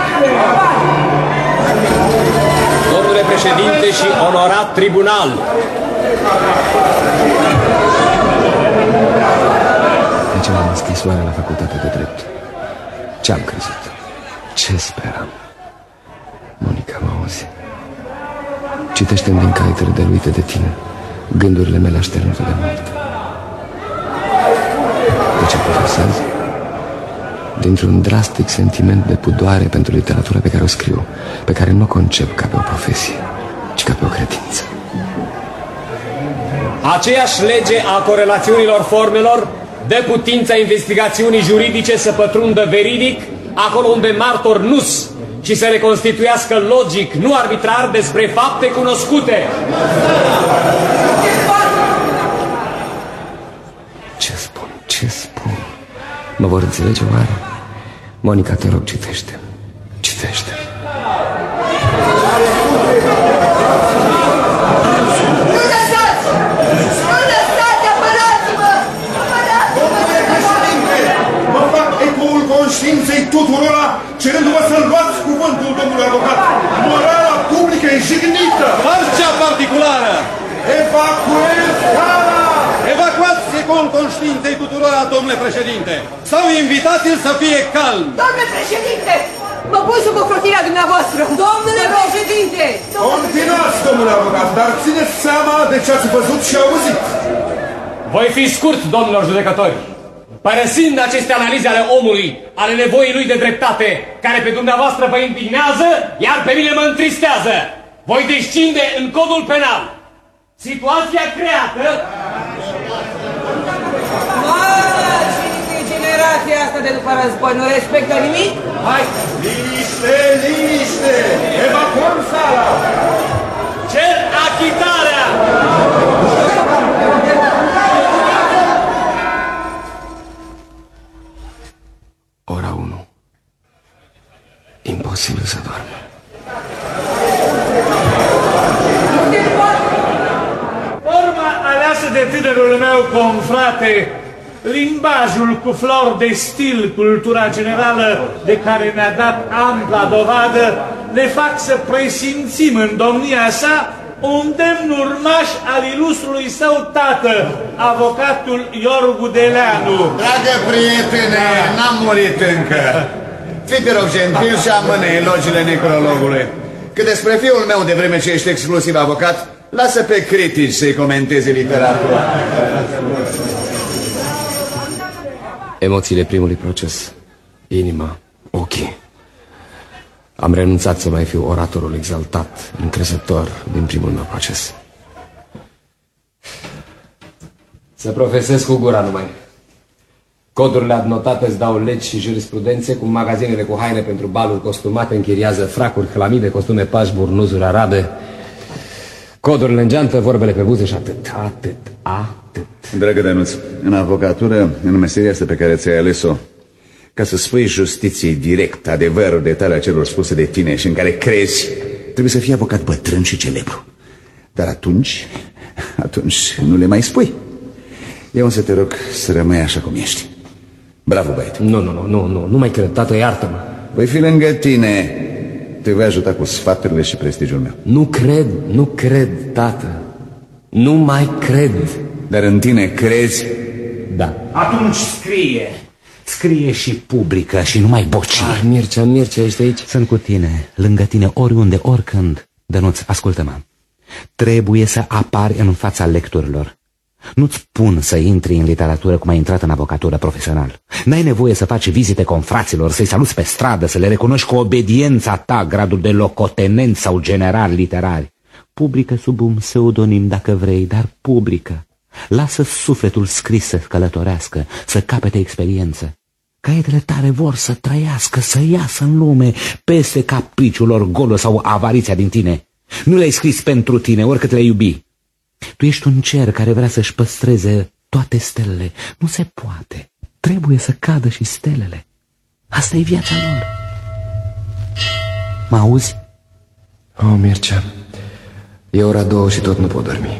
Domnule președinte și onorat tribunal,
de ce m-am înscris oare la facultatea de drept? Ce-am crezut? Ce speram? Monica, mă auzi? Citește-mi din caietele dăruite de tine gândurile mele așternute de mult. De ce profesez? Dintr-un drastic sentiment de pudoare pentru literatura pe care o scriu, pe care nu o concep ca pe o profesie, ci ca pe o credință.
aceeași lege a corelațiunilor formelor dă putința investigațiunii juridice să pătrundă veridic acolo unde martor nu-s și să reconstituiască logic, nu arbitrar, despre fapte cunoscute.
Ce spun? Ce spun? Mă vor înțelege oare? Monica, te rog, citește. Citește.
Nu lăsați! Nu lăsați! Apărați-mă!
Mă fac ecoul conștiinței tuturora, cerându-vă să luați cuvântul, domnule avocat. Morala publică e jignită.
Marcea particulară!
Evacuez sala!
Evacuați ecoul conștiinței tuturora, domnule președinte. Sau invitați-l să fie calm.
Domnule președinte! Mă pun sub ocrotirea dumneavoastră! Domnule președinte!
Continuați, domnule avocat, dar țineți seama de ce ați văzut și auzit.
Voi fi scurt, domnilor judecători. Părăsind aceste analize ale omului, ale nevoii lui de dreptate, care pe dumneavoastră vă indignează, iar pe mine mă întristează, voi descinde în codul penal situația creată...
Mă, și generația asta de după război nu respectă nimic?
Hai, liniște, liniște! Evacuăm sala!
Cer achitarea!
Ora unu. Imposibil să doarmă.
Forma aleasă de tânărul meu confrate, limbajul cu flori de stil, cultura generală de care ne-a dat ampla dovadă, ne fac să presimțim în domnia sa un demn urmaș al ilustrului său tată, avocatul Iorgu Deleanu.
Dragă prietene, n-am murit încă. Fii te rog gentil și amână elogiile necrologului. Că despre fiul meu, de vreme ce ești exclusiv avocat, lasă pe critici să-i comenteze literatura.
Emoțiile primului proces. Inima, ochii. Am renunțat să mai fiu oratorul exaltat, încrezător din primul meu proces. Să profesez cu gura numai. Codurile adnotate îți dau legi și jurisprudențe, cum magazinele cu haine pentru baluri costumate închiriază fracuri, hlamide, costume pași, burnuzuri arabe. Codurile în geantă, vorbele pe buze și atât, atât, atât.
Dragă Dănuț, în avocatură, în meseria asta pe care ți-ai ales-o, ca să spui justiției direct adevărul de tale a celor spuse de tine și în care crezi, trebuie să fii avocat bătrân și celebru. Dar atunci, atunci nu le mai spui. Eu însă te rog să rămâi așa cum ești. Bravo, băiete.
Nu, nu, nu, nu, nu, nu mai cred, tată, iartă-mă.
Voi fi lângă tine te voi ajuta cu sfaturile și prestigiul meu.
Nu cred, nu cred, tată. Nu mai cred.
Dar în tine crezi?
Da.
Atunci scrie. Scrie și publică și nu mai boci.
Ah, Mircea, Mircea, ești aici?
Sunt cu tine, lângă tine, oriunde, oricând. Dănuț, ascultă-mă. Trebuie să apari în fața lecturilor. Nu-ți spun să intri în literatură cum ai intrat în avocatură profesional. N-ai nevoie să faci vizite confraților, să-i saluți pe stradă, să le recunoști cu obediența ta gradul de locotenent sau general literari. Publică sub un pseudonim dacă vrei, dar publică. Lasă sufletul scris să călătorească, să capete experiență. Caietele tale vor să trăiască, să iasă în lume, peste capriciul lor golă sau avariția din tine. Nu le-ai scris pentru tine, oricât le iubi. Tu ești un cer care vrea să-și păstreze toate stelele. Nu se poate. Trebuie să cadă și stelele. Asta e viața lor. Mă auzi?
Oh, Mircea, e ora două și tot nu pot dormi.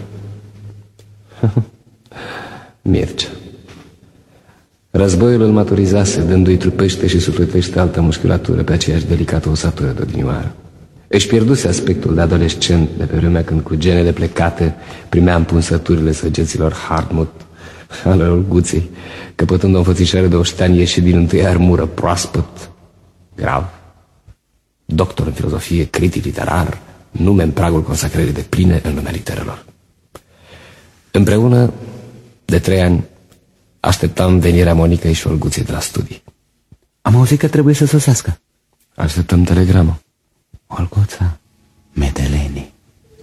Mircea. Războiul îl maturizase, dându-i trupește și sufletește altă musculatură pe aceeași delicată osatură de odinioară. Își pierduse aspectul de adolescent de pe vremea când cu genele plecate primea împunsăturile săgeților Hardmut ale Olguței, căpătând o înfățișare de oștean ieșit din întâia armură, proaspăt, grav, doctor în filozofie, critic literar, nume în pragul consacrării de pline în lumea literelor. Împreună, de trei ani, așteptam venirea Monicăi și Olguței de la studii.
Am auzit că trebuie să sosească.
Așteptăm telegramă.
Olguța, Medelenii.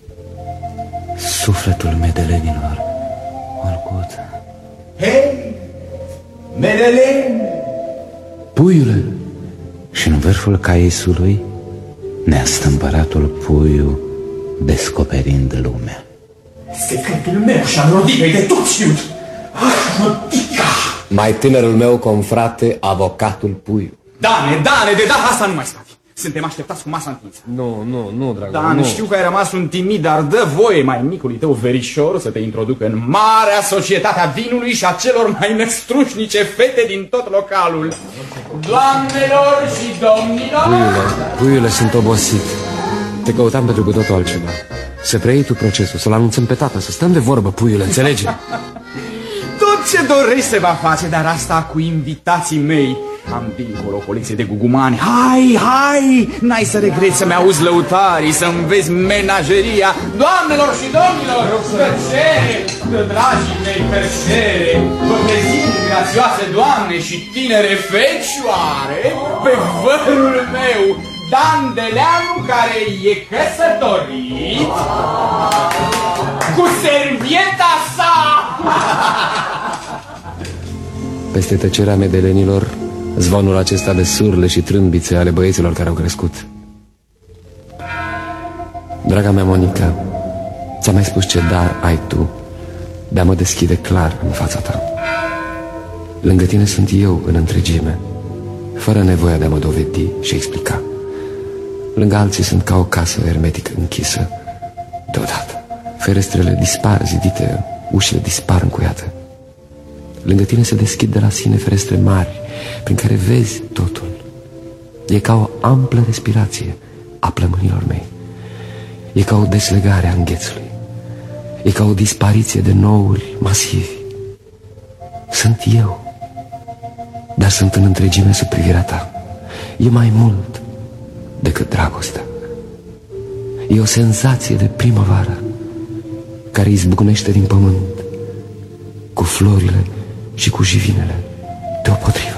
Sufletul medelenilor. Olguța.
Hei, Medeleni!
Puiule!
Și în vârful caisului neastâmpăratul puiu descoperind lumea.
Secretul meu și-al rodinei de tot știut. Rodica!
Mai tânărul meu confrate, avocatul Puiu.
Dane, Dane, de data asta nu mai stați. Suntem așteptați cu masa întinsă.
Nu, nu, nu, dragul,
Dan,
nu.
știu că ai rămas un timid, dar dă voie mai micului tău verișor să te introducă în marea societate a vinului și a celor mai năstrușnice fete din tot localul. Doamnelor și domnilor!
Puiule, puiule, sunt obosit. Te căutam pentru cu totul altceva. Să preiei tu procesul, să-l anunțăm pe tata, să stăm de vorbă, puiule, înțelege?
Tot ce dorești se va face, dar asta cu invitații mei. Am dincolo o colecție de gugumani. Hai, hai, n-ai să regreți să-mi auzi lăutarii, să-mi vezi menageria. Doamnelor și domnilor, tăcere, dragii mei, tăcere. Vă prezint, grațioase doamne și tinere fecioare, pe vărul meu, Dan Deleanu, care e căsătorit cu servieta sa.
Peste tăcerea medelenilor, zvonul acesta de surle și trâmbițe ale băieților care au crescut. Draga mea Monica, ți-am mai spus ce dar ai tu de a mă deschide clar în fața ta. Lângă tine sunt eu în întregime, fără nevoia de a mă dovedi și explica. Lângă alții sunt ca o casă hermetic închisă. Deodată, ferestrele dispar zidite, ușile dispar încuiate. Lângă tine se deschid de la sine ferestre mari, prin care vezi totul. E ca o amplă respirație a plămânilor mei. E ca o deslegare a înghețului. E ca o dispariție de nouri masivi. Sunt eu, dar sunt în întregime sub privirea ta. E mai mult decât dragostea. E o senzație de primăvară care izbucnește din pământ, cu florile și cu jivinele deopotrivă.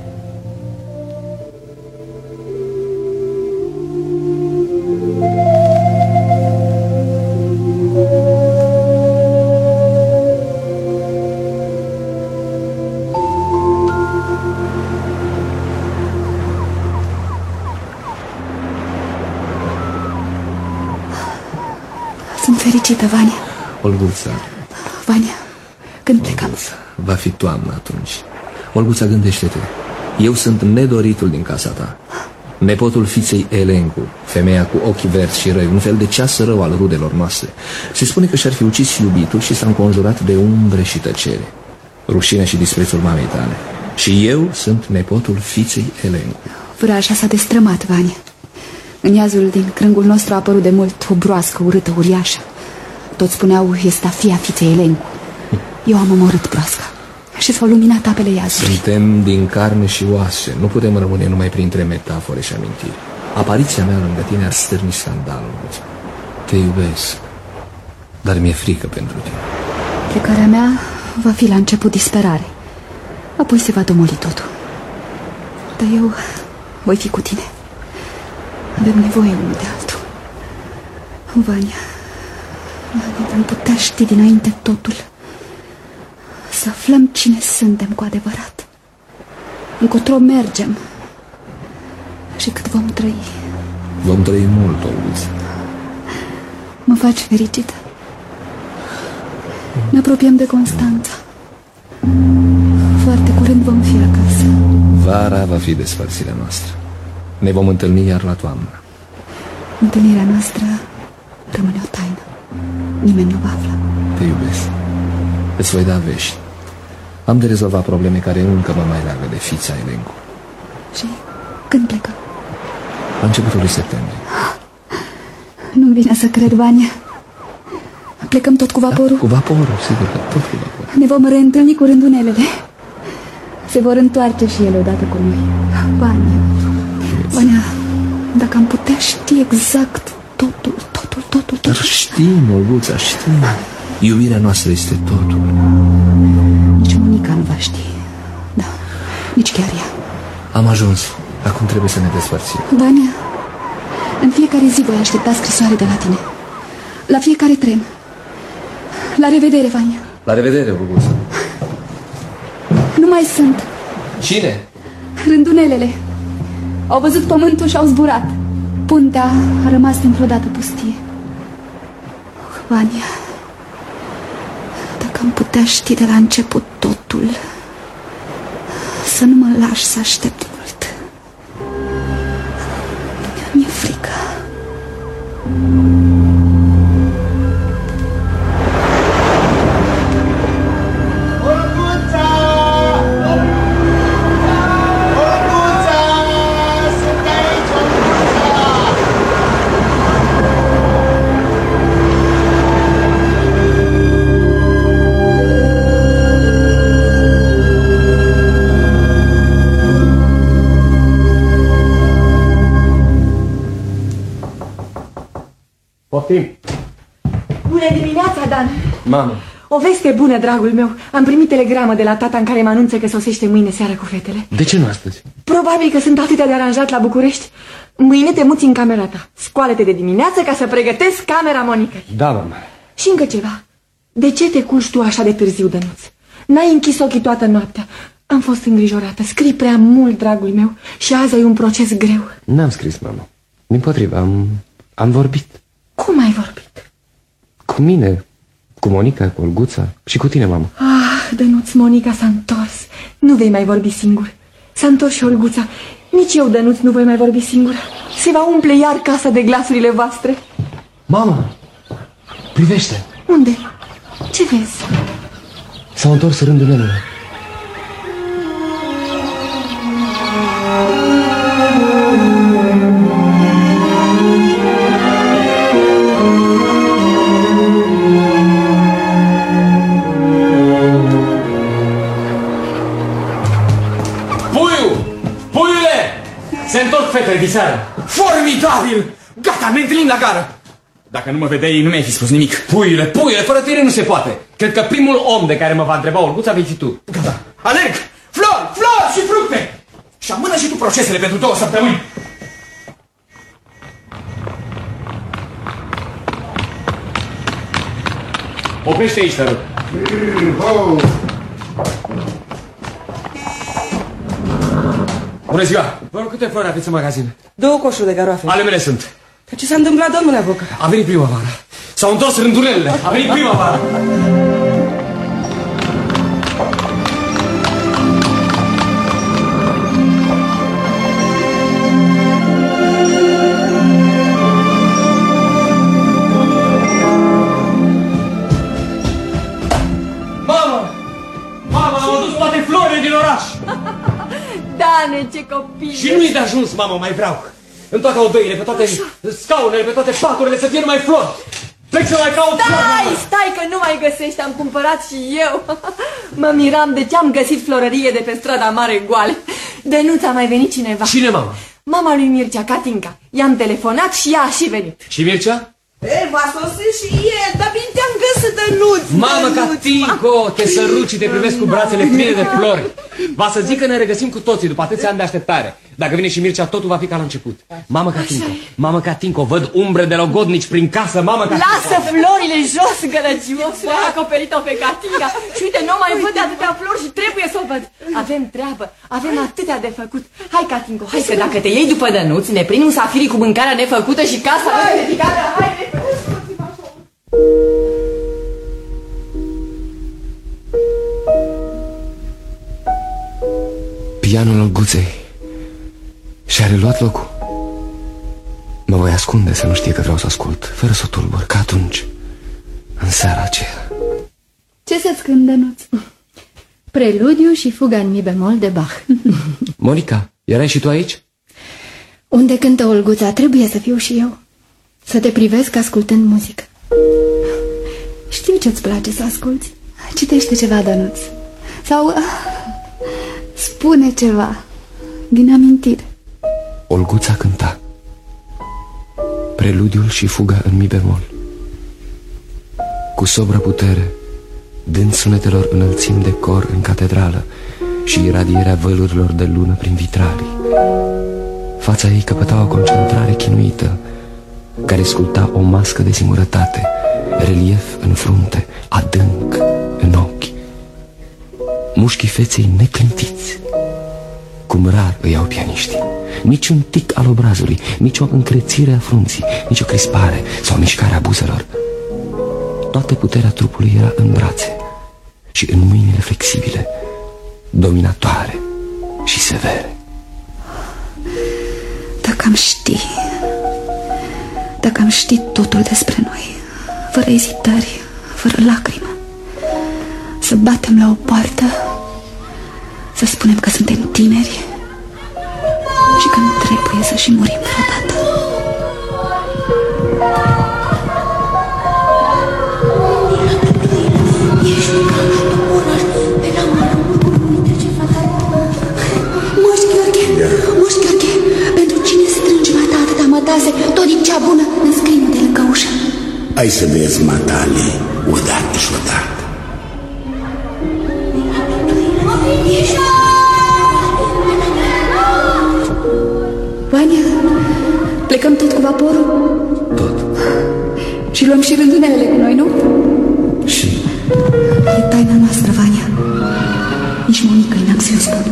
Sunt fericită, Vania.
Olguța,
Vania, când plecăm?
va fi toamnă atunci. Olguța, gândește-te. Eu sunt nedoritul din casa ta. Nepotul fiței Elencu, femeia cu ochii verzi și răi, un fel de ceas rău al rudelor noastre. Se spune că și-ar fi ucis iubitul și s-a înconjurat de umbre și tăcere. Rușine și disprețul mamei tale. Și eu sunt nepotul fiței Elencu.
Vraja s-a destrămat, Vania. În iazul din crângul nostru a apărut de mult o broască urâtă, uriașă. Toți spuneau, este a fia fiței Elencu. Eu am omorât broasca și s-au luminat apele iazului.
Suntem din carne și oase. Nu putem rămâne numai printre metafore și amintiri. Apariția mea lângă tine ar stârni scandalul. Te iubesc, dar mi-e frică pentru tine.
Plecarea mea va fi la început disperare. Apoi se va domoli totul. Dar eu voi fi cu tine. Avem nevoie unul de altul. Vania, Vania, am putea ști dinainte totul. Să aflăm cine suntem cu adevărat, încotro mergem și cât vom trăi.
Vom trăi mult, Olguță.
Mă faci fericită. Ne apropiem de Constanța. Foarte curând vom fi acasă.
Vara va fi despărțirea noastră. Ne vom întâlni iar la toamnă.
Întâlnirea noastră rămâne o taină. Nimeni nu va afla.
Te iubesc. Îți voi da vești. Am de rezolvat probleme care încă mă mai leagă de fița Elencu.
Și când plecăm?
La începutul lui septembrie.
Nu-mi vine să cred, Vania. Plecăm tot cu vaporul?
Da, cu vaporul, sigur că tot cu vaporul.
Ne vom reîntâlni cu rândunelele. Se vor întoarce și ele odată cu noi. Vania, Vania, dacă am putea ști exact totul, totul, totul, totul.
Știm, Olguța, știm. Iubirea noastră este totul.
Nici Monica nu va ști. Da, nici chiar ea.
Am ajuns. Acum trebuie să ne despărțim.
Vania, în fiecare zi voi aștepta scrisoare de la tine. La fiecare tren. La revedere, Vania.
La revedere, Olguța.
Nu mai sunt.
Cine?
Rândunelele. Au văzut pământul și au zburat. Puntea a rămas dintr-o dată pustie. Oh, Vania, dacă am putea ști de la început totul, să nu mă lași să aștept mult. Mi-e frică.
Poftim.
Bună dimineața, Dan!
Mamă!
O veste bună, dragul meu. Am primit telegramă de la tata în care mă anunță că sosește mâine seara cu fetele.
De ce nu astăzi?
Probabil că sunt atâtea de aranjat la București. Mâine te muți în camera ta. Scoală-te de dimineață ca să pregătesc camera Monicăi.
Da, mamă.
Și încă ceva. De ce te culci tu așa de târziu, Dănuț? N-ai închis ochii toată noaptea. Am fost îngrijorată. Scrii prea mult, dragul meu. Și azi ai un proces greu.
N-am scris, mamă. Dimpotrivă, am, am vorbit.
Cum ai vorbit?
Cu mine, cu Monica, cu Olguța și cu tine, mamă.
Ah, Dănuț, Monica s-a întors. Nu vei mai vorbi singur. S-a întors și Olguța. Nici eu, Dănuț, nu voi mai vorbi singur. Se va umple iar casa de glasurile voastre.
Mamă, privește.
Unde? Ce vezi?
S-au întors rândunelele. Se întorc fetele din seară.
Formidabil! Gata, ne întâlnim la gară. Dacă nu mă vedeai, nu mi-ai fi spus nimic.
Puiule, puiule, fără tine nu se poate. Cred că primul om de care mă va întreba Olguța vei fi tu.
Gata, alerg! Flori, flori și fructe! Și amână și tu procesele pentru două săptămâni.
Oprește aici, te rog. Bună ziua! Vă rog, câte flori aveți în magazin?
Două coșuri de garoafe.
Ale mele sunt.
Dar ce s-a întâmplat, domnule avocat?
A venit primăvara. S-au întors rândunelele. A venit primăvara. Mamă! Mama, am adus toate florile din oraș!
Dane, ce copii!
Și nu-i de ajuns, mamă, mai vreau. în toate odăile, pe toate scaunele, pe toate paturile, să fie numai flori. Plec să mai caut flori.
Stai, stai că nu mai găsești, am cumpărat și eu. Mă miram de ce am găsit florărie de pe strada mare goale. De nu ți-a mai venit cineva.
Cine, mama?
Mama lui Mircea, Catinca. I-am telefonat și ea a și venit.
Și Mircea?
E, v-a sosit și el, dar bine te-am găsit, Dănuț.
Mamă, Catinco, te sărut și te privesc cu brațele pline de flori. Va să zic că ne regăsim cu toții după atâția ani de așteptare. Dacă vine și Mircea, totul va fi ca la început. Mamă, Catinco, mamă, Catinco, văd umbre de logodnici prin casă, mamă, Catinco.
Lasă florile jos, gălăgiosul, ai acoperit-o pe Catinca. Și uite, nu mai văd de atâtea flori și trebuie să o văd. Avem treabă, avem atâtea de făcut. Hai, Catinco, hai că dacă te iei după Dănuț, ne prindem safirii cu mâncarea nefăcută și casa neridicată. Hai,
Pianul Olguței și-a reluat locul. Mă voi ascunde să nu știe că vreau să ascult, fără să o tulbur, ca atunci, în seara aceea.
Ce să-ți cânt, Dănuț? Preludiu și fuga în mi bemol de Bach.
Monica, erai și tu aici?
Unde cântă Olguța, trebuie să fiu și eu. Să te privesc ascultând muzică. Știu ce-ți place să asculți.
Citește ceva, Dănuț. Sau spune ceva din amintire.
Olguța cânta preludiul și fuga în mi bemol, cu sobră putere, dând sunetelor înălțimi de cor în catedrală și iradierea vălurilor de lună prin vitralii. Fața ei căpăta o concentrare chinuită, care sculpta o mască de singurătate, relief în frunte, adânc în ochi. Mușchii feței neclintiți, cum rar îi au pianiștii. Nici un tic al obrazului, nici o încrețire a frunții, nici o crispare sau mișcare a buzelor. Toată puterea trupului era în brațe și în mâinile flexibile, dominatoare și severe.
Dacă am ști, dacă am ști totul despre noi, fără ezitări, fără lacrimă, să batem la o poartă, să spunem că suntem tineri și că nu trebuie să și murim vreodată.
Moș Gheorghe, Moș Gheorghe, pentru cine strângi mata atâta mătase, tot din cea bună, înscrie-mă de lângă ușă.
Hai să vezi matale odată și odată.
Vania, plecăm tot cu vaporul?
Tot.
Și luăm și rândunelele cu noi, nu?
Și?
E taina noastră, Vania. Nici Monica n-am să-i o spun.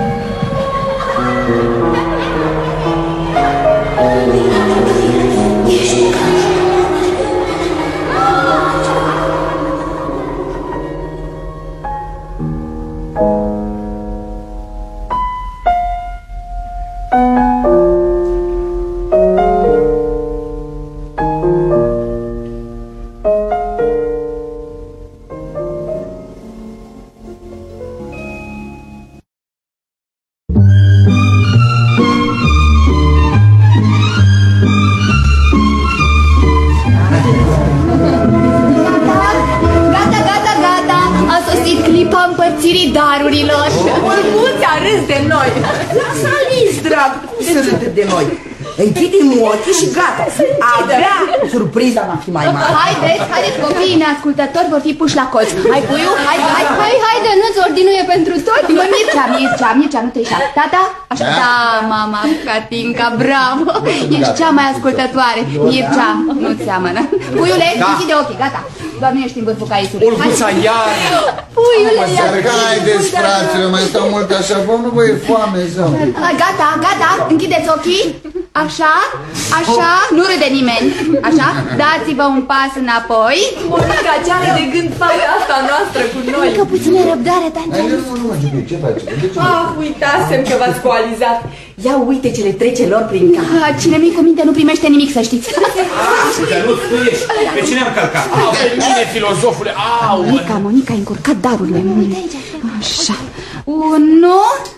Darurilor.
Mulți a râs de noi.
Lasă Alice, drag, cum să râde de noi? Închidem ochii și gata. Abia surpriza va fi mai mare.
Haideți, haideți, copiii neascultători vor fi puși la colț. Hai, puiu, hai, hai, hai, haide, nu-ți ordinuie pentru tot. Mă, Mircea, Mircea, Mircea, nu te ieși. Tata? Așa, da, mama, Catinca, bravo. Ești cea mai ascultătoare. Mircea, nu-ți seamănă. Puiule, închide ochii, gata. Doar nu ești în vârful caisului.
Olguța, iar!
Puiule, iar!
Haideți, fraților, mai stau mult așa, vă nu vă e foame, zău.
Gata, gata, închideți ochii. Așa, așa, nu râde nimeni. Așa, dați-vă un pas înapoi.
Monica, ce are de gând fata asta noastră cu noi?
Încă puțină răbdare, Tangel.
Ce faci?
Ah, uitasem că v-ați coalizat. Ia uite ce le trece lor prin cap.
Cine nu-i cu minte nu primește nimic, să știți.
Că nu tu ești. Pe cine am călcat? Au, pe mine, filozofule. Au!
Monica, Monica, ai încurcat darurile mele. Așa. Unu,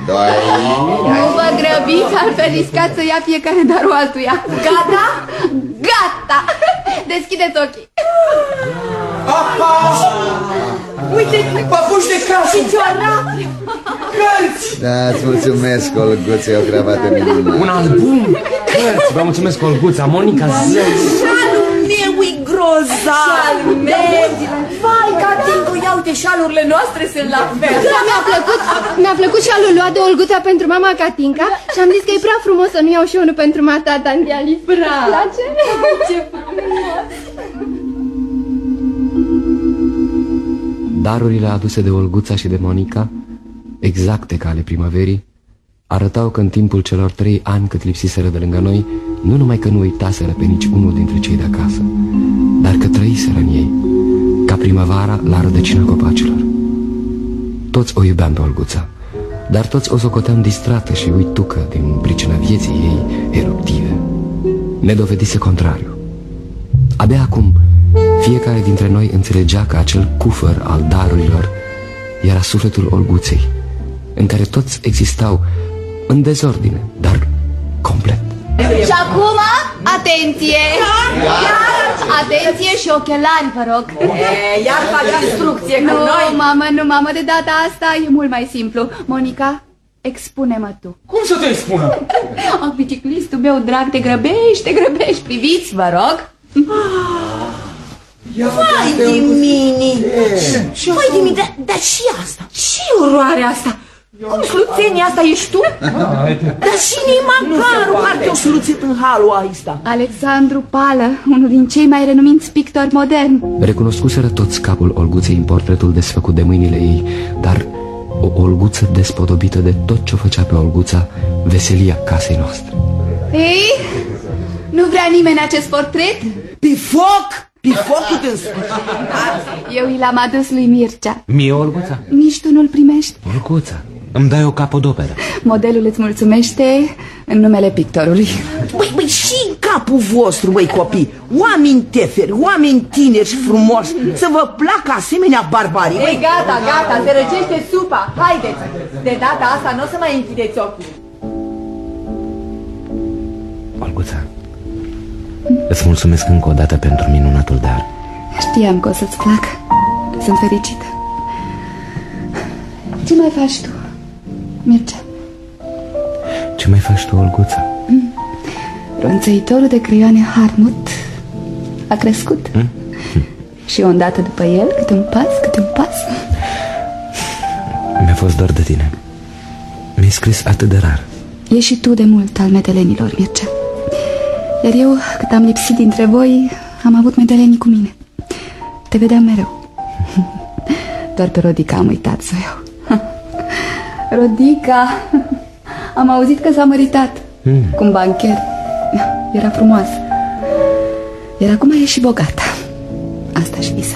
doi...
Nu vă grăbiți, altfel riscați să ia fiecare darul altuia. Gata? Gata! Deschideți ochii.
Aha! Uite, păpuși de casă!
Picioarapte!
Cărți!
Da, îți mulțumesc, Olguță, e o cravată minunată.
Un album! Cărți! Vă mulțumesc, Olguța, Monica, zău!
Șalul meu e grozav!
Șalul meu! Vai, Catincu, ia uite, șalurile noastre sunt la fel!
Da, mi-a plăcut, mi-a plăcut șalul luat de Olguța pentru mama Catinca și am zis că e prea frumos să nu iau și unul pentru mata Tanti Alice.
Bravo!
Place?
Ce frumos!
Darurile aduse de Olguța și de Monica, exacte ca ale primăverii, arătau că în timpul celor trei ani cât lipsiseră de lângă noi, nu numai că nu uitaseră pe nici unul dintre cei de acasă, dar că trăiseră în ei, ca primăvara la rădăcina copacilor. Toți o iubeam pe Olguța, dar toți o socoteam distrată și uitucă din pricina vieții ei eruptive. Ne dovedise contrariu. Abia acum, fiecare dintre noi înțelegea că acel cufăr al darurilor era sufletul Olguței, în care toți existau în dezordine, dar complet.
Și acum, atenție! Atenție și ochelari, vă rog.
E, iar faci instrucție cu
nu,
noi.
mamă, nu, mamă, de data asta e mult mai simplu. Monica, expune-mă tu.
Cum să te expună?
Oh, biciclistul meu drag, te grăbești, te grăbești. Priviți, vă rog.
Vai de mini! Vai de mini, dar da și asta?
Ce oroare asta? Cum sluțenia asta ești tu?
Dar cine e macarul care te-a sluțit în halul ăsta?
Alexandru Pală, unul din cei mai renumiți pictori moderni.
Recunoscuseră toți capul Olguței în portretul desfăcut de mâinile ei, dar o Olguță despodobită de tot ce o făcea pe Olguța veselia casei noastre.
Ei, nu vrea nimeni acest portret?
Pe foc! Pe focul dânsă!
Eu i l-am adus lui Mircea.
Mie, Olguța?
Nici tu nu-l primești?
Olguța, îmi dai o capodoperă.
Modelul îți mulțumește în numele pictorului.
Băi, băi, și în capul vostru, băi, copii, oameni teferi, oameni tineri și frumoși, să vă placă asemenea barbarii.
Ei, gata, gata, se răcește supa, haideți. De data asta nu o să mai închideți ochii.
Olguța, îți mulțumesc încă o dată pentru minunatul dar.
Știam că o să-ți placă. Sunt fericită. Ce mai faci tu, Mircea?
Ce mai faci tu, Olguța?
Mm. Ronțăitorul de creioane Harmut a crescut. Mm? Și eu îndată după el, câte un pas, câte un pas.
Mi-a fost dor de tine. Mi-ai scris atât de rar.
E și tu de mult al medelenilor, Mircea. Iar eu, cât am lipsit dintre voi, am avut medelenii cu mine. Te vedeam mereu. Doar pe Rodica am uitat să o iau. Rodica! Am auzit că s-a măritat mm. cu un bancher. Era frumoasă. Iar acum e și bogată. Asta-și visa.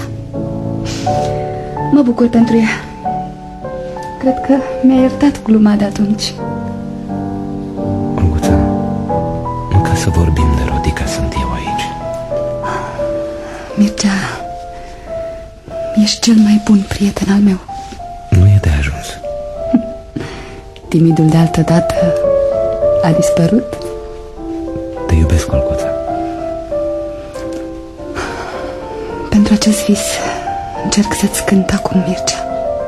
Mă bucur pentru ea. Cred că mi-a iertat gluma de atunci.
Olguța, ca să vorbim de Rodica, sunt eu aici.
Mircea, ești cel mai bun prieten al meu.
Nu e de ajuns.
Timidul de altă dată a dispărut.
Te iubesc, Olguța.
Pentru acest vis încerc să-ți cânt acum, Mircea.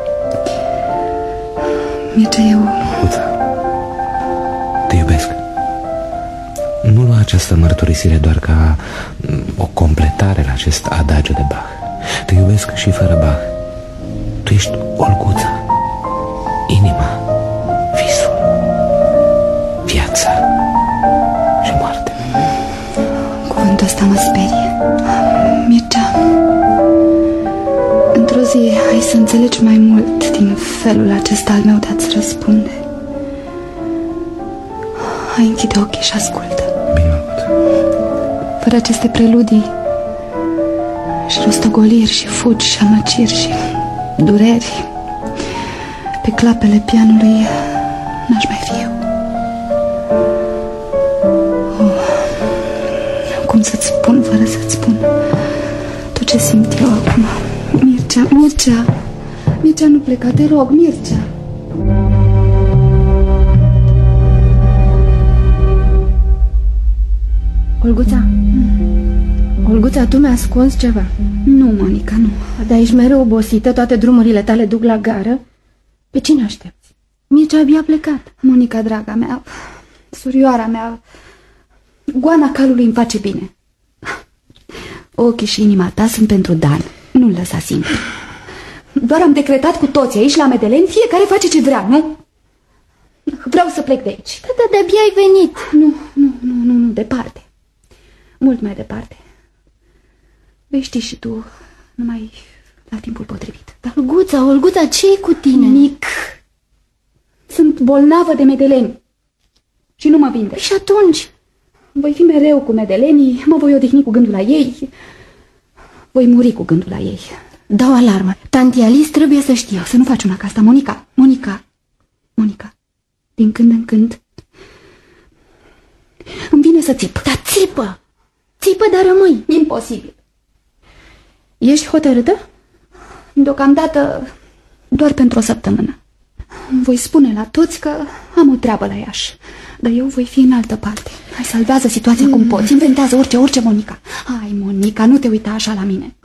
Mircea, eu...
Olguța, te iubesc. Nu lua această mărturisire doar ca o completare la acest adagiu de Bach. Te iubesc și fără Bach. Tu ești Olguța, inima, visul, viața și moartea.
Cuvântul ăsta mă sperie. Mircea, într-o zi ai să înțelegi mai mult din felul acesta al meu de a-ți răspunde. Hai, închide ochii și ascultă.
Bine, Olguța.
Fără aceste preludii și rostogoliri și fugi și amăciri și dureri, pe clapele pianului n-aș mai fi eu. Oh, cum să-ți spun fără să-ți spun tot ce simt eu acum. Mircea, Mircea, Mircea, nu pleca, te rog, Mircea.
Olguța? Olguța, tu mi-ai ascuns ceva?
Nu, Monica, nu.
Dar ești mereu obosită, toate drumurile tale duc la gară. Pe cine aștepți? Mircea abia a plecat.
Monica, draga mea, surioara mea, goana calului îmi face bine. Ochii și inima ta sunt pentru Dan. Nu-l lăsa singur. Doar am decretat cu toții aici la Medeleni, fiecare face ce vrea, nu? Vreau să plec de aici.
Da, da, de-abia ai venit.
Nu, nu, nu, nu, nu, departe. Mult mai departe. Vei ști și tu, numai la timpul potrivit.
Dar Olguța, Olguța, ce-i cu tine?
Nimic. Sunt bolnavă de medeleni și nu mă vinde.
Și atunci?
Voi fi mereu cu medelenii, mă voi odihni cu gândul la ei, voi muri cu gândul la ei.
Dau alarmă. Tanti Alice trebuie să știe.
Să nu faci una ca asta, Monica. Monica. Monica. Din când în când îmi vine să țip.
Dar țipă. Țipă, dar rămâi.
Imposibil.
Ești hotărâtă?
Deocamdată doar pentru o săptămână. Voi spune la toți că am o treabă la Iași, dar eu voi fi în altă parte. Hai, salvează situația mm. cum poți. Inventează orice, orice, Monica. Hai, Monica, nu te uita așa la mine.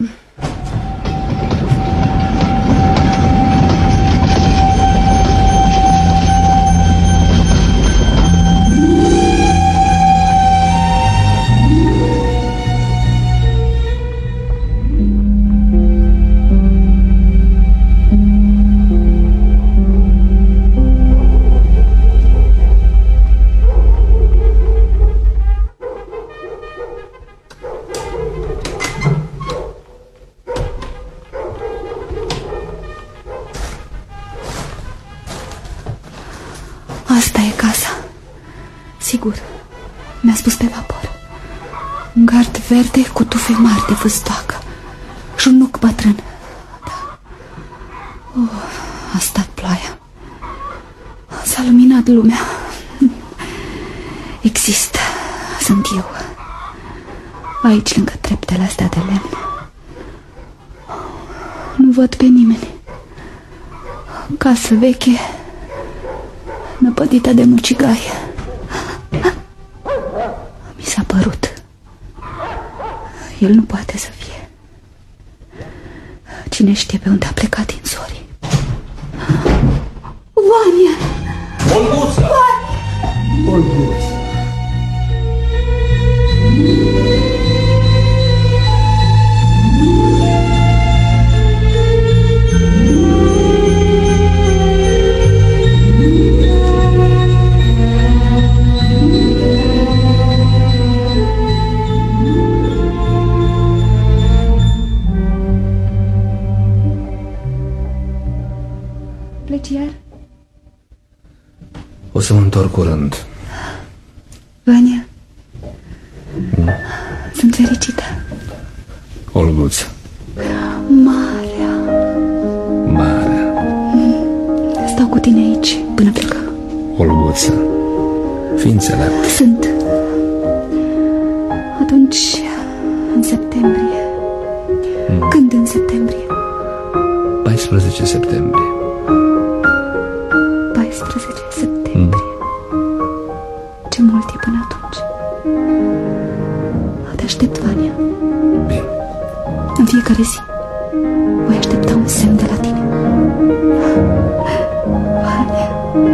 Asta e casa. Sigur. Mi-a spus pe vapor. Un gard verde cu tufe mari de vâstoacă și un nuc bătrân. Da. Oh, a stat ploaia. S-a luminat lumea. Există. Sunt eu. Aici, lângă treptele astea de lemn. Nu văd pe nimeni. Casă veche, năpădită de mucigai. Mi s-a părut. El nu poate să fie. Cine știe pe unde a plecat din zori. Vania!
Olguța! Olguța!
Pleci iar?
O să mă întorc curând.
Vania, mm. sunt fericită.
Olguța.
Marea.
Marea.
Stau cu tine aici până plecăm.
Olguța, fii înțelept.
Sunt. Atunci, în septembrie. Mm. Când în septembrie?
paisprezece septembrie.
paisprezece septembrie. Mm. Ce mult e până atunci. Te aștept, Vania.
Bine.
În fiecare zi voi aștepta un semn de la tine. Vania.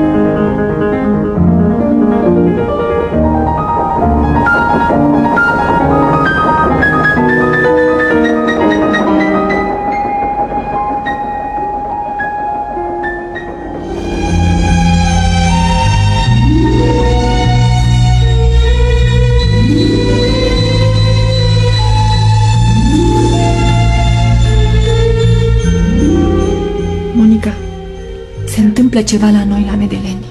Se întâmplă ceva la noi, la Medeleni.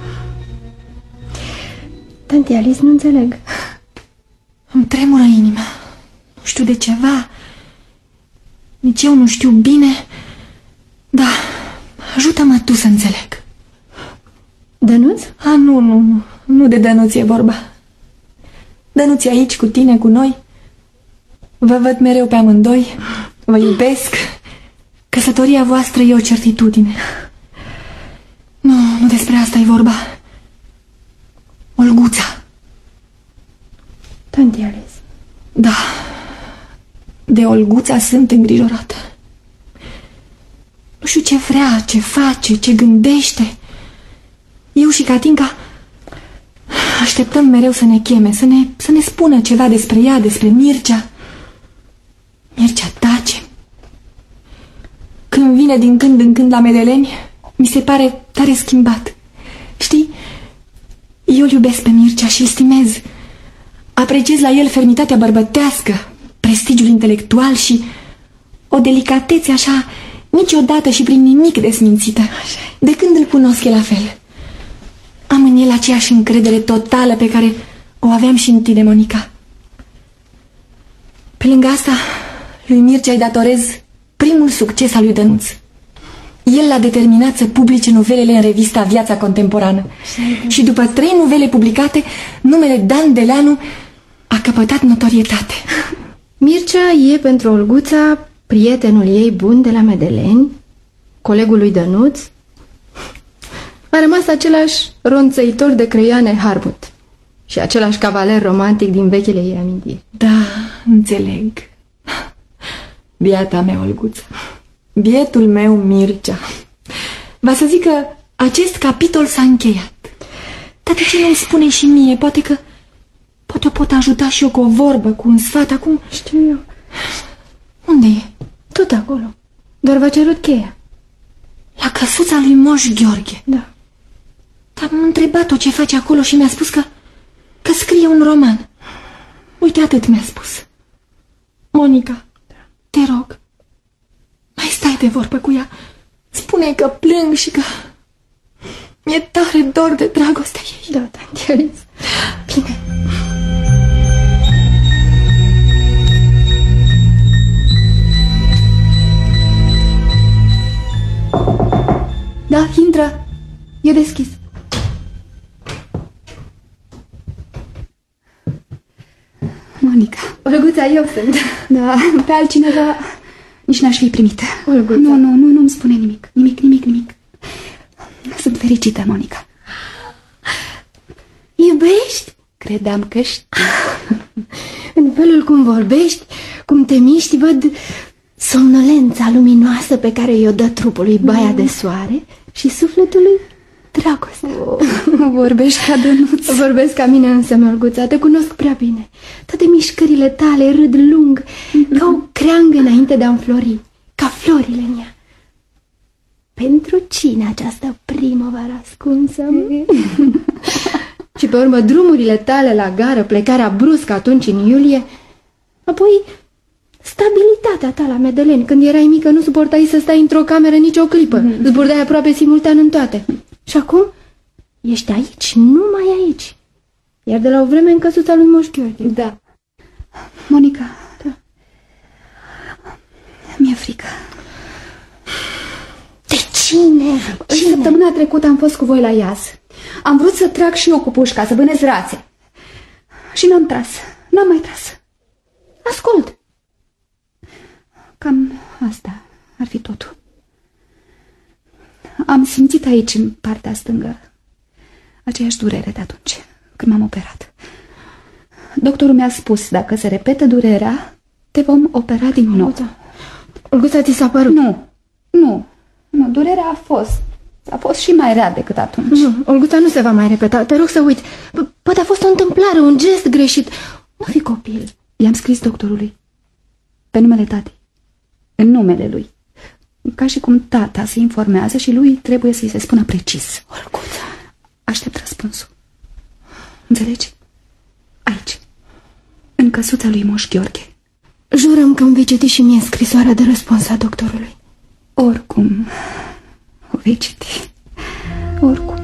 Tanti Alice, nu înțeleg.
Îmi tremură inima. Nu știu de ceva. Nici eu nu știu bine. Da, ajută-mă tu să înțeleg.
Dănuț?
A, nu, nu, nu. Nu de Dănuț e vorba. Dănuț e aici cu tine, cu noi. Vă văd mereu pe amândoi. Vă iubesc. Căsătoria voastră e o certitudine. Nu, nu despre asta e vorba. Olguța.
Tanti Alice,
Da, de Olguța sunt îngrijorată. Nu știu ce vrea, ce face, ce gândește. Eu și Catinca așteptăm mereu să ne cheme, să ne, să ne spună ceva despre ea, despre Mircea. Mircea tace. Când vine din când în când la Medeleni, mi se pare tare schimbat. Știi, eu îl iubesc pe Mircea și îl stimez. Apreciez la el fermitatea bărbătească, prestigiul intelectual și o delicatețe așa, niciodată și prin nimic desmințită. De când îl cunosc e la fel. Am în el aceeași încredere totală pe care o aveam și în tine, Monica. Pe lângă asta, lui Mircea îi datorez primul succes al lui Dănuț. El l-a determinat să publice novelele în revista Viața Contemporană. Și după trei novele publicate, numele Dan Deleanu a căpătat notorietate.
Mircea e pentru Olguța prietenul ei bun de la Medeleni, colegul lui Dănuț. A rămas același ronțăitor de creioane Harmut și același cavaler romantic din vechile ei amintiri.
Da, înțeleg. Biata mea, Olguță. Bietul meu, Mircea. Va să zic că acest capitol s-a încheiat. Dar de ce nu-mi spune și mie? Poate că poate o pot ajuta și eu cu o vorbă, cu un sfat. Acum
știu eu.
Unde e?
Tot acolo. Doar v-a cerut cheia.
La căsuța lui Moș Gheorghe.
Da.
Dar am întrebat-o ce face acolo și mi-a spus că că scrie un roman. Uite, atât mi-a spus. Monica, te rog, mai stai de vorbă cu ea. Spune că plâng și că mi-e tare dor de dragostea ei.
Da, tanti Alice.
Bine.
Da, intră. E deschis.
Monica.
Olguța, eu sunt.
Da, pe altcineva nici n-aș fi primit.
Olguța.
Nu, nu, nu, nu-mi spune nimic. Nimic, nimic, nimic. Sunt fericită, Monica.
Iubești?
Credeam că știi.
În felul cum vorbești, cum te miști, văd somnolența luminoasă pe care i-o dă trupului baia de soare și sufletului dragoste.
Oh, vorbești ca Dănuț.
Vorbesc ca mine însă, Olguța, te cunosc prea bine. Toate mișcările tale râd lung, mm-hmm. ca o creangă înainte de a înflori, ca florile în ea. Pentru cine această primăvară ascunsă? Și pe urmă drumurile tale la gară, plecarea bruscă atunci în iulie, apoi stabilitatea ta la Medeleni. Când erai mică nu suportai să stai într-o cameră nici o clipă, mm-hmm. zburdeai aproape simultan în toate. Și acum ești aici, numai aici. Iar de la o vreme în căsuța lui Moș Gheorghe.
Da. Monica, da. Mi-e frică.
De cine? De cine?
Săptămâna trecută am fost cu voi la Iaz. Am vrut să trag și eu cu pușca, să vânez rațe. Și n-am tras. N-am mai tras.
Ascult.
Cam asta ar fi totul. Am simțit aici, în partea stângă, aceeași durere de atunci, când m-am operat. Doctorul mi-a spus, dacă se repetă durerea, te vom opera din nou.
Olguța, Olguța, ți s-a părut?
Nu, nu, nu, durerea a fost. A fost și mai rea decât atunci.
Nu, Olguța, nu se va mai repeta. Te rog să uiți. Poate a fost o întâmplare, un gest greșit. Nu fi copil.
I-am scris doctorului. Pe numele tatei. În numele lui. Ca și cum tata se informează și lui trebuie să-i se spună precis.
Olguța.
Aștept răspunsul. Înțelegi? Aici. În căsuța lui Moș Gheorghe.
Jurăm că îmi vei citi și mie scrisoarea de răspuns a doctorului.
Oricum o vei citi. Oricum.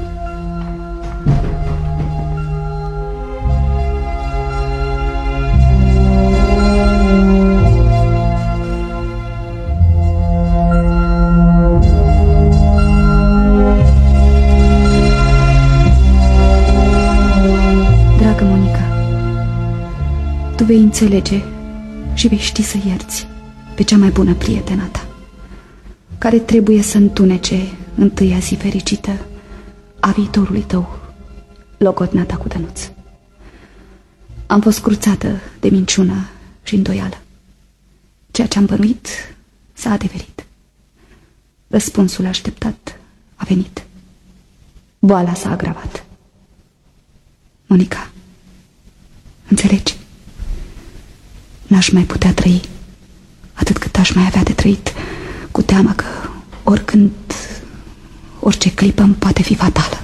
Dragă Monica, tu vei înțelege și vei ști să ierți pe cea mai bună prietena ta, care trebuie să întunece întâia zi fericită a viitorului tău, locotenata cu Dănuț. Am fost cruțată de minciună și îndoială. Ceea ce am bănuit s-a adeverit. Răspunsul așteptat a venit. Boala s-a agravat. Monica, înțelegi? N-aș mai putea trăi atât cât aș mai avea de trăit, cu teama că oricând, orice clipă îmi poate fi fatală.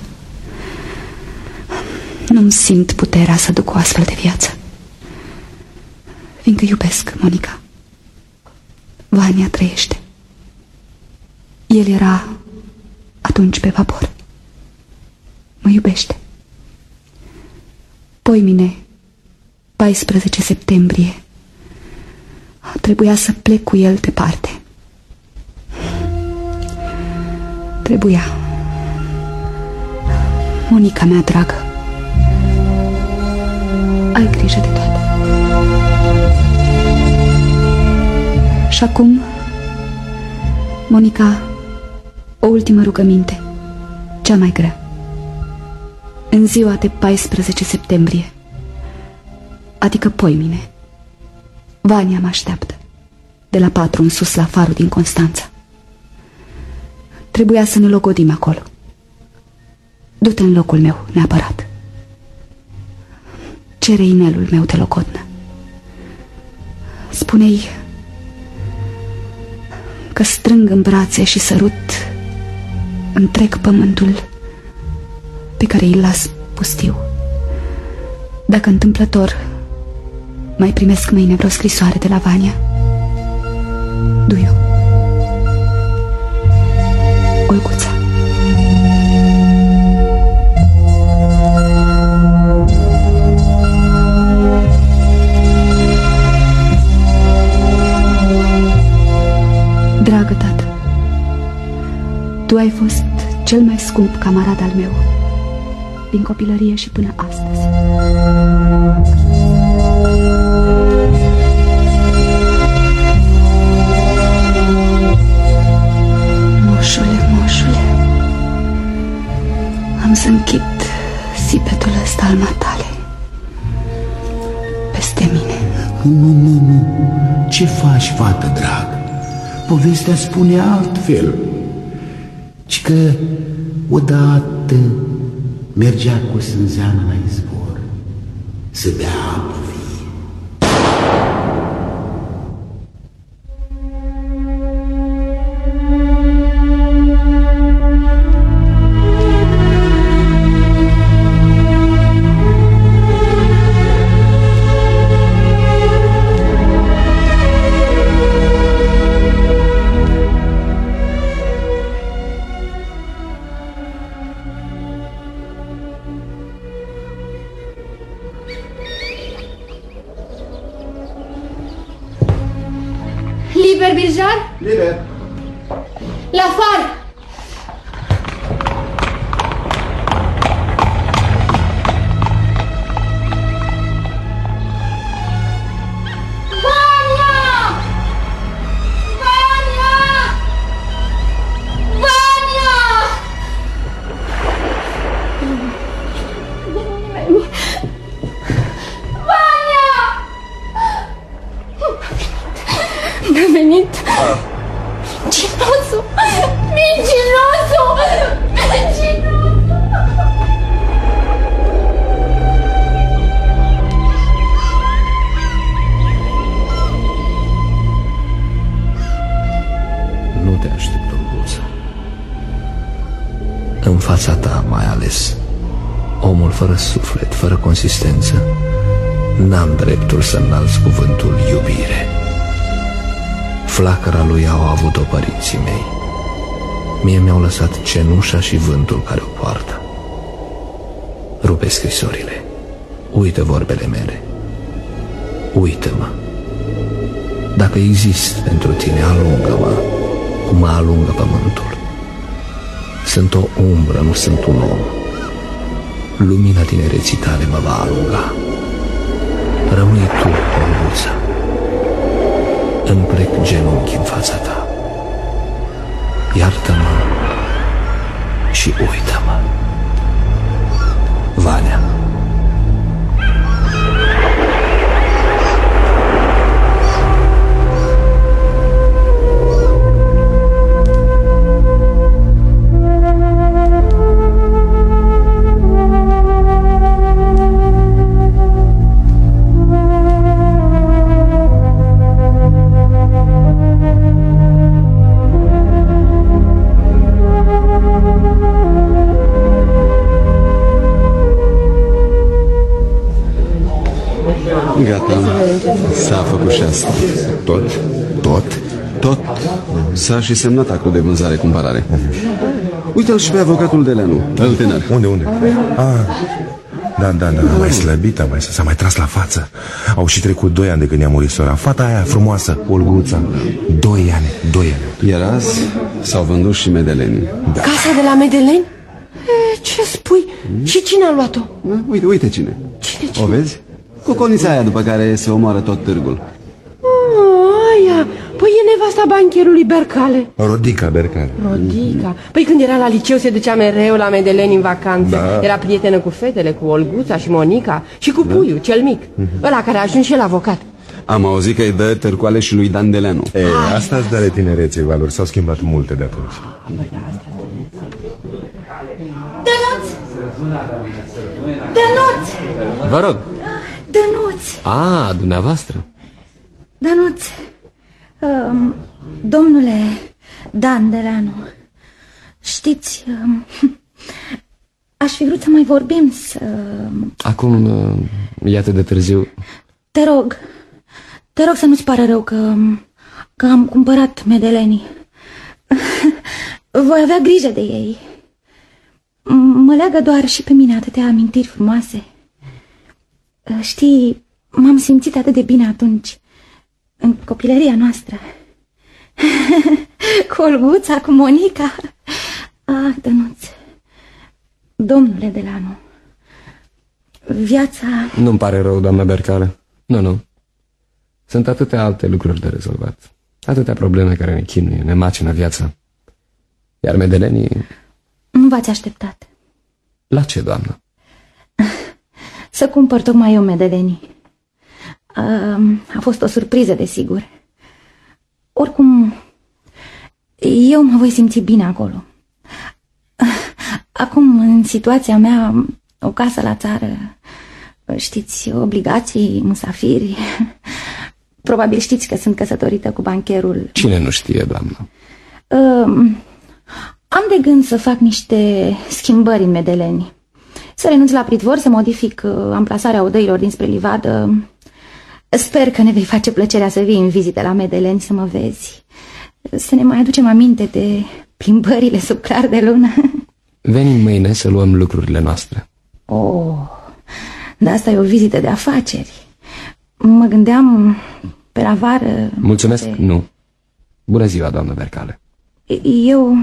Nu-mi simt puterea să duc o astfel de viață, fiindcă iubesc Monica. Vania trăiește. El era atunci pe vapor. Mă iubește. Poimine, paisprezece septembrie, trebuia să plec cu el departe. Trebuia. Monica mea dragă, ai grijă de toate. Și acum, Monica, o ultimă rugăminte, cea mai grea. În ziua de paisprezece septembrie, adică poimine, Vania mă așteaptă de la patru în sus la farul din Constanța. Trebuia să ne logodim acolo. Du-te în locul meu, neapărat. Cere inelul meu de logodnă. Spune-i că strâng în brațe și sărut întreg pământul pe care îl las pustiu. Dacă întâmplător mai primesc mâine vreo scrisoare de la Vania, du-i-o. Olguța. Dragă tată, tu ai fost cel mai scump camarad al meu din copilărie și până astăzi. Moșule, moșule, am să închid sipetul ăsta al matale peste mine.
Nu, nu, nu, ce faci, fată drag? Povestea spune altfel. Ci că odată mergea cu sânzeană la izvor să bea apă vie.
Liber, Birjar?
Liber.
La far! N-a venit. Mincinosul! Mincinosul! Mincinosul!
Nu te aștept, Olguța. În fața ta mai ales, omul fără suflet, fără consistență, n-am dreptul să înalți cuvântul iubire. Flacăra lui au avut-o părinții mei. Mie mi-au lăsat cenușa și vântul care o poartă. Rupe scrisorile. Uită vorbele mele. Uită-mă. Dacă exist pentru tine, alungă-mă cum mă alungă pământul. Sunt o umbră, nu sunt un om. Lumina tinereții tale mă va alunga. Rămâi tu, Olguța. Îmi plec genunchi în fața ta. Iartă-mă și uită-mă. Vania.
Gata, s-a făcut și asta.
Tot? Tot?
Tot. S-a și semnat actul de vânzare-cumpărare. Uite-l și pe avocatul de Leanu, îl tânăr.
Unde, unde? Ah, da, da, da, a mai slăbit, a mai, s-a mai tras la față. Au și trecut doi ani de când i-a murit sora. Fata aia frumoasă, Olguța. Doi ani, doi ani.
Iar azi s-au vândut și Medeleni.
Da. Casa de la Medeleni? E, ce spui? Mm? Și cine a luat-o?
Uite, uite cine.
Cine, cine?
O vezi? Coconița aia după care se omoară tot târgul.
Aia, păi e nevasta bancherului Bercale.
Rodica Bercale.
Rodica. Păi când era la liceu se ducea mereu la Medeleni în vacanțe. Da. Era prietenă cu fetele, cu Olguța și Monica și cu Puiu, da? Cel mic, mm-hmm. ăla care a ajuns și el avocat.
Am auzit că îi dă târcoale și lui Dan Deleanu.
E, asta îți dă de tinerețe, valori. S-au schimbat multe de atunci.
Dănuț! Dănuț!
Vă rog.
Dănuț!
A, dumneavoastră.
Dănuț, um, domnule Dan Deleanu, știți, um, aș fi vrut să mai vorbim, să...
Acum, e atât de târziu.
Te rog, te rog să nu-ți pară rău că, că am cumpărat Medelenii. Voi avea grijă de ei. Mă leagă doar și pe mine atâtea amintiri frumoase. Știi, m-am simțit atât de bine atunci, în copilăria noastră. Cu Olguța, cu Monica. Ah, Dănuț, domnule Deleanu, viața...
Nu-mi pare rău, doamna Bercale. Nu, nu. Sunt atâtea alte lucruri de rezolvat. Atâtea probleme care ne chinuie, ne macină viața. Iar Medelenii...
Nu v-ați așteptat.
La ce, doamnă?
Să cumpăr tocmai eu Medelenii. A fost o surpriză, desigur. Oricum, eu mă voi simți bine acolo. Acum, în situația mea, o casă la țară, știți, obligații, musafiri. Probabil știți că sunt căsătorită cu bancherul.
Cine nu știe, doamnă?
Am de gând să fac niște schimbări în Medeleni. Să renunț la pridvor, să modific amplasarea odăilor dinspre livadă. Sper că ne vei face plăcerea să vii în vizite la Medeleni, să mă vezi. Să ne mai aducem aminte de plimbările sub clar de lună.
Venim mâine să luăm lucrurile noastre.
Oh, dar asta e o vizită de afaceri. Mă gândeam pe la vară...
Mulțumesc,
pe...
nu. Bună ziua, doamnă Bercale.
Eu...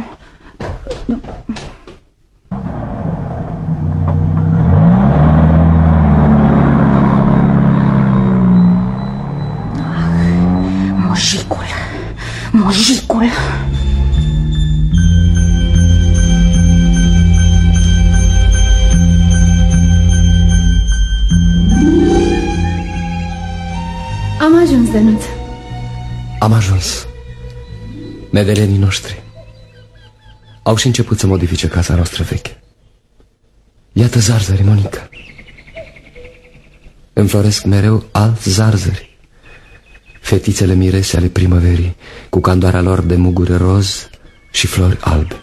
Mojicul, mojicul.
Am ajuns, Dănuț.
Am ajuns. Medelenii noștri au și început să modifice casa noastră veche. Iată zarzări, Monica. Înfloresc mereu alți zarzări. Fetițele mirese ale primăverii, cu candoarea lor de muguri roz și flori albe.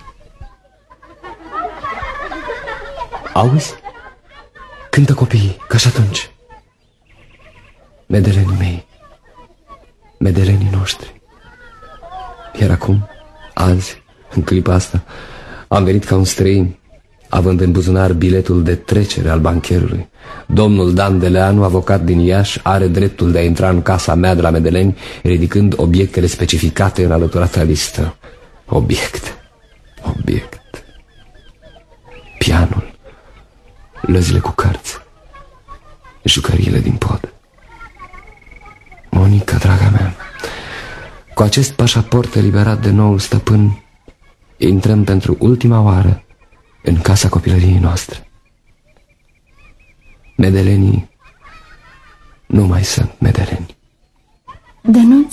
Auzi? Cântă copiii, ca și atunci. Medelenii mei, medelenii noștri. Iar acum, azi, în clipa asta, am venit ca un străin, având în buzunar biletul de trecere al bancherului. Domnul Dan Deleanu, avocat din Iași, are dreptul de a intra în casa mea de la Medeleni, ridicând obiectele specificate în alăturata listă. Obiect, obiect. Pianul, lăzile cu cărți, jucăriile din pod. Monica, draga mea, cu acest pașaport eliberat de noul stăpân, intrăm pentru ultima oară în casa copilăriei noastre. Medelenii nu mai sunt medeleni.
Dănuț,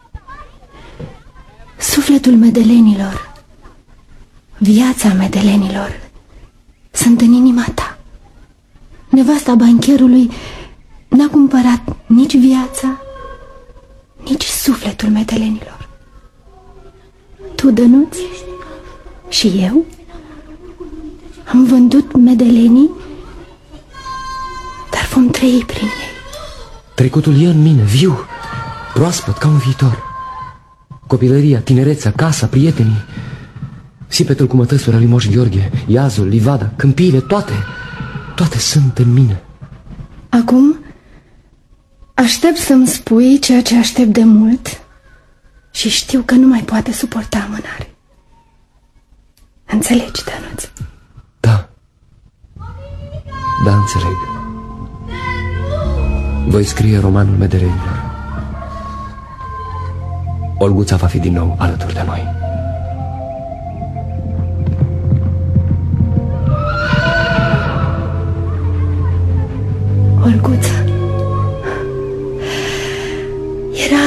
sufletul medelenilor, viața medelenilor sunt în inima ta. Nevasta bancherului n-a cumpărat nici viața, nici sufletul medelenilor. Tu, Dănuț, și eu am vândut medelenii, dar vom trăi prin ei.
Trecutul e în mine, viu, proaspăt ca un viitor. Copilăria, tinerețea, casa, prietenii, sipetul cu mătăsuri al lui Moș Gheorghe, iazul, livada, câmpiile, toate, toate sunt în mine.
Acum aștept să-mi spui ceea ce aștept de mult și știu că nu mai poate suporta amânare. Înțelegi, Dănuț?
Da. Da, înțeleg. Voi scrie romanul Medelenilor. Olguța va fi din nou alături de noi.
Olguța era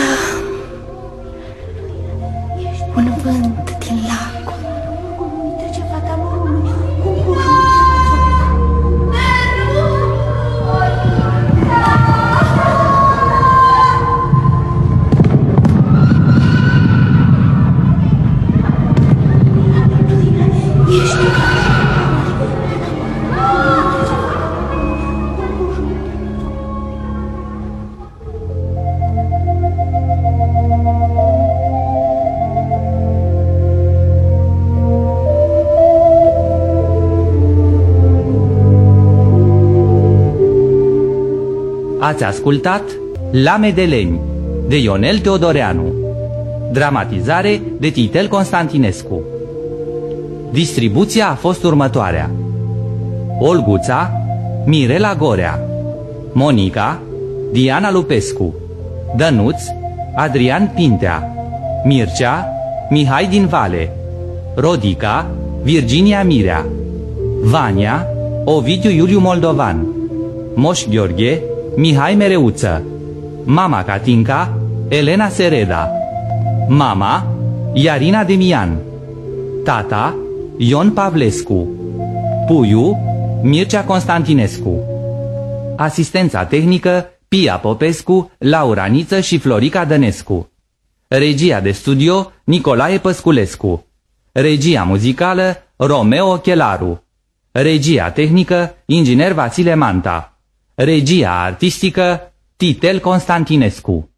un vânt din lac.
Trece fata morului cu cușul.
Ați ascultat La Medeleni de Ionel Teodoreanu. Dramatizare de Titel Constantinescu. Distribuția a fost următoarea: Olguța, Mirela Gorea; Monica, Diana Lupescu; Dănuț, Adrian Pintea; Mircea, Mihai din Vale; Rodica, Virginia Mirea; Vania, Ovidiu Iuliu Moldovan; Moș Gheorghe, Mihai Mereuță; mama Catinca, Elena Sereda; mama, Iarina Demian; tata, Ion Pavlescu; puiu, Mircea Constantinescu; asistența tehnică, Pia Popescu, Laura Niță și Florica Dănescu; regia de studio, Nicolae Păsculescu; regia muzicală, Romeo Chelaru; regia tehnică, inginer Vasile Manta; regia artistică, Titel Constantinescu.